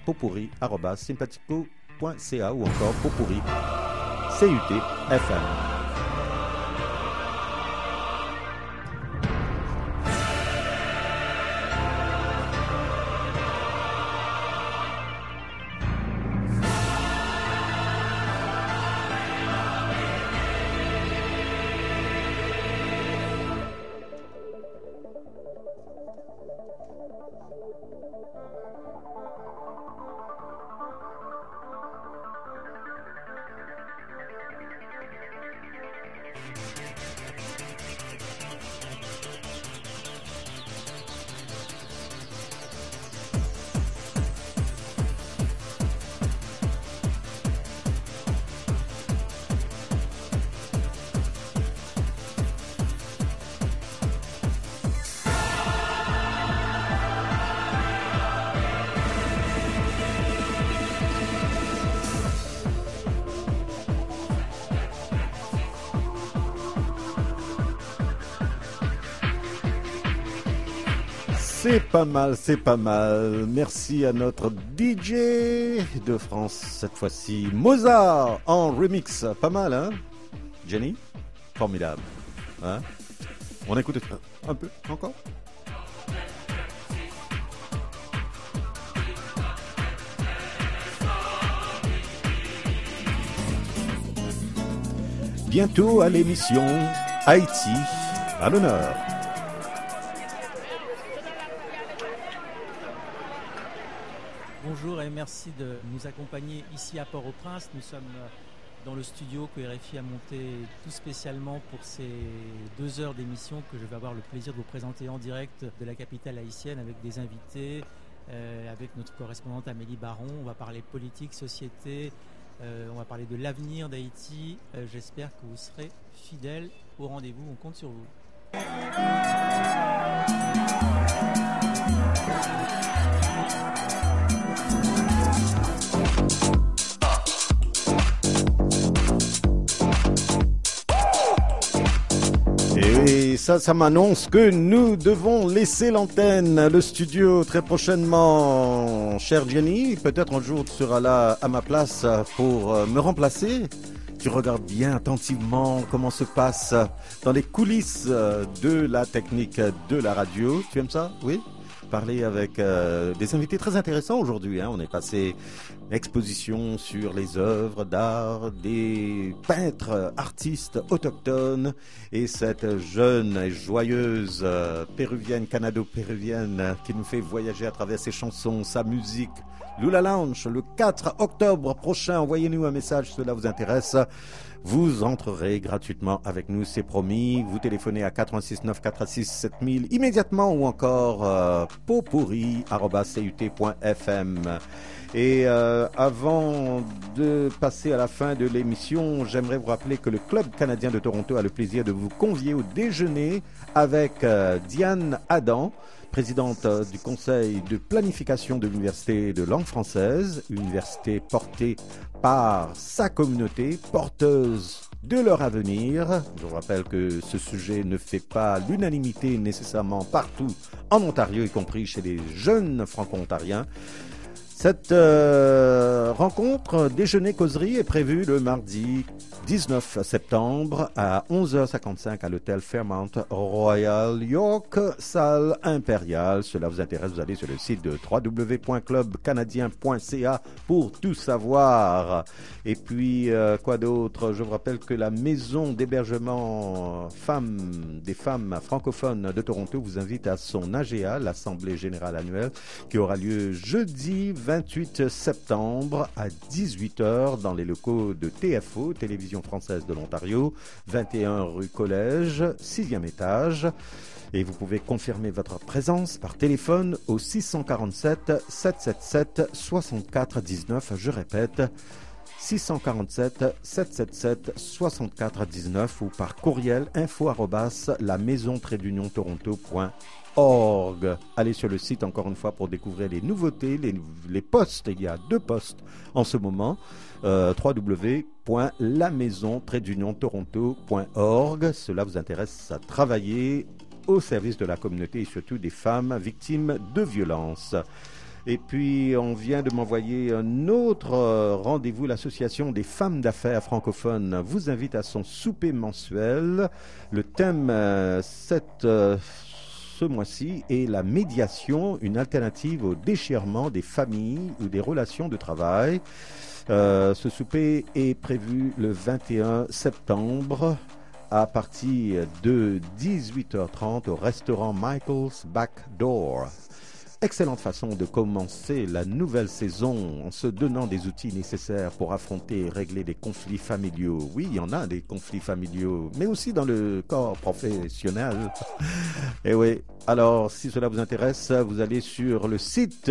Speaker 6: popuri@sympatico.ca ou encore popuri CUT FM. C'est pas mal. Merci à notre DJ de France, cette fois-ci, Mozart en remix. Pas mal, hein, Jenny? Formidable. Hein? On écoute un peu encore? Bientôt à l'émission Haïti à l'honneur.
Speaker 4: Bonjour et merci de nous accompagner ici à Port-au-Prince. Nous sommes dans le studio que RFI a monté tout spécialement pour ces 2 heures d'émission que je vais avoir le plaisir de vous présenter en direct de la capitale haïtienne avec des invités, avec notre correspondante Amélie Baron. On va parler politique, société, on va parler de l'avenir d'Haïti. J'espère que vous serez fidèles au rendez-vous. On compte sur vous.
Speaker 6: Et ça m'annonce que nous devons laisser l'antenne, le studio très prochainement. Cher Jenny, peut-être un jour tu seras là à ma place pour me remplacer. Tu regardes bien attentivement comment se passe dans les coulisses de la technique de la radio. Tu aimes ça? Oui? Parler avec des invités très intéressants aujourd'hui. On est passé exposition sur les œuvres d'art des peintres, artistes autochtones et cette jeune et joyeuse péruvienne, canado-péruvienne qui nous fait voyager à travers ses chansons, sa musique. Lula Lounge, le 4 octobre prochain, envoyez-nous un message, cela vous intéresse. Vous entrerez gratuitement avec nous, c'est promis. Vous téléphonez à 86 9 46 7000 immédiatement ou encore potpourri@cut.fm. Et avant de passer à la fin de l'émission, j'aimerais vous rappeler que le Club canadien de Toronto a le plaisir de vous convier au déjeuner avec Diane Adam, présidente du conseil de planification de l'Université de langue française, université portée par sa communauté, porteuse de leur avenir. Je vous rappelle que ce sujet ne fait pas l'unanimité nécessairement partout en Ontario, y compris chez les jeunes franco-ontariens. Cette rencontre déjeuner-causerie est prévue le mardi 19 septembre à 11h55 à l'hôtel Fairmont Royal York, salle impériale. Cela vous intéresse, vous allez sur le site de www.clubcanadien.ca pour tout savoir. Et puis, quoi d'autre? Je vous rappelle que la maison d'hébergement des femmes francophones de Toronto vous invite à son AGA, l'Assemblée générale annuelle, qui aura lieu jeudi 28 septembre à 18h dans les locaux de TFO, Télévision française de l'Ontario, 21 rue Collège, 6e étage. Et vous pouvez confirmer votre présence par téléphone au 647 777 64 19. Je répète, 647 777 64 19 ou par courriel info@lamaison-toronto.org. Allez sur le site encore une fois pour découvrir les nouveautés, les postes. Il y a 2 postes en ce moment. www.lamaison-toronto.org. Cela vous intéresse à travailler au service de la communauté et surtout des femmes victimes de violences. Et puis, on vient de m'envoyer un autre rendez-vous. L'Association des femmes d'affaires francophones vous invite à son souper mensuel. Le thème ce mois-ci est la médiation, une alternative au déchirement des familles ou des relations de travail. Ce souper est prévu le 21 septembre à partir de 18h30 au restaurant Michael's Back Door. Excellente façon de commencer la nouvelle saison en se donnant des outils nécessaires pour affronter et régler des conflits familiaux. Oui, il y en a des conflits familiaux, mais aussi dans le corps professionnel. Et oui, alors si cela vous intéresse, vous allez sur le site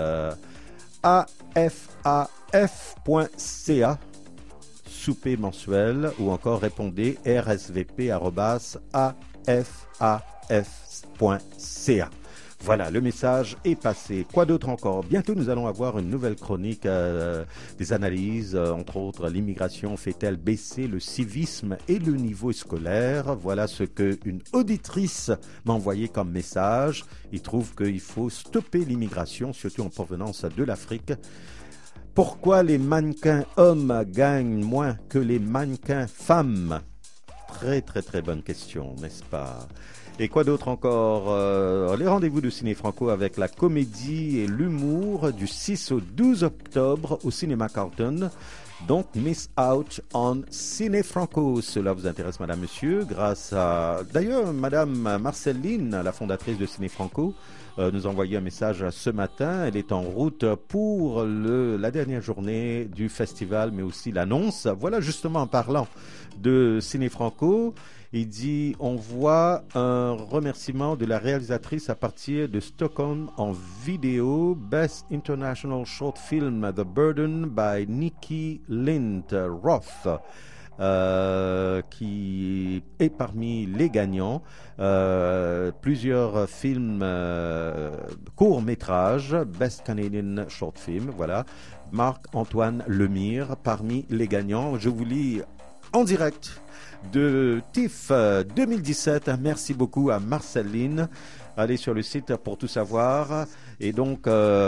Speaker 6: afaf.ca, souper mensuel, ou encore répondez rsvp@afaf.ca. Voilà, le message est passé. Quoi d'autre encore? Bientôt, nous allons avoir une nouvelle chronique, des analyses, entre autres, l'immigration fait-elle baisser le civisme et le niveau scolaire? Voilà ce qu'une auditrice m'a envoyé comme message. Il trouve qu'il faut stopper l'immigration, surtout en provenance de l'Afrique. Pourquoi les mannequins hommes gagnent moins que les mannequins femmes? Très, très, très bonne question, n'est-ce pas? Et quoi d'autre encore? Les rendez-vous de Ciné Franco avec la comédie et l'humour du 6 au 12 octobre au cinéma Carlton. Donc, miss out on Ciné Franco. Cela vous intéresse, madame, monsieur, grâce à... D'ailleurs, madame Marceline, la fondatrice de Ciné Franco, nous a envoyé un message ce matin. Elle est en route pour la dernière journée du festival, mais aussi l'annonce. Voilà, justement, en parlant de Ciné Franco, il dit, on voit un remerciement de la réalisatrice à partir de Stockholm en vidéo, Best International Short Film, The Burden by Nikki Lind Roth, qui est parmi les gagnants. Plusieurs films courts-métrages, Best Canadian Short Film, voilà. Marc-Antoine Lemire parmi les gagnants. Je vous lis en direct de TIFF 2017. Merci beaucoup à Marceline. Allez sur le site pour tout savoir. Et donc,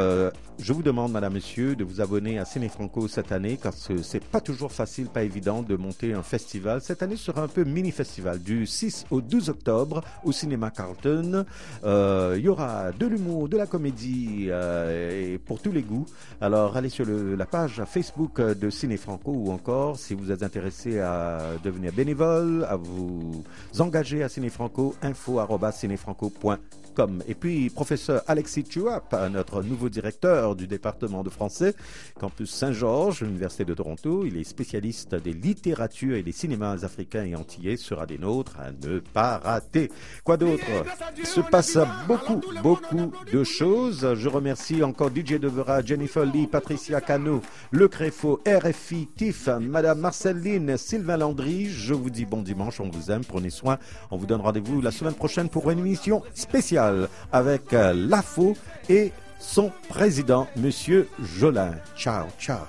Speaker 6: je vous demande, madame, monsieur, de vous abonner à Ciné Franco cette année, parce que c'est pas toujours facile, pas évident de monter un festival. Cette année sera un peu mini-festival, du 6 au 12 octobre au cinéma Carlton. Il y aura de l'humour, de la comédie, et pour tous les goûts. Alors, allez sur la page Facebook de Ciné Franco, ou encore, si vous êtes intéressé à devenir bénévole, à vous engager à Ciné Franco, info@cinefranco.com. Et puis, professeur Alexis Chouap, notre nouveau directeur du département de français, campus Saint-Georges, Université de Toronto. Il est spécialiste des littératures et des cinémas africains et antillais, sera des nôtres à ne pas rater. Quoi d'autre? Il se passe beaucoup de choses. Je remercie encore DJ Devera, Jennifer Lee, Patricia Cano, Le Créfaux, RFI, TIFF, Madame Marceline, Sylvain Landry. Je vous dis bon dimanche, on vous aime, prenez soin. On vous donne rendez-vous la semaine prochaine pour une émission spéciale avec l'AFO et son président, Monsieur Jolin. Ciao, ciao.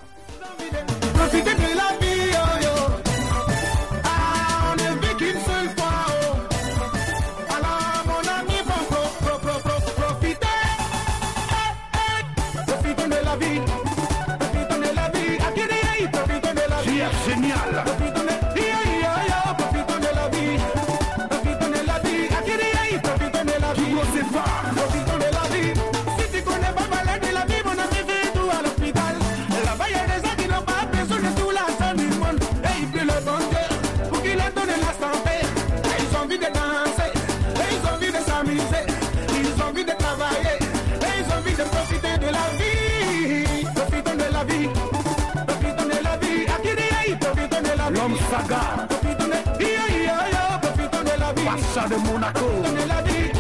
Speaker 11: Saga, Pacha de Monaco.